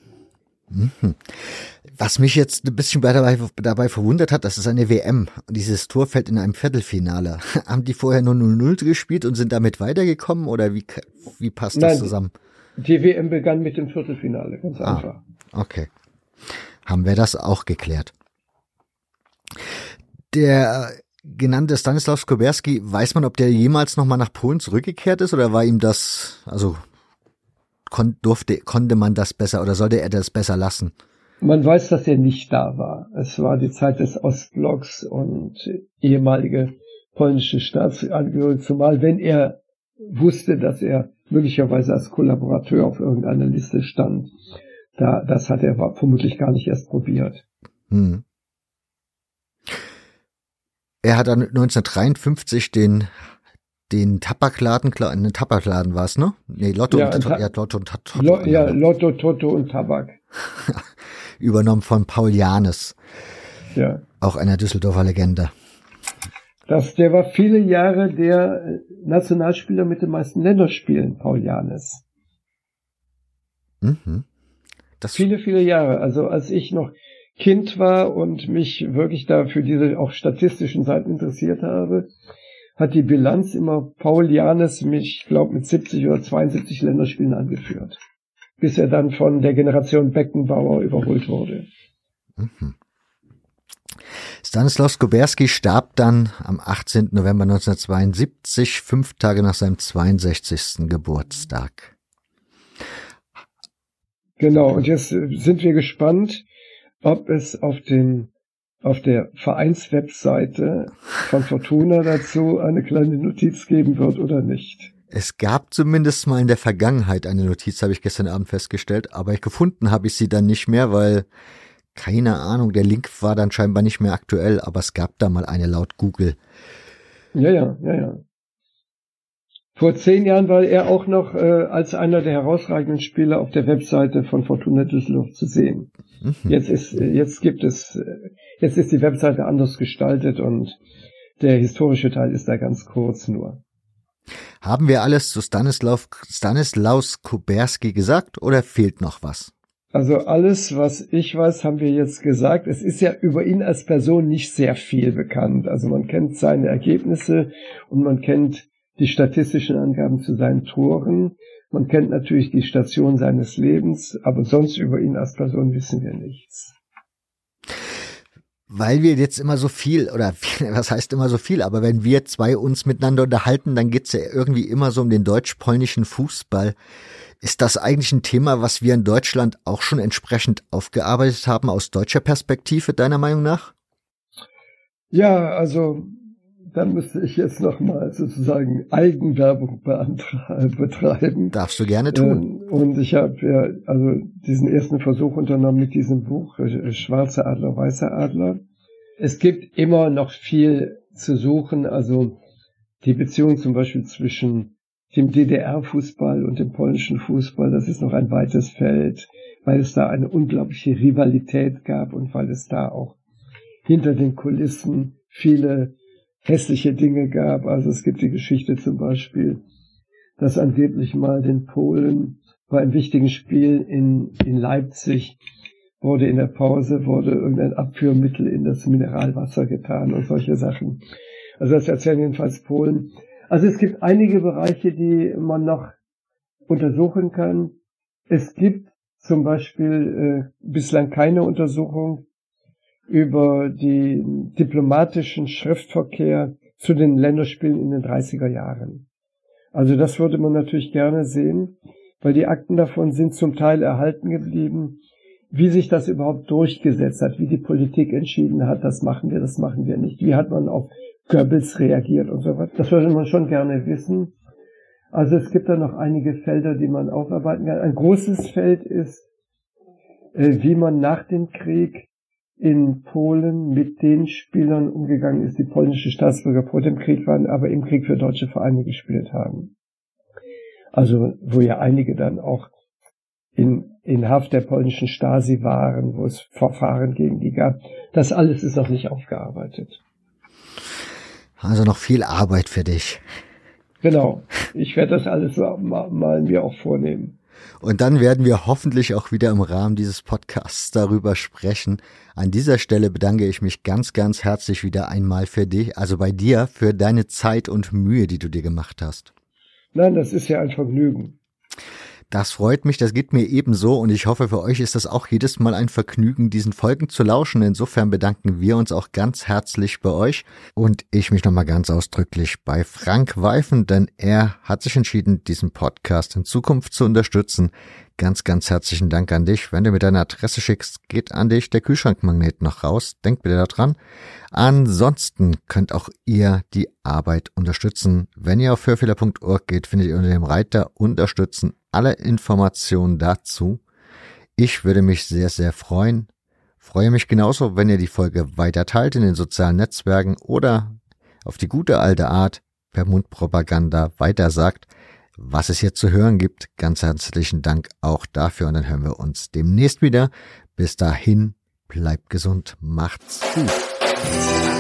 Was mich jetzt ein bisschen dabei verwundert hat, das ist eine WM und dieses Tor fällt in einem Viertelfinale. Haben die vorher nur 0-0 gespielt und sind damit weitergekommen oder wie passt das zusammen? Die WM begann mit dem Viertelfinale, ganz einfach. Okay. Haben wir das auch geklärt. Der genannte Stanislaw Skroberski, weiß man, ob der jemals nochmal nach Polen zurückgekehrt ist oder war ihm das, also konnte man das besser oder sollte er das besser lassen? Man weiß, dass er nicht da war. Es war die Zeit des Ostblocks und ehemalige polnische Staatsangehörige, zumal wenn er wusste, dass er möglicherweise als Kollaborateur auf irgendeiner Liste stand. Das hat er vermutlich gar nicht erst probiert. Er hat dann 1953 den Tabakladen, einen Tabakladen war es, ne? Nee, Lotto und Toto. Ja, Lotto, Toto und Tabak. Übernommen von Paul Janes. Ja. Auch einer Düsseldorfer Legende. Der war viele Jahre der Nationalspieler mit den meisten Länderspielen, Paul Janes. Viele, viele Jahre. Also als ich noch Kind war und mich wirklich da für diese auch statistischen Seiten interessiert habe, hat die Bilanz immer Paul Janes mich, glaube mit 70 oder 72 Länderspielen angeführt. Bis er dann von der Generation Beckenbauer überholt wurde. Stanislaw Skroberski starb dann am 18. November 1972, 5 Tage nach seinem 62. Geburtstag. Genau, und jetzt sind wir gespannt, ob es auf der Vereinswebseite von Fortuna dazu eine kleine Notiz geben wird oder nicht. Es gab zumindest mal in der Vergangenheit eine Notiz, habe ich gestern Abend festgestellt, aber gefunden habe ich sie dann nicht mehr, weil, keine Ahnung, der Link war dann scheinbar nicht mehr aktuell, aber es gab da mal eine laut Google. Ja. Vor 10 Jahren war er auch noch als einer der herausragenden Spieler auf der Webseite von Fortuna Düsseldorf zu sehen. Jetzt ist die Webseite anders gestaltet und der historische Teil ist da ganz kurz nur. Haben wir alles zu Stanislaw Skroberski gesagt oder fehlt noch was? Also alles, was ich weiß, haben wir jetzt gesagt. Es ist ja über ihn als Person nicht sehr viel bekannt. Also man kennt seine Ergebnisse und man kennt die statistischen Angaben zu seinen Toren. Man kennt natürlich die Station seines Lebens, aber sonst über ihn als Person wissen wir nichts. Weil wir jetzt immer so viel, oder was heißt immer so viel, aber wenn wir zwei uns miteinander unterhalten, dann geht's ja irgendwie immer so um den deutsch-polnischen Fußball. Ist das eigentlich ein Thema, was wir in Deutschland auch schon entsprechend aufgearbeitet haben aus deutscher Perspektive, deiner Meinung nach? Ja, also dann müsste ich jetzt nochmal sozusagen Eigenwerbung betreiben. Darfst du gerne tun. Und ich habe ja also diesen ersten Versuch unternommen mit diesem Buch, Schwarzer Adler, Weißer Adler. Es gibt immer noch viel zu suchen, also die Beziehung zum Beispiel zwischen dem DDR-Fußball und dem polnischen Fußball, das ist noch ein weites Feld, weil es da eine unglaubliche Rivalität gab und weil es da auch hinter den Kulissen viele hässliche Dinge gab. Also es gibt die Geschichte zum Beispiel, dass angeblich mal den Polen bei einem wichtigen Spiel in Leipzig wurde in der Pause, wurde irgendein Abführmittel in das Mineralwasser getan und solche Sachen. Also das erzählen jedenfalls Polen. Also es gibt einige Bereiche, die man noch untersuchen kann. Es gibt zum Beispiel bislang keine Untersuchung über den diplomatischen Schriftverkehr zu den Länderspielen in den 30er Jahren. Also das würde man natürlich gerne sehen, weil die Akten davon sind zum Teil erhalten geblieben, wie sich das überhaupt durchgesetzt hat, wie die Politik entschieden hat, das machen wir nicht, wie hat man auf Goebbels reagiert und so weiter. Das würde man schon gerne wissen. Also es gibt da noch einige Felder, die man aufarbeiten kann. Ein großes Feld ist, wie man nach dem Krieg in Polen mit den Spielern umgegangen ist, die polnische Staatsbürger vor dem Krieg waren, aber im Krieg für deutsche Vereine gespielt haben. Also wo ja einige dann auch in Haft der polnischen Stasi waren, wo es Verfahren gegen die gab. Das alles ist noch nicht aufgearbeitet. Also noch viel Arbeit für dich. Genau. Ich werde das alles mal mir auch vornehmen. Und dann werden wir hoffentlich auch wieder im Rahmen dieses Podcasts darüber sprechen. An dieser Stelle bedanke ich mich ganz, ganz herzlich wieder einmal für dich, also bei dir, für deine Zeit und Mühe, die du dir gemacht hast. Nein, das ist ja ein Vergnügen. Das freut mich, das geht mir ebenso und ich hoffe, für euch ist das auch jedes Mal ein Vergnügen, diesen Folgen zu lauschen. Insofern bedanken wir uns auch ganz herzlich bei euch und ich mich nochmal ganz ausdrücklich bei Frank Weifen, denn er hat sich entschieden, diesen Podcast in Zukunft zu unterstützen. Ganz, ganz herzlichen Dank an dich. Wenn du mir deine Adresse schickst, geht an dich der Kühlschrankmagnet noch raus. Denkt bitte daran. Ansonsten könnt auch ihr die Arbeit unterstützen. Wenn ihr auf hörfehler.org geht, findet ihr unter dem Reiter Unterstützen alle Informationen dazu. Ich würde mich sehr, sehr freuen. Freue mich genauso, wenn ihr die Folge weiter teilt in den sozialen Netzwerken oder auf die gute alte Art per Mundpropaganda weitersagt, was es hier zu hören gibt. Ganz herzlichen Dank auch dafür und dann hören wir uns demnächst wieder. Bis dahin, bleibt gesund, macht's gut.